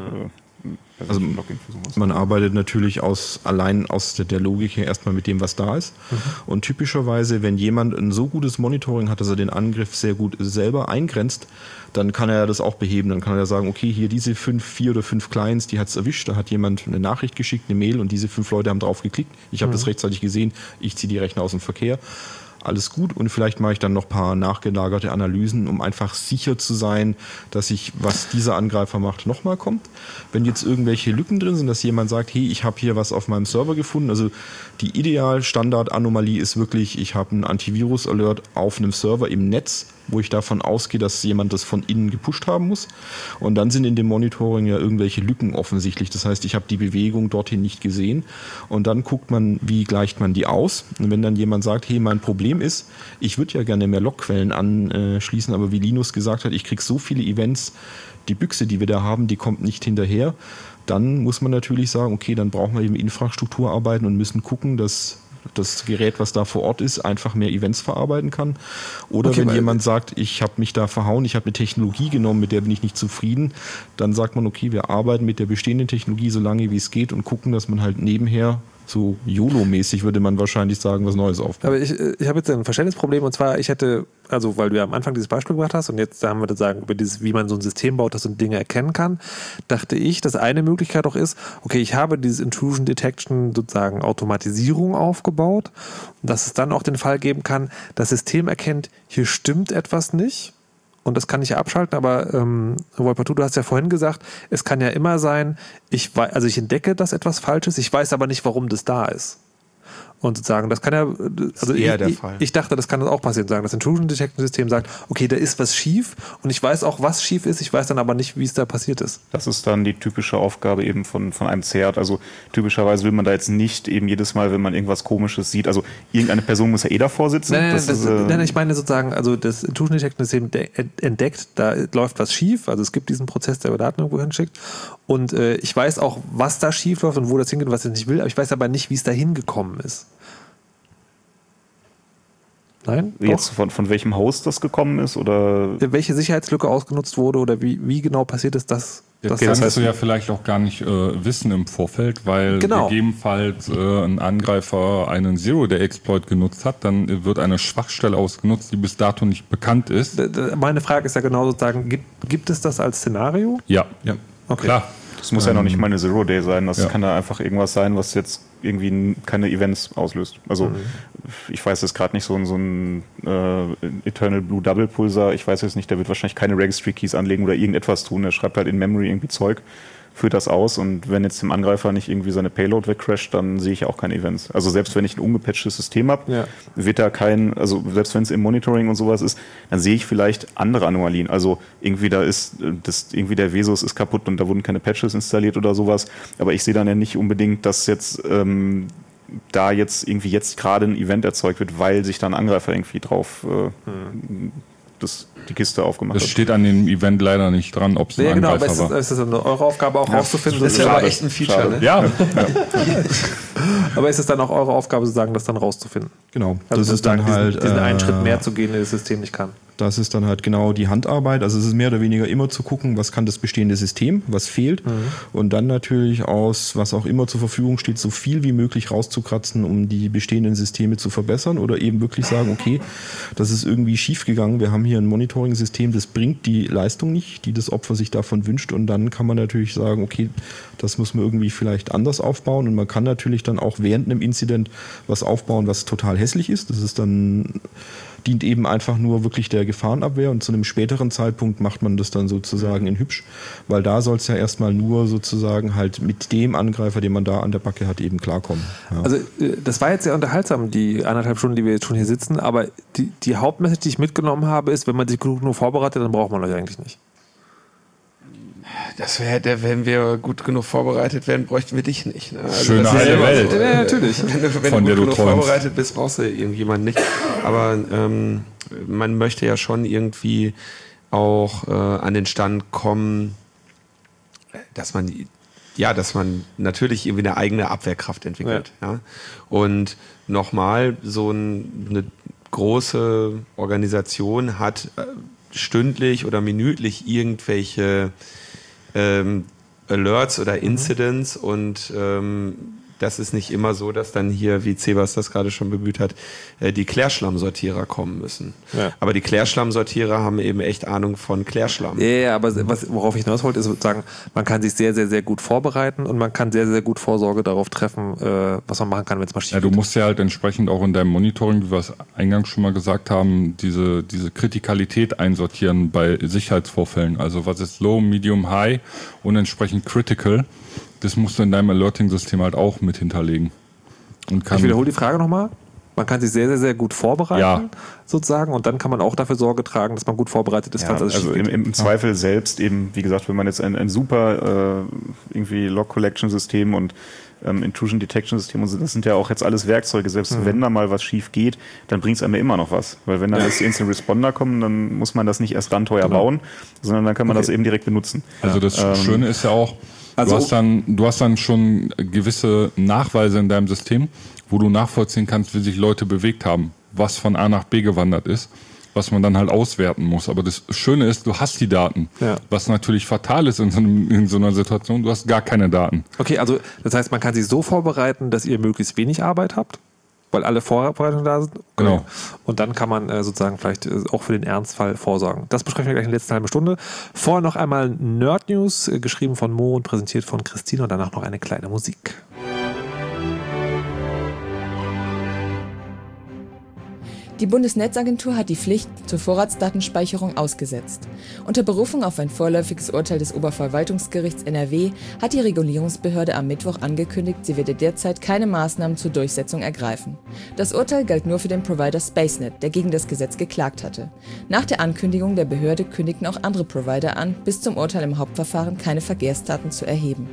Speaker 5: also man arbeitet natürlich allein aus der Logik her erstmal mit dem, was da ist. Und typischerweise, wenn jemand ein so gutes Monitoring hat, dass er den Angriff sehr gut selber eingrenzt, dann kann er das auch beheben. Dann kann er sagen, okay, hier diese 4 oder 5 Clients, die hat es erwischt, da hat jemand eine Nachricht geschickt, eine Mail und diese 5 Leute haben drauf geklickt. Ich habe das rechtzeitig gesehen, ich ziehe die Rechner aus dem Verkehr. Alles gut und vielleicht mache ich dann noch ein paar nachgelagerte Analysen, um einfach sicher zu sein, dass was dieser Angreifer macht, nochmal kommt. Wenn jetzt irgendwelche Lücken drin sind, dass jemand sagt, hey, ich habe hier was auf meinem Server gefunden, also die Ideal-Standard-Anomalie ist wirklich, ich habe einen Antivirus-Alert auf einem Server im Netz, wo ich davon ausgehe, dass jemand das von innen gepusht haben muss. Und dann sind in dem Monitoring ja irgendwelche Lücken offensichtlich. Das heißt, ich habe die Bewegung dorthin nicht gesehen. Und dann guckt man, wie gleicht man die aus. Und wenn dann jemand sagt, hey, mein Problem ist, ich würde ja gerne mehr Logquellen anschließen, aber wie Linus gesagt hat, ich kriege so viele Events, die Büchse, die wir da haben, die kommt nicht hinterher. Dann muss man natürlich sagen, okay, dann brauchen wir eben Infrastruktur arbeiten und müssen gucken, dass das Gerät, was da vor Ort ist, einfach mehr Events verarbeiten kann. Oder wenn jemand sagt, ich habe mich da verhauen, ich habe eine Technologie genommen, mit der bin ich nicht zufrieden, dann sagt man, okay, wir arbeiten mit der bestehenden Technologie so lange, wie es geht und gucken, dass man halt nebenher so YOLO-mäßig, würde man wahrscheinlich sagen, was Neues aufbaut.
Speaker 1: Aber ich habe jetzt ein Verständnisproblem und zwar, weil du ja am Anfang dieses Beispiel gebracht hast und jetzt haben wir sozusagen über dieses, wie man so ein System baut, das so Dinge erkennen kann, dachte ich, dass eine Möglichkeit auch ist, okay, ich habe dieses Intrusion Detection sozusagen Automatisierung aufgebaut und dass es dann auch den Fall geben kann, das System erkennt, hier stimmt etwas nicht. Und das kann ich ja abschalten, aber Wolpertur, du hast ja vorhin gesagt, es kann ja immer sein, ich entdecke, dass etwas falsch ist, ich weiß aber nicht, warum das da ist. Und sozusagen, das kann ja, also
Speaker 4: eher der Fall.
Speaker 1: Ich dachte, das kann auch passieren, sagen, das Intrusion Detection System sagt, okay, da ist was schief und ich weiß auch, was schief ist, ich weiß dann aber nicht, wie es da passiert ist.
Speaker 3: Das ist dann die typische Aufgabe eben von einem CERT. Also typischerweise will man da jetzt nicht eben jedes Mal, wenn man irgendwas Komisches sieht, also irgendeine Person muss ja davor sitzen.
Speaker 1: Nein, ich meine sozusagen, also das Intrusion Detection System entdeckt, da läuft was schief, also es gibt diesen Prozess, der Daten irgendwo hinschickt und ich weiß auch, was da schief läuft und wo das hingeht und was ich nicht will, aber ich weiß aber nicht, wie es da hingekommen ist. Nein?
Speaker 3: Jetzt von welchem Host das gekommen ist oder
Speaker 1: welche Sicherheitslücke ausgenutzt wurde oder wie genau passiert ist, das
Speaker 2: kannst du ja vielleicht auch gar nicht wissen im Vorfeld, weil gegebenenfalls ein Angreifer einen Zero-Day-Exploit genutzt hat, dann wird eine Schwachstelle ausgenutzt, die bis dato nicht bekannt ist.
Speaker 1: Meine Frage ist ja genau sozusagen, gibt es das als Szenario?
Speaker 2: Ja.
Speaker 1: Okay.
Speaker 2: Klar.
Speaker 3: das muss ja noch nicht mal eine Zero-Day sein, das kann ja einfach irgendwas sein, was jetzt irgendwie keine Events auslöst. Also ich weiß jetzt gerade nicht, so ein Eternal Blue Double Pulsar, ich weiß jetzt nicht, der wird wahrscheinlich keine Registry Keys anlegen oder irgendetwas tun, der schreibt halt in Memory irgendwie Zeug, führt das aus und wenn jetzt dem Angreifer nicht irgendwie seine Payload wegcrasht, dann sehe ich auch keine Events. Also selbst wenn ich ein ungepatchtes System habe, wird da also selbst wenn es im Monitoring und sowas ist, dann sehe ich vielleicht andere Anomalien. Also irgendwie irgendwie der Vesus ist kaputt und da wurden keine Patches installiert oder sowas, aber ich sehe dann ja nicht unbedingt, dass jetzt da jetzt gerade ein Event erzeugt wird, weil sich da ein Angreifer irgendwie drauf die Kiste aufgemacht hat.
Speaker 2: Das steht an dem Event leider nicht dran, ob es ein Angreifer war.
Speaker 1: Aber ist das eure Aufgabe auch rauszufinden?
Speaker 4: Das ist ja aber echt ein Feature, ne?
Speaker 2: Ja.
Speaker 1: Aber ist es dann auch eure Aufgabe, sozusagen, das dann rauszufinden?
Speaker 5: Genau.
Speaker 1: Also
Speaker 5: Das ist dann halt
Speaker 1: diesen einen Schritt mehr zu gehen, den das System nicht kann.
Speaker 5: Das ist dann halt genau die Handarbeit. Also es ist mehr oder weniger immer zu gucken, was kann das bestehende System, was fehlt. Und dann natürlich aus, was auch immer zur Verfügung steht, so viel wie möglich rauszukratzen, um die bestehenden Systeme zu verbessern oder eben wirklich sagen, okay, das ist irgendwie schief gegangen. Wir haben hier ein Monitoring-System, das bringt die Leistung nicht, die das Opfer sich davon wünscht. Und dann kann man natürlich sagen, okay, das muss man irgendwie vielleicht anders aufbauen. Und man kann natürlich dann auch während einem Incident was aufbauen, was total hässlich ist. Das ist dann dient eben einfach nur wirklich der Gefahrenabwehr und zu einem späteren Zeitpunkt macht man das dann sozusagen in hübsch, weil da soll es ja erstmal nur sozusagen halt mit dem Angreifer, den man da an der Backe hat, eben klarkommen. Ja.
Speaker 1: Also das war jetzt sehr unterhaltsam, die 1,5 Stunden, die wir jetzt schon hier sitzen, aber die Hauptmessage, die ich mitgenommen habe, ist, wenn man sich genug vorbereitet, dann braucht man euch eigentlich nicht.
Speaker 4: Das wäre, wenn wir gut genug vorbereitet wären, bräuchten wir dich nicht. Ne? Also
Speaker 2: Schöne heile Welt.
Speaker 1: Ja, natürlich.
Speaker 4: Wenn du gut genug vorbereitet bist, brauchst du irgendjemanden nicht. Aber man möchte ja schon irgendwie auch an den Stand kommen, dass man natürlich irgendwie eine eigene Abwehrkraft entwickelt. Ja. Und nochmal, so eine große Organisation hat stündlich oder minütlich irgendwelche Alerts oder Incidents und das ist nicht immer so, dass dann hier, wie Cebas das gerade schon bemüht hat, die Klärschlammsortierer kommen müssen. Ja. Aber die Klärschlammsortierer haben eben echt Ahnung von Klärschlamm.
Speaker 1: Ja, aber worauf ich hinaus wollte, ist sozusagen, man kann sich sehr, sehr, sehr gut vorbereiten und man kann sehr, sehr gut Vorsorge darauf treffen, was man machen kann, wenn es mal schief geht.
Speaker 2: Du musst ja halt entsprechend auch in deinem Monitoring, wie wir es eingangs schon mal gesagt haben, diese Kritikalität einsortieren bei Sicherheitsvorfällen. Also was ist Low, Medium, High und entsprechend Critical. Das musst du in deinem Alerting-System halt auch mit hinterlegen.
Speaker 1: Ich wiederhole die Frage nochmal. Man kann sich sehr, sehr, sehr gut vorbereiten, sozusagen, und dann kann man auch dafür Sorge tragen, dass man gut vorbereitet ist.
Speaker 3: Falls also im Zweifel selbst eben, wie gesagt, wenn man jetzt ein super irgendwie Log-Collection-System und Intrusion-Detection-System und so, das sind ja auch jetzt alles Werkzeuge. Selbst wenn da mal was schief geht, dann bringt es einem immer noch was. Weil wenn dann jetzt die Instant Responder kommen, dann muss man das nicht erst teuer bauen, sondern dann kann man das eben direkt benutzen.
Speaker 2: Also das Schöne ist ja auch, du hast dann schon gewisse Nachweise in deinem System, wo du nachvollziehen kannst, wie sich Leute bewegt haben, was von A nach B gewandert ist, was man dann halt auswerten muss. Aber das Schöne ist, du hast die Daten. Ja. Was natürlich fatal ist in so einer Situation, du hast gar keine Daten.
Speaker 1: Okay, also das heißt, man kann sich so vorbereiten, dass ihr möglichst wenig Arbeit habt, weil alle Vorbereitungen da sind.
Speaker 2: Genau.
Speaker 1: Und dann kann man sozusagen vielleicht auch für den Ernstfall vorsorgen. Das besprechen wir gleich in der letzten halben Stunde. Vorher noch einmal Nerd News, geschrieben von Mo und präsentiert von Christine, und danach noch eine kleine Musik.
Speaker 6: Die Bundesnetzagentur hat die Pflicht zur Vorratsdatenspeicherung ausgesetzt. Unter Berufung auf ein vorläufiges Urteil des Oberverwaltungsgerichts NRW hat die Regulierungsbehörde am Mittwoch angekündigt, sie werde derzeit keine Maßnahmen zur Durchsetzung ergreifen. Das Urteil galt nur für den Provider SpaceNet, der gegen das Gesetz geklagt hatte. Nach der Ankündigung der Behörde kündigten auch andere Provider an, bis zum Urteil im Hauptverfahren keine Verkehrsdaten zu erheben.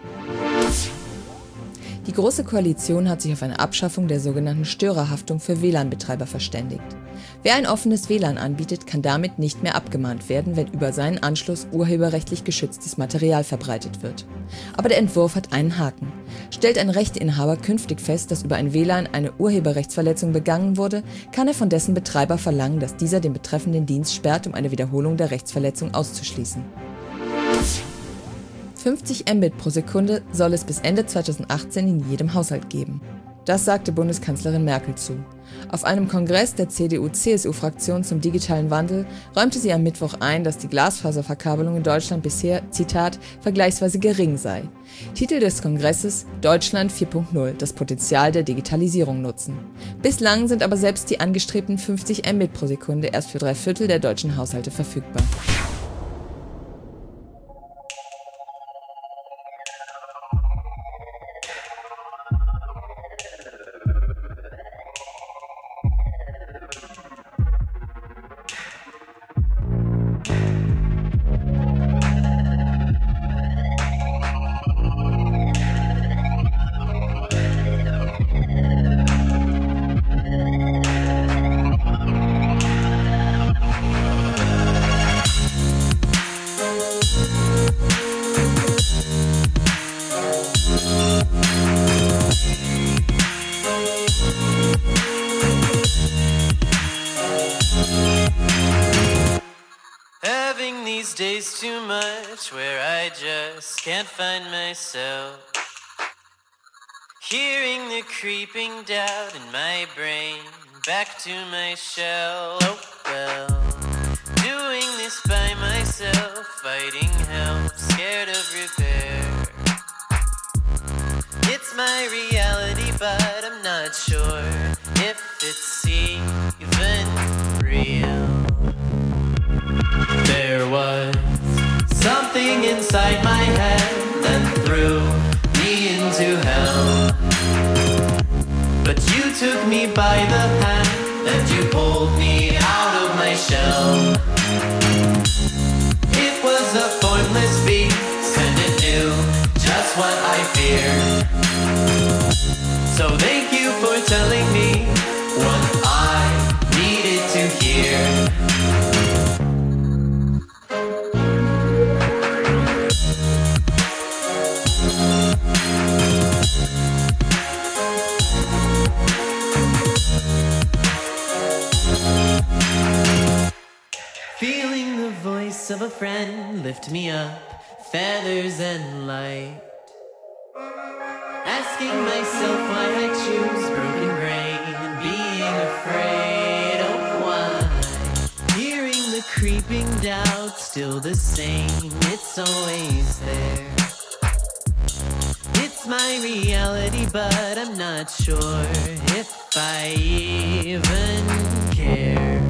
Speaker 6: Die Große Koalition hat sich auf eine Abschaffung der sogenannten Störerhaftung für WLAN-Betreiber verständigt. Wer ein offenes WLAN anbietet, kann damit nicht mehr abgemahnt werden, wenn über seinen Anschluss urheberrechtlich geschütztes Material verbreitet wird. Aber der Entwurf hat einen Haken. Stellt ein Rechteinhaber künftig fest, dass über ein WLAN eine Urheberrechtsverletzung begangen wurde, kann er von dessen Betreiber verlangen, dass dieser den betreffenden Dienst sperrt, um eine Wiederholung der Rechtsverletzung auszuschließen. 50 Mbit pro Sekunde soll es bis Ende 2018 in jedem Haushalt geben. Das sagte Bundeskanzlerin Merkel zu. Auf einem Kongress der CDU-CSU-Fraktion zum digitalen Wandel räumte sie am Mittwoch ein, dass die Glasfaserverkabelung in Deutschland bisher, Zitat, vergleichsweise gering sei. Titel des Kongresses: Deutschland 4.0, das Potenzial der Digitalisierung nutzen. Bislang sind aber selbst die angestrebten 50 Mbit pro Sekunde erst für 3/4 der deutschen Haushalte verfügbar.
Speaker 7: Having these days too much where I just can't find myself. Hearing the creeping doubt in my brain, back to my shell. Oh well, doing this by myself, fighting help, scared of repair. It's my reality, but I'm not sure if it's even real. There was something inside my head that threw me into hell. But you took me by the hand and you pulled me out of my shell. It was a formless beast and it knew just what I feared. So thank you for telling me what I needed to hear. Feeling the voice of a friend lift me up, feathers and light. Asking myself why I choose broken brain and being afraid. Oh, why? Hearing the creeping doubt, still the same, it's always there. It's my reality, but I'm not sure if I even care.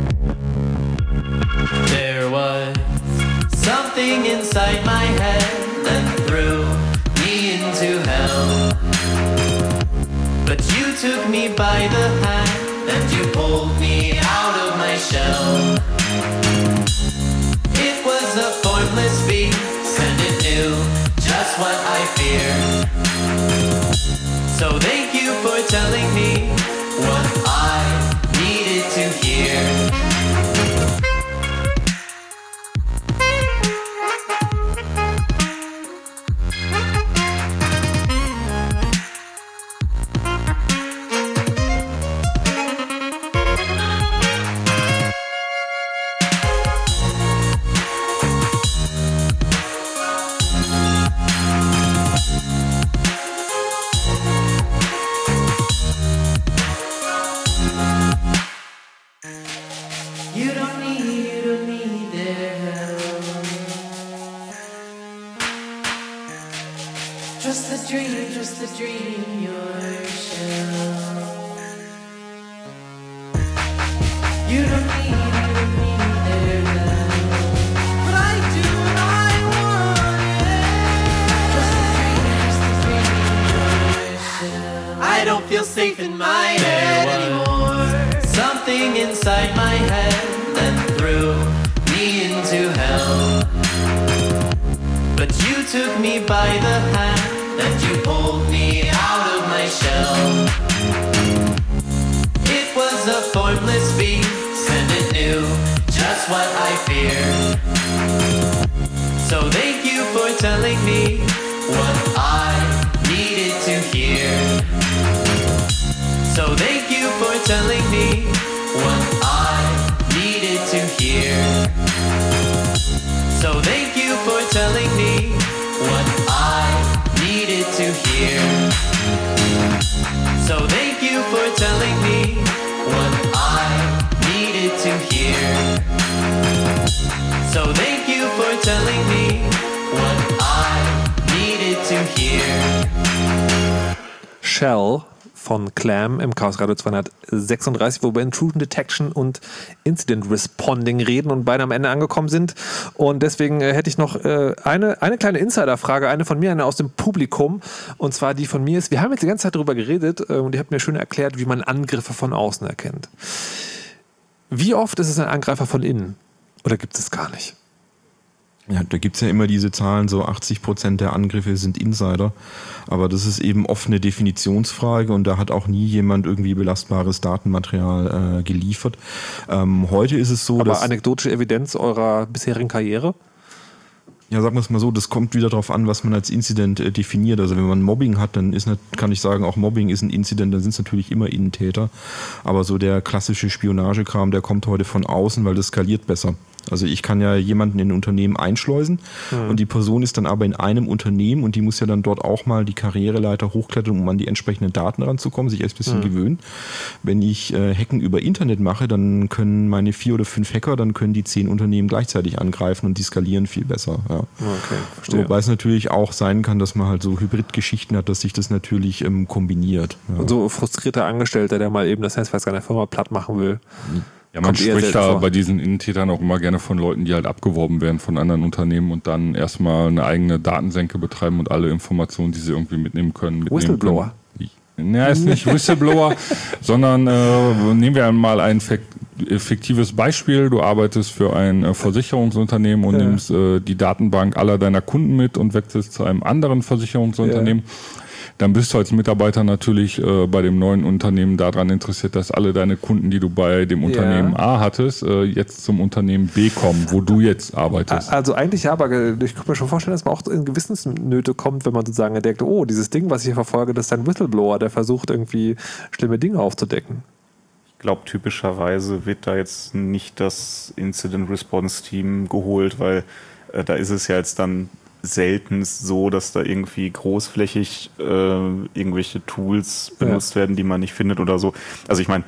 Speaker 7: There was something inside my head that threw me into hell. But you took me by the hand and you pulled me out of my shell. It was a formless beast and it knew just what I feared. So thank you for telling me what I needed to hear. You don't need their help. Trust the dream, your shell. safe in my head anymore. Something inside my head then threw me into hell. But you took me by the hand and you pulled me out of my shell. It was a formless beast and it knew just what I feared. So thank you for telling me what I needed to hear. So thank you for telling me what I needed to hear. So thank you for telling me what I needed to hear. So thank you for telling me what I needed to hear. So thank you for telling me what I needed to hear.
Speaker 1: Shell von Clam im Chaos Radio 236, wo wir Intrusion Detection und Incident Responding reden und beide am Ende angekommen sind. Und deswegen hätte ich noch eine kleine Insider-Frage, eine von mir, eine aus dem Publikum. Und zwar die von mir ist, wir haben jetzt die ganze Zeit darüber geredet und ihr habt mir schön erklärt, wie man Angriffe von außen erkennt. Wie oft ist es ein Angreifer von innen? Oder gibt es gar nicht?
Speaker 5: Ja, da gibt es ja immer diese Zahlen, so 80% der Angriffe sind Insider. Aber das ist eben oft eine Definitionsfrage und da hat auch nie jemand irgendwie belastbares Datenmaterial geliefert. Heute ist es so,
Speaker 1: aber
Speaker 5: dass...
Speaker 1: anekdotische Evidenz eurer bisherigen Karriere?
Speaker 5: Ja, sagen wir es mal so, das kommt wieder darauf an, was man als Incident definiert. Also wenn man Mobbing hat, dann kann ich sagen, auch Mobbing ist ein Incident, dann sind es natürlich immer Innentäter. Aber so der klassische Spionagekram, der kommt heute von außen, weil das skaliert besser. Also ich kann ja jemanden in ein Unternehmen einschleusen und die Person ist dann aber in einem Unternehmen und die muss ja dann dort auch mal die Karriereleiter hochklettern, um an die entsprechenden Daten ranzukommen, sich erst ein bisschen gewöhnen. Wenn ich Hacken über Internet mache, dann können meine 4 oder 5 Hacker, dann können die 10 Unternehmen gleichzeitig angreifen und die skalieren viel besser. Ja.
Speaker 1: Okay, verstehe.
Speaker 5: Wobei es natürlich auch sein kann, dass man halt so Hybridgeschichten hat, dass sich das natürlich kombiniert. Ja.
Speaker 1: Und so frustrierter Angestellter, der mal eben das Netzwerk seiner Firma platt machen will.
Speaker 2: Ja, man spricht da bei diesen Innentätern auch immer gerne von Leuten, die halt abgeworben werden von anderen Unternehmen und dann erstmal eine eigene Datensenke betreiben und alle Informationen, die sie irgendwie mitnehmen können.
Speaker 1: Whistleblower.
Speaker 2: Ja, ist nicht Whistleblower, sondern nehmen wir mal ein fiktives Beispiel. Du arbeitest für ein Versicherungsunternehmen und nimmst die Datenbank aller deiner Kunden mit und wechselst zu einem anderen Versicherungsunternehmen. Dann bist du als Mitarbeiter natürlich bei dem neuen Unternehmen daran interessiert, dass alle deine Kunden, die du bei dem Unternehmen A hattest, jetzt zum Unternehmen B kommen, wo du jetzt arbeitest.
Speaker 1: Also eigentlich ja, aber ich kann mir schon vorstellen, dass man auch in Gewissensnöte kommt, wenn man sozusagen entdeckt, oh, dieses Ding, was ich hier verfolge, das ist ein Whistleblower, der versucht irgendwie schlimme Dinge aufzudecken.
Speaker 3: Ich glaube, typischerweise wird da jetzt nicht das Incident-Response-Team geholt, weil da ist es ja jetzt dann selten so, dass da irgendwie großflächig irgendwelche Tools benutzt werden, die man nicht findet oder so. Also ich meine,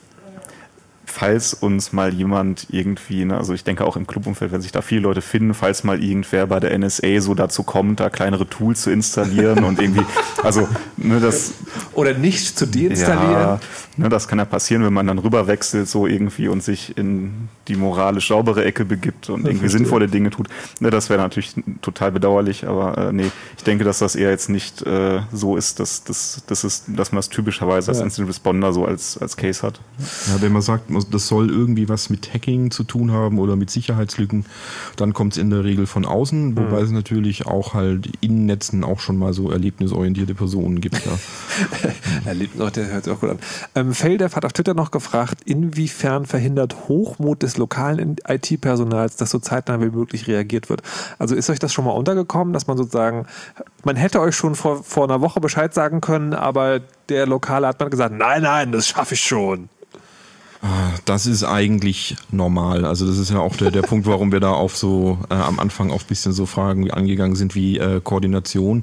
Speaker 3: falls uns mal jemand irgendwie, ne, also ich denke auch im Clubumfeld, wenn sich da viele Leute finden, falls mal irgendwer bei der NSA so dazu kommt, da kleinere Tools zu installieren und irgendwie, also ne, das...
Speaker 1: Oder nicht zu deinstallieren.
Speaker 3: Ja, ne, das kann ja passieren, wenn man dann rüberwechselt so irgendwie und sich in die moralisch saubere Ecke begibt und irgendwie sinnvolle Dinge tut. Ne, das wäre natürlich total bedauerlich, aber nee, ich denke, dass das eher jetzt nicht so ist, dass man das typischerweise als Incident Responder so als Case hat.
Speaker 5: Ja, wenn man sagt, das soll irgendwie was mit Hacking zu tun haben oder mit Sicherheitslücken, dann kommt es in der Regel von außen, wobei es natürlich auch halt in Netzen auch schon mal so erlebnisorientierte Personen gibt. Ja.
Speaker 1: Der hört sich auch gut an. Feldev hat auf Twitter noch gefragt, inwiefern verhindert Hochmut des lokalen IT-Personals, dass so zeitnah wie möglich reagiert wird. Also ist euch das schon mal untergekommen, dass man sozusagen, man hätte euch schon vor einer Woche Bescheid sagen können, aber der Lokale hat man gesagt, nein, das schaffe ich schon.
Speaker 5: Das ist eigentlich normal. Also das ist ja auch der Punkt, warum wir da auf so am Anfang auf ein bisschen so Fragen angegangen sind wie Koordination.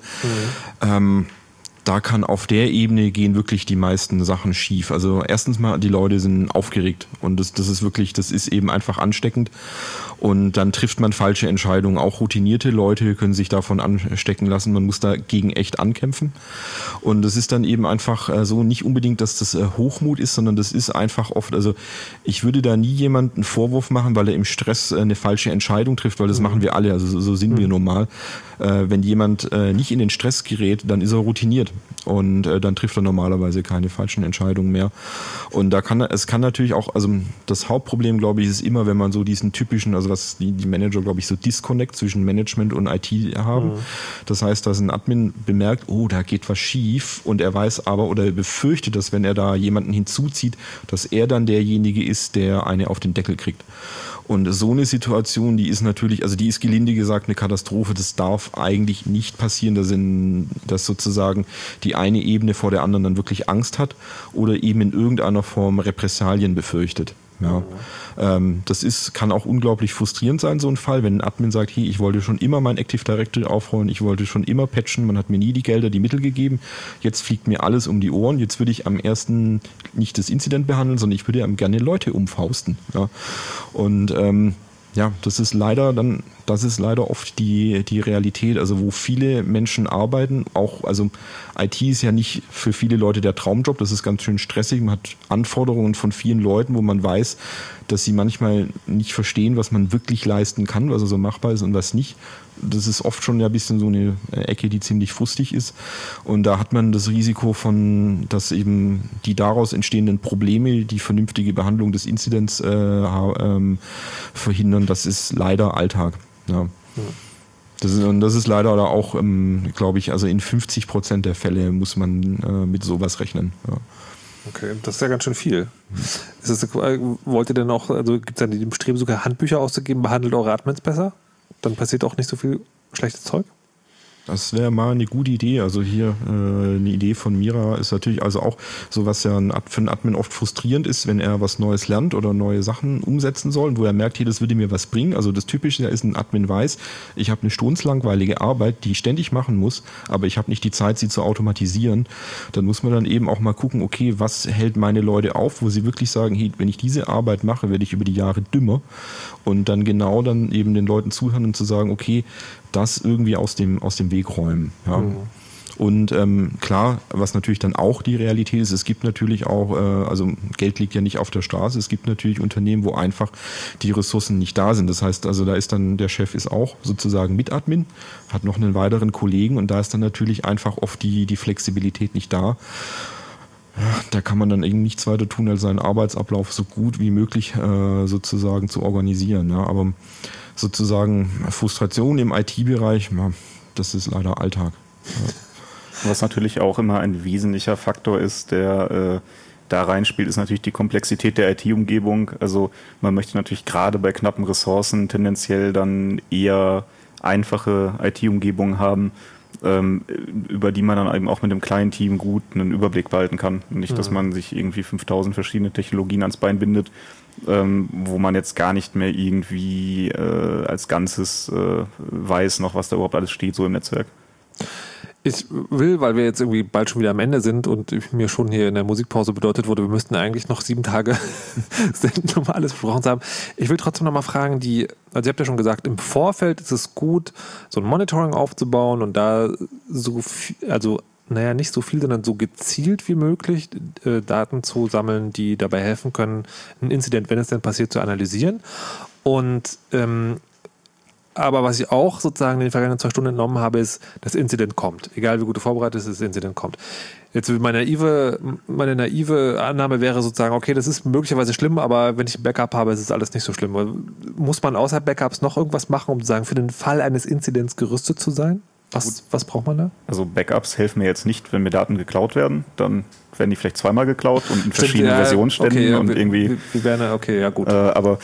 Speaker 5: Da kann auf der Ebene gehen wirklich die meisten Sachen schief. Also erstens mal, die Leute sind aufgeregt und das ist wirklich, das ist eben einfach ansteckend. Und dann trifft man falsche Entscheidungen. Auch routinierte Leute können sich davon anstecken lassen. Man muss dagegen echt ankämpfen. Und das ist dann eben einfach so, nicht unbedingt, dass das Hochmut ist, sondern das ist einfach oft, also ich würde da nie jemanden einen Vorwurf machen, weil er im Stress eine falsche Entscheidung trifft, weil das machen wir alle, also so sind wir normal. Wenn jemand nicht in den Stress gerät, dann ist er routiniert und dann trifft er normalerweise keine falschen Entscheidungen mehr. Und es kann natürlich auch, also das Hauptproblem, glaube ich, ist immer, wenn man so diesen typischen, also was die Manager, glaube ich, so Disconnect zwischen Management und IT haben. Das heißt, dass ein Admin bemerkt, oh, da geht was schief und er weiß aber oder er befürchtet, dass wenn er da jemanden hinzuzieht, dass er dann derjenige ist, der eine auf den Deckel kriegt. Und so eine Situation, die ist natürlich, also die ist gelinde gesagt eine Katastrophe. Das darf eigentlich nicht passieren, dass sozusagen die eine Ebene vor der anderen dann wirklich Angst hat oder eben in irgendeiner Form Repressalien befürchtet. Ja. Das kann auch unglaublich frustrierend sein, so ein Fall, wenn ein Admin sagt, hey, ich wollte schon immer mein Active Directory aufrollen, ich wollte schon immer patchen, man hat mir nie die Gelder, die Mittel gegeben, jetzt fliegt mir alles um die Ohren, jetzt würde ich am ersten nicht das Incident behandeln, sondern ich würde gerne Leute umfausten. Ja. Und das ist leider oft die Realität, also wo viele Menschen arbeiten, auch, also IT ist ja nicht für viele Leute der Traumjob, das ist ganz schön stressig, man hat Anforderungen von vielen Leuten, wo man weiß, dass sie manchmal nicht verstehen, was man wirklich leisten kann, was also machbar ist und was nicht. Das ist oft schon ja ein bisschen so eine Ecke, die ziemlich frustig ist. Und da hat man das Risiko dass eben die daraus entstehenden Probleme, die vernünftige Behandlung des Inzidents verhindern. Das ist leider Alltag. Ja. Das ist leider auch, glaube ich, also in 50% der Fälle muss man mit sowas rechnen. Ja.
Speaker 1: Okay, das ist ja ganz schön viel. Wollt ihr denn auch, also gibt es dann die Bestreben, sogar Handbücher auszugeben, behandelt eure Admins besser? Dann passiert auch nicht so viel schlechtes Zeug?
Speaker 5: Das wäre mal eine gute Idee. Also hier eine Idee von Mira ist natürlich also auch so, was ja für einen Admin oft frustrierend ist, wenn er was Neues lernt oder neue Sachen umsetzen soll, wo er merkt, hier, das würde mir was bringen. Also das Typische ist, ein Admin weiß, ich habe eine strunzlangweilige Arbeit, die ich ständig machen muss, aber ich habe nicht die Zeit, sie zu automatisieren. Dann muss man dann eben auch mal gucken, okay, was hält meine Leute auf, wo sie wirklich sagen, hey, wenn ich diese Arbeit mache, werde ich über die Jahre dümmer. Und dann genau dann eben den Leuten zuhören und zu sagen, okay, das irgendwie aus dem Weg räumen. Ja. Und klar, was natürlich dann auch die Realität ist, es gibt natürlich auch, also Geld liegt ja nicht auf der Straße, es gibt natürlich Unternehmen, wo einfach die Ressourcen nicht da sind. Das heißt, also da ist dann, der Chef ist auch sozusagen Mitadmin, hat noch einen weiteren Kollegen und da ist dann natürlich einfach oft die Flexibilität nicht da. Ja, da kann man dann eben nichts weiter tun, als seinen Arbeitsablauf so gut wie möglich sozusagen zu organisieren. Ja. Aber sozusagen Frustration im IT-Bereich, das ist leider Alltag. Ja.
Speaker 3: Was natürlich auch immer ein wesentlicher Faktor ist, der da reinspielt, ist natürlich die Komplexität der IT-Umgebung. Also man möchte natürlich gerade bei knappen Ressourcen tendenziell dann eher einfache IT-Umgebungen haben, über die man dann eben auch mit einem kleinen Team gut einen Überblick behalten kann. Nicht, dass man sich irgendwie 5000 verschiedene Technologien ans Bein bindet, wo man jetzt gar nicht mehr irgendwie als Ganzes weiß noch, was da überhaupt alles steht, so im Netzwerk.
Speaker 1: Ich will, weil wir jetzt irgendwie bald schon wieder am Ende sind und mir schon hier in der Musikpause bedeutet wurde, wir müssten eigentlich noch 7 Tage senden, um alles besprochen zu haben. Ich will trotzdem noch mal fragen, also ihr habt ja schon gesagt, im Vorfeld ist es gut, so ein Monitoring aufzubauen und da so viel, also nicht so viel, sondern so gezielt wie möglich Daten zu sammeln, die dabei helfen können, ein Incident, wenn es denn passiert, zu analysieren. Und aber was ich auch sozusagen in den vergangenen 2 Stunden entnommen habe, ist, das Incident kommt. Egal wie gut du vorbereitet bist, das Incident kommt. Jetzt meine naive Annahme wäre sozusagen, okay, das ist möglicherweise schlimm, aber wenn ich ein Backup habe, ist es alles nicht so schlimm. Muss man außer Backups noch irgendwas machen, um zu sagen, für den Fall eines Incidents gerüstet zu sein? Was braucht man da?
Speaker 3: Also Backups helfen mir jetzt nicht, wenn mir Daten geklaut werden. Dann werden die vielleicht zweimal geklaut und in verschiedenen Versionsständen.
Speaker 1: Okay,
Speaker 3: und irgendwie.
Speaker 1: Okay, ja gut.
Speaker 3: Aber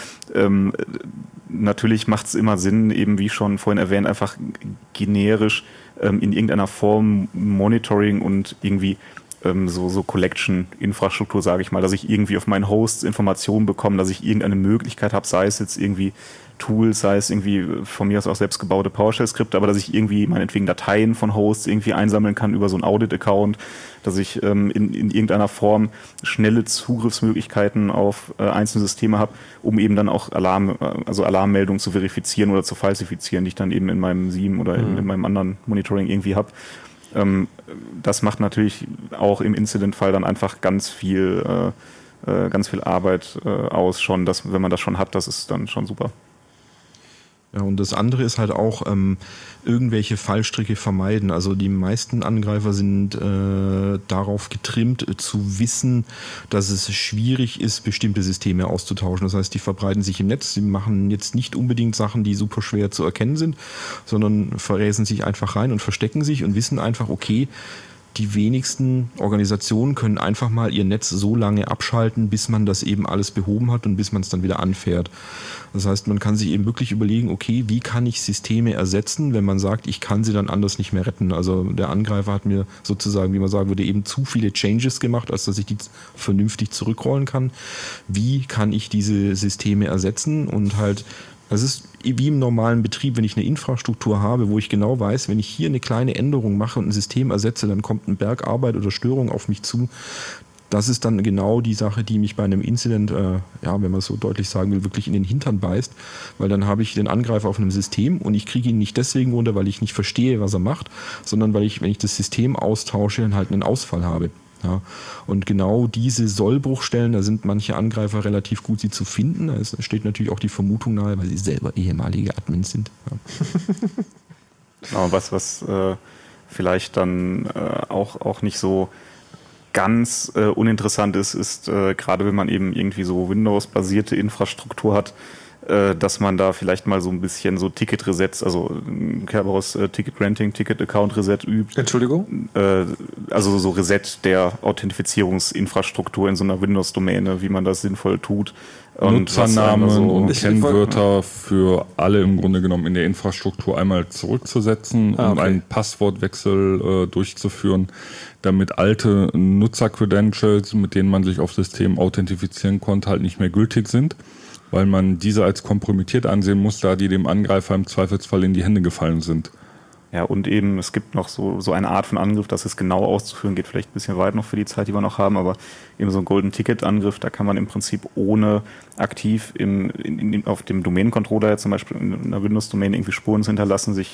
Speaker 3: natürlich macht es immer Sinn, eben wie schon vorhin erwähnt, einfach generisch in irgendeiner Form Monitoring und irgendwie so Collection-Infrastruktur, sage ich mal, dass ich irgendwie auf meinen Hosts Informationen bekomme, dass ich irgendeine Möglichkeit habe, sei es jetzt irgendwie Tools, sei es irgendwie von mir aus auch selbst gebaute PowerShell-Skripte, aber dass ich irgendwie meinetwegen Dateien von Hosts irgendwie einsammeln kann über so einen Audit-Account, dass ich in irgendeiner Form schnelle Zugriffsmöglichkeiten auf einzelne Systeme habe, um eben dann auch Alarmmeldungen zu verifizieren oder zu falsifizieren, die ich dann eben in meinem SIEM oder in meinem anderen Monitoring irgendwie habe. Das macht natürlich auch im Incident-Fall dann einfach ganz viel Arbeit aus schon, wenn man das schon hat, das ist dann schon super.
Speaker 5: Ja, und das andere ist halt auch irgendwelche Fallstricke vermeiden. Also die meisten Angreifer sind darauf getrimmt, zu wissen, dass es schwierig ist, bestimmte Systeme auszutauschen. Das heißt, die verbreiten sich im Netz, die machen jetzt nicht unbedingt Sachen, die super schwer zu erkennen sind, sondern verräsen sich einfach rein und verstecken sich und wissen einfach, okay, die wenigsten Organisationen können einfach mal ihr Netz so lange abschalten, bis man das eben alles behoben hat und bis man es dann wieder anfährt. Das heißt, man kann sich eben wirklich überlegen, okay, wie kann ich Systeme ersetzen, wenn man sagt, ich kann sie dann anders nicht mehr retten. Also der Angreifer hat mir sozusagen, wie man sagen würde, eben zu viele Changes gemacht, als dass ich die vernünftig zurückrollen kann. Wie kann ich diese Systeme ersetzen und halt, das ist wie im normalen Betrieb, wenn ich eine Infrastruktur habe, wo ich genau weiß, wenn ich hier eine kleine Änderung mache und ein System ersetze, dann kommt ein Berg Arbeit oder Störung auf mich zu. Das ist dann genau die Sache, die mich bei einem Incident, wenn man es so deutlich sagen will, wirklich in den Hintern beißt, weil dann habe ich den Angreifer auf einem System und ich kriege ihn nicht deswegen runter, weil ich nicht verstehe, was er macht, sondern weil ich, wenn ich das System austausche, dann halt einen Ausfall habe. Ja, und genau diese Sollbruchstellen, da sind manche Angreifer relativ gut, sie zu finden. Da steht natürlich auch die Vermutung nahe, weil sie selber ehemalige Admins sind. Ja.
Speaker 3: Genau, was vielleicht dann auch nicht so ganz uninteressant ist gerade wenn man eben irgendwie so Windows-basierte Infrastruktur hat, dass man da vielleicht mal so ein bisschen so Ticket-Resets, also Kerberos Ticket-Granting, Ticket-Account-Reset übt.
Speaker 1: Entschuldigung?
Speaker 3: Also so Reset der Authentifizierungsinfrastruktur in so einer Windows-Domäne, wie man das sinnvoll tut.
Speaker 2: Nutzernamen und Kennwörter für alle im Grunde genommen in der Infrastruktur einmal zurückzusetzen, um einen Passwortwechsel durchzuführen, damit alte Nutzer-Credentials, mit denen man sich auf Systemen authentifizieren konnte, halt nicht mehr gültig sind, weil man diese als kompromittiert ansehen muss, da die dem Angreifer im Zweifelsfall in die Hände gefallen sind.
Speaker 3: Ja, und eben, es gibt noch so eine Art von Angriff, das ist genau auszuführen, geht vielleicht ein bisschen weit noch für die Zeit, die wir noch haben, aber eben so ein Golden Ticket Angriff, da kann man im Prinzip ohne aktiv auf dem Domain-Controller jetzt zum Beispiel in einer Windows-Domain irgendwie Spuren zu hinterlassen, sich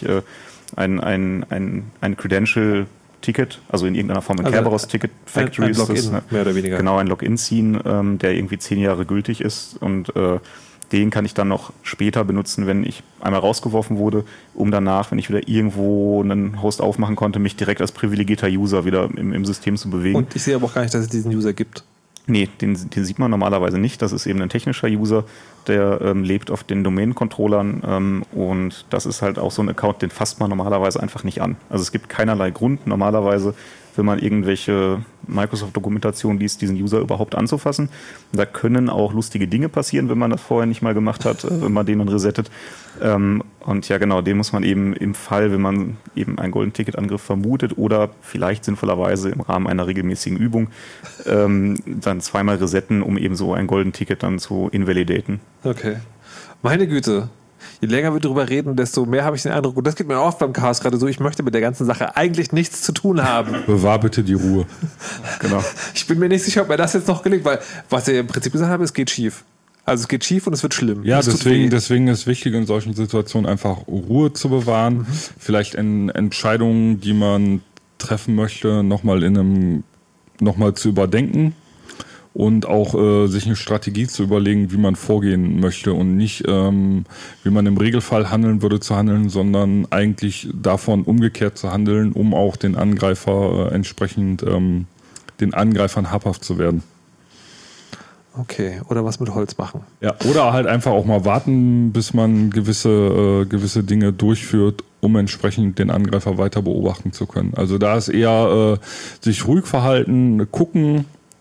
Speaker 3: ein Credential-Ticket, also in irgendeiner Form ein Kerberos-Ticket Factory ist das,
Speaker 1: mehr oder weniger.
Speaker 3: Genau, ein Login ziehen, der irgendwie 10 Jahre gültig ist und den kann ich dann noch später benutzen, wenn ich einmal rausgeworfen wurde, um danach, wenn ich wieder irgendwo einen Host aufmachen konnte, mich direkt als privilegierter User wieder im System zu bewegen.
Speaker 1: Und ich sehe aber auch gar nicht, dass es diesen User gibt.
Speaker 3: Nee, den sieht man normalerweise nicht. Das ist eben ein technischer User, der lebt auf den Domain-Controllern und das ist halt auch so ein Account, den fasst man normalerweise einfach nicht an. Also es gibt keinerlei Grund normalerweise, wenn man irgendwelche Microsoft-Dokumentationen liest, diesen User überhaupt anzufassen. Da können auch lustige Dinge passieren, wenn man das vorher nicht mal gemacht hat, wenn man den dann resettet. Und ja genau, den muss man eben im Fall, wenn man eben einen Golden-Ticket-Angriff vermutet oder vielleicht sinnvollerweise im Rahmen einer regelmäßigen Übung dann zweimal resetten, um eben so ein Golden-Ticket dann zu invalidaten.
Speaker 1: Okay. Meine Güte. Je länger wir drüber reden, desto mehr habe ich den Eindruck, und das geht mir oft beim Chaos gerade so, ich möchte mit der ganzen Sache eigentlich nichts zu tun haben.
Speaker 2: Bewahr bitte die Ruhe.
Speaker 3: Genau.
Speaker 1: Ich bin mir nicht sicher, ob mir das jetzt noch gelingt, weil was ich im Prinzip gesagt habe, es geht schief. Also es geht schief und es wird schlimm.
Speaker 2: Ja, deswegen ist wichtig, in solchen Situationen einfach Ruhe zu bewahren. Vielleicht Entscheidungen, die man treffen möchte, nochmal zu überdenken. Und auch sich eine Strategie zu überlegen, wie man vorgehen möchte und nicht, wie man im Regelfall handeln würde, zu handeln, sondern eigentlich davon umgekehrt zu handeln, um auch den Angreifer entsprechend den Angreifern habhaft zu werden.
Speaker 1: Okay, oder was mit Holz machen.
Speaker 2: Ja, oder halt einfach auch mal warten, bis man gewisse Dinge durchführt, um entsprechend den Angreifer weiter beobachten zu können. Also da ist eher sich ruhig verhalten, gucken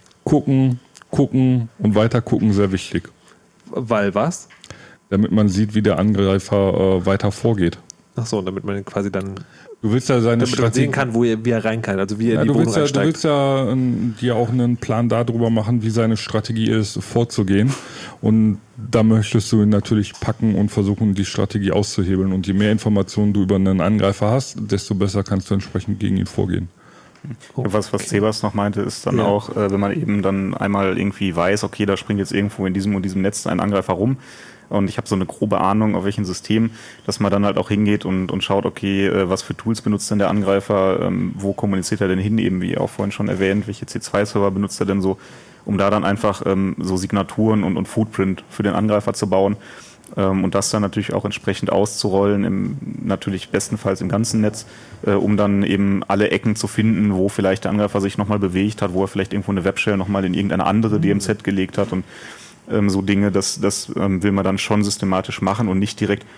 Speaker 2: und weiter gucken sehr wichtig.
Speaker 1: Weil was?
Speaker 2: Damit man sieht, wie der Angreifer weiter vorgeht.
Speaker 1: Ach so, damit man quasi dann
Speaker 2: Du willst ja seine
Speaker 1: damit man
Speaker 2: Strategie
Speaker 1: sehen kann, wie er rein kann, also wie er in die
Speaker 2: du
Speaker 1: Wohnung
Speaker 2: willst
Speaker 1: einsteigt.
Speaker 2: ja dir auch einen Plan darüber machen, wie seine Strategie ist, vorzugehen. Und da möchtest du ihn natürlich packen und versuchen, die Strategie auszuhebeln. Und je mehr Informationen du über einen Angreifer hast, desto besser kannst du entsprechend gegen ihn vorgehen.
Speaker 3: Was Sebas noch meinte, ist dann auch, wenn man eben dann einmal irgendwie weiß, okay, da springt jetzt irgendwo in diesem und diesem Netz ein Angreifer rum und ich habe so eine grobe Ahnung, auf welchem System, dass man dann halt auch hingeht und schaut, okay, was für Tools benutzt denn der Angreifer, wo kommuniziert er denn hin, eben wie auch vorhin schon erwähnt, welche C2-Server benutzt er denn so, um da dann einfach so Signaturen und Footprint für den Angreifer zu bauen. Und das dann natürlich auch entsprechend auszurollen, natürlich bestenfalls im ganzen Netz, um dann eben alle Ecken zu finden, wo vielleicht der Angreifer sich nochmal bewegt hat, wo er vielleicht irgendwo eine Webshell nochmal in irgendeine andere DMZ gelegt hat und so Dinge, das will man dann schon systematisch machen und nicht direkt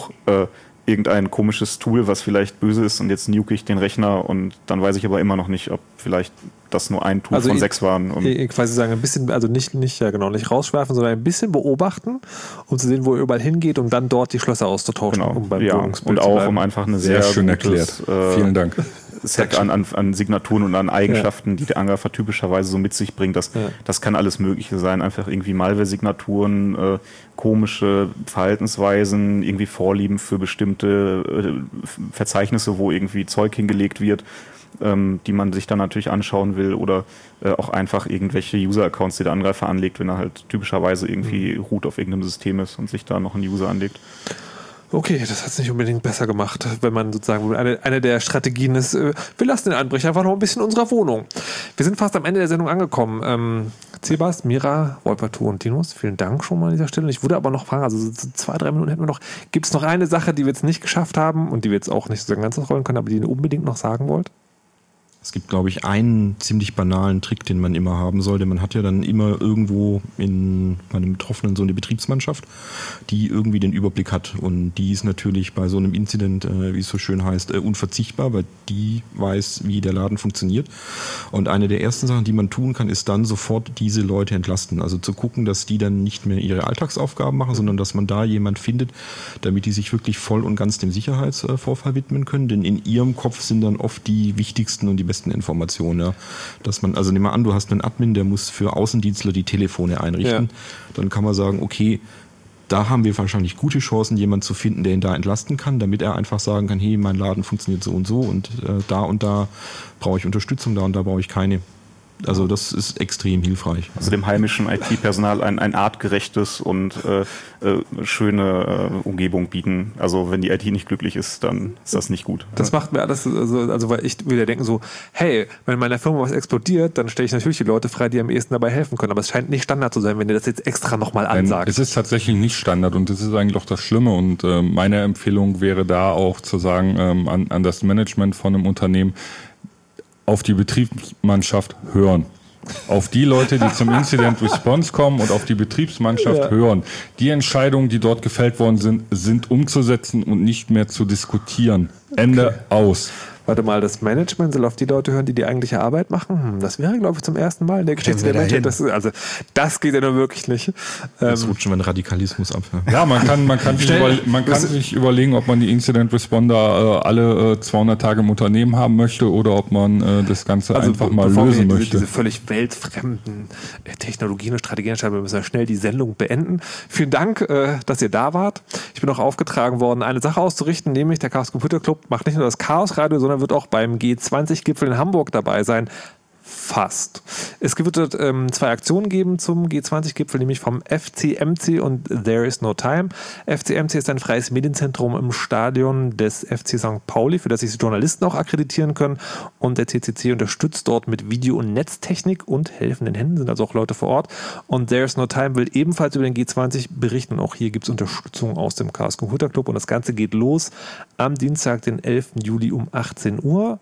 Speaker 3: irgendein komisches Tool, was vielleicht böse ist und jetzt nuke ich den Rechner und dann weiß ich aber immer noch nicht, ob vielleicht das nur ein Tool von 6 waren.
Speaker 1: Ich quasi sagen, ein bisschen, also nicht rausschwerfen, sondern ein bisschen beobachten, um zu sehen, wo er überall hingeht, um dann dort die Schlösser auszutauschen.
Speaker 3: Genau,
Speaker 1: Um beim
Speaker 3: und auch um einfach eine sehr
Speaker 2: schön
Speaker 3: gutes,
Speaker 2: erklärt. Vielen Dank.
Speaker 3: Set an Signaturen und an Eigenschaften, die der Angreifer typischerweise so mit sich bringt. Das kann alles Mögliche sein. Einfach irgendwie Malware-Signaturen, komische Verhaltensweisen, irgendwie Vorlieben für bestimmte Verzeichnisse, wo irgendwie Zeug hingelegt wird, die man sich dann natürlich anschauen will, oder auch einfach irgendwelche User-Accounts, die der Angreifer anlegt, wenn er halt typischerweise irgendwie root auf irgendeinem System ist und sich da noch einen User anlegt.
Speaker 1: Okay, das hat es nicht unbedingt besser gemacht, wenn man sozusagen eine der Strategien ist, wir lassen den Anbrecher einfach noch ein bisschen in unserer Wohnung. Wir sind fast am Ende der Sendung angekommen. Sebas, Mira, Wolperto und Dinos, vielen Dank schon mal an dieser Stelle. Ich würde aber noch fragen, also so 2-3 Minuten hätten wir noch. Gibt es noch eine Sache, die wir jetzt nicht geschafft haben und die wir jetzt auch nicht sozusagen ganz ausrollen können, aber die ihr unbedingt noch sagen wollt?
Speaker 5: Es gibt, glaube ich, einen ziemlich banalen Trick, den man immer haben sollte. Man hat ja dann immer irgendwo bei einem Betroffenen so eine Betriebsmannschaft, die irgendwie den Überblick hat. Und die ist natürlich bei so einem Incident, wie es so schön heißt, unverzichtbar, weil die weiß, wie der Laden funktioniert. Und eine der ersten Sachen, die man tun kann, ist dann sofort diese Leute entlasten. Also zu gucken, dass die dann nicht mehr ihre Alltagsaufgaben machen, sondern dass man da jemand findet, damit die sich wirklich voll und ganz dem Sicherheitsvorfall widmen können. Denn in ihrem Kopf sind dann oft die wichtigsten und die besten Informationen, ja. Dass man, also nimm mal an, du hast einen Admin, der muss für Außendienstler die Telefone einrichten. Ja. Dann kann man sagen, okay, da haben wir wahrscheinlich gute Chancen, jemanden zu finden, der ihn da entlasten kann, damit er einfach sagen kann, hey, mein Laden funktioniert so und da brauche ich Unterstützung, da und da brauche ich keine. Also das ist extrem hilfreich.
Speaker 3: Also dem heimischen IT-Personal ein artgerechtes und schöne Umgebung bieten. Also wenn die IT nicht glücklich ist, dann ist das nicht gut.
Speaker 1: Das macht mir alles, also weil ich wieder denke so, hey, wenn in meiner Firma was explodiert, dann stelle ich natürlich die Leute frei, die am ehesten dabei helfen können. Aber es scheint nicht Standard zu sein, wenn ihr das jetzt extra nochmal ansagt.
Speaker 2: Es ist tatsächlich nicht Standard und das ist eigentlich auch das Schlimme. Und meine Empfehlung wäre da auch zu sagen, an das Management von einem Unternehmen, auf die Betriebsmannschaft hören. Auf die Leute, die zum Incident Response kommen und auf die Betriebsmannschaft hören. Die Entscheidungen, die dort gefällt worden sind umzusetzen und nicht mehr zu diskutieren. Ende aus.
Speaker 1: Warte mal, das Management soll auf die Leute hören, die die eigentliche Arbeit machen? Das wäre, glaube ich, zum ersten Mal in der Geschichte der Menschheit. Das geht ja nur wirklich nicht.
Speaker 5: Jetzt rutschen wir den Radikalismus ab.
Speaker 2: Ja, man kann sich überlegen, ob man die Incident Responder alle 200 Tage im Unternehmen haben möchte oder ob man das Ganze einfach mal lösen möchte.
Speaker 1: Diese völlig weltfremden Technologien und Strategien entscheiden, wir müssen ja schnell die Sendung beenden. Vielen Dank, dass ihr da wart. Ich bin auch aufgetragen worden, eine Sache auszurichten, nämlich der Chaos Computer Club macht nicht nur das Chaos Radio, sondern wird auch beim G20-Gipfel in Hamburg dabei sein. Fast. Es wird dort 2 Aktionen geben zum G20-Gipfel, nämlich vom FCMC und There is no time. FCMC ist ein freies Medienzentrum im Stadion des FC St. Pauli, für das sich Journalisten auch akkreditieren können. Und der CCC unterstützt dort mit Video- und Netztechnik und helfenden Händen, sind also auch Leute vor Ort. Und There is no time will ebenfalls über den G20 berichten. Und auch hier gibt es Unterstützung aus dem Chaos Computer Club. Und das Ganze geht los am Dienstag, den 11. Juli um 18 Uhr.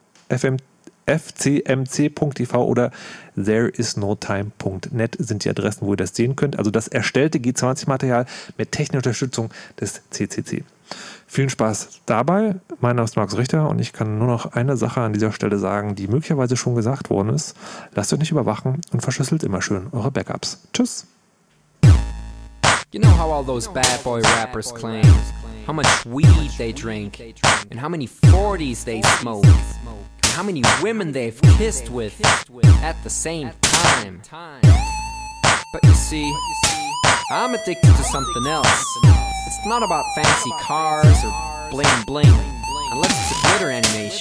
Speaker 1: fcmc.tv oder thereisnotime.net sind die Adressen, wo ihr das sehen könnt. Also das erstellte G20-Material mit technischer Unterstützung des CCC. Vielen Spaß dabei. Mein Name ist Markus Richter und ich kann nur noch eine Sache an dieser Stelle sagen, die möglicherweise schon gesagt worden ist. Lasst euch nicht überwachen und verschlüsselt immer schön eure Backups. Tschüss.
Speaker 8: You know how all those bad boy rappers claim how much weed they drink, and how many 40s they smoke, and how many women they've kissed with at the same time. But you see, I'm addicted to something else. It's not about fancy cars or bling bling, unless it's a glitter animation.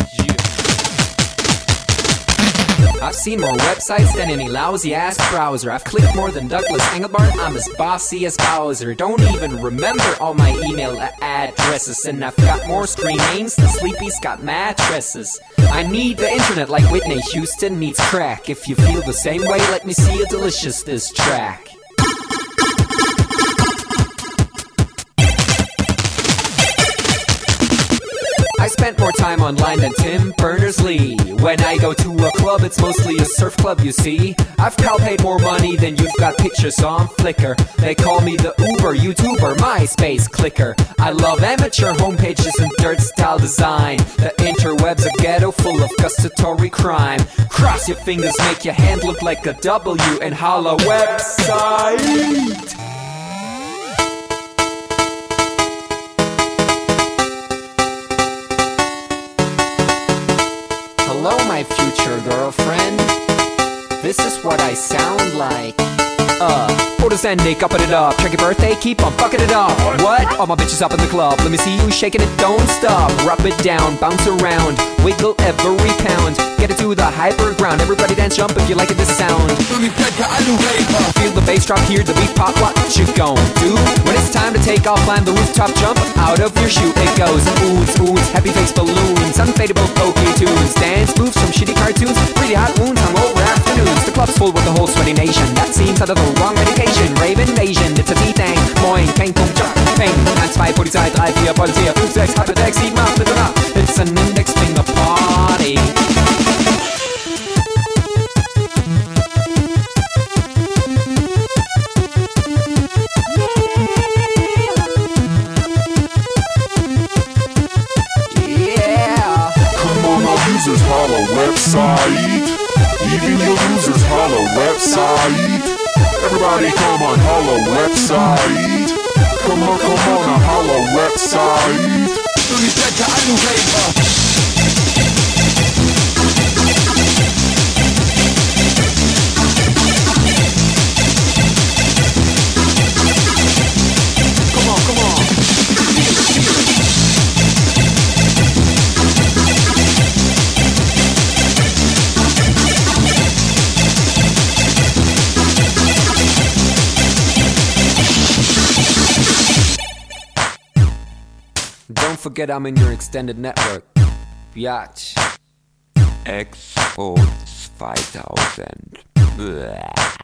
Speaker 8: I've seen more websites than any lousy-ass browser. I've clicked more than Douglas Engelbart. I'm as bossy as Bowser. Don't even remember all my email addresses. And I've got more screen names than Sleepy's got mattresses. I need the internet like Whitney Houston needs crack. If you feel the same way, let me see a delicious diss track. I spent more time online than Tim Berners-Lee. When I go to a club, it's mostly a surf club, you see. I've paid more money than you've got pictures on Flickr. They call me the Uber YouTuber, MySpace clicker. I love amateur homepages and dirt style design. The interweb's a ghetto full of gustatory crime. Cross your fingers, make your hand look like a W and holla website. Hello, my future girlfriend. This is what I sound like. Photosending, upping it up. Check your birthday, keep on fucking it up. What? All my bitches up in the club. Let me see you shaking it, don't stop. Rub it down, bounce around, wiggle every pound. Get it to the hyper ground. Everybody dance, jump if you like this sound. Feel the bass drop, hear the beat pop. What you gon' do? When it's time to take off, climb the rooftop, jump out of your shoe. It goes oohs, oohs, happy face balloons, unfadable pokey tunes, dance moves from shitty cartoons, really hot wounds, hungover afternoons. The club's full with the whole sweaty nation. That seems out of the wrong medication. Rave invasion, it's a V-Thing. Moin, Peng, Pum, Jump, Peng. 1, 2, Polizei, 3, 4, Polizei, 5, 6, Hypertext, 7, 8, bitte nach. It's an index finger party.
Speaker 9: Users holla website. Even your users holla website. Everybody come on holla website. Come on holla website. Come on.
Speaker 8: Don't forget I'm in your extended network. Biatch.
Speaker 10: Expo 2000. Blah.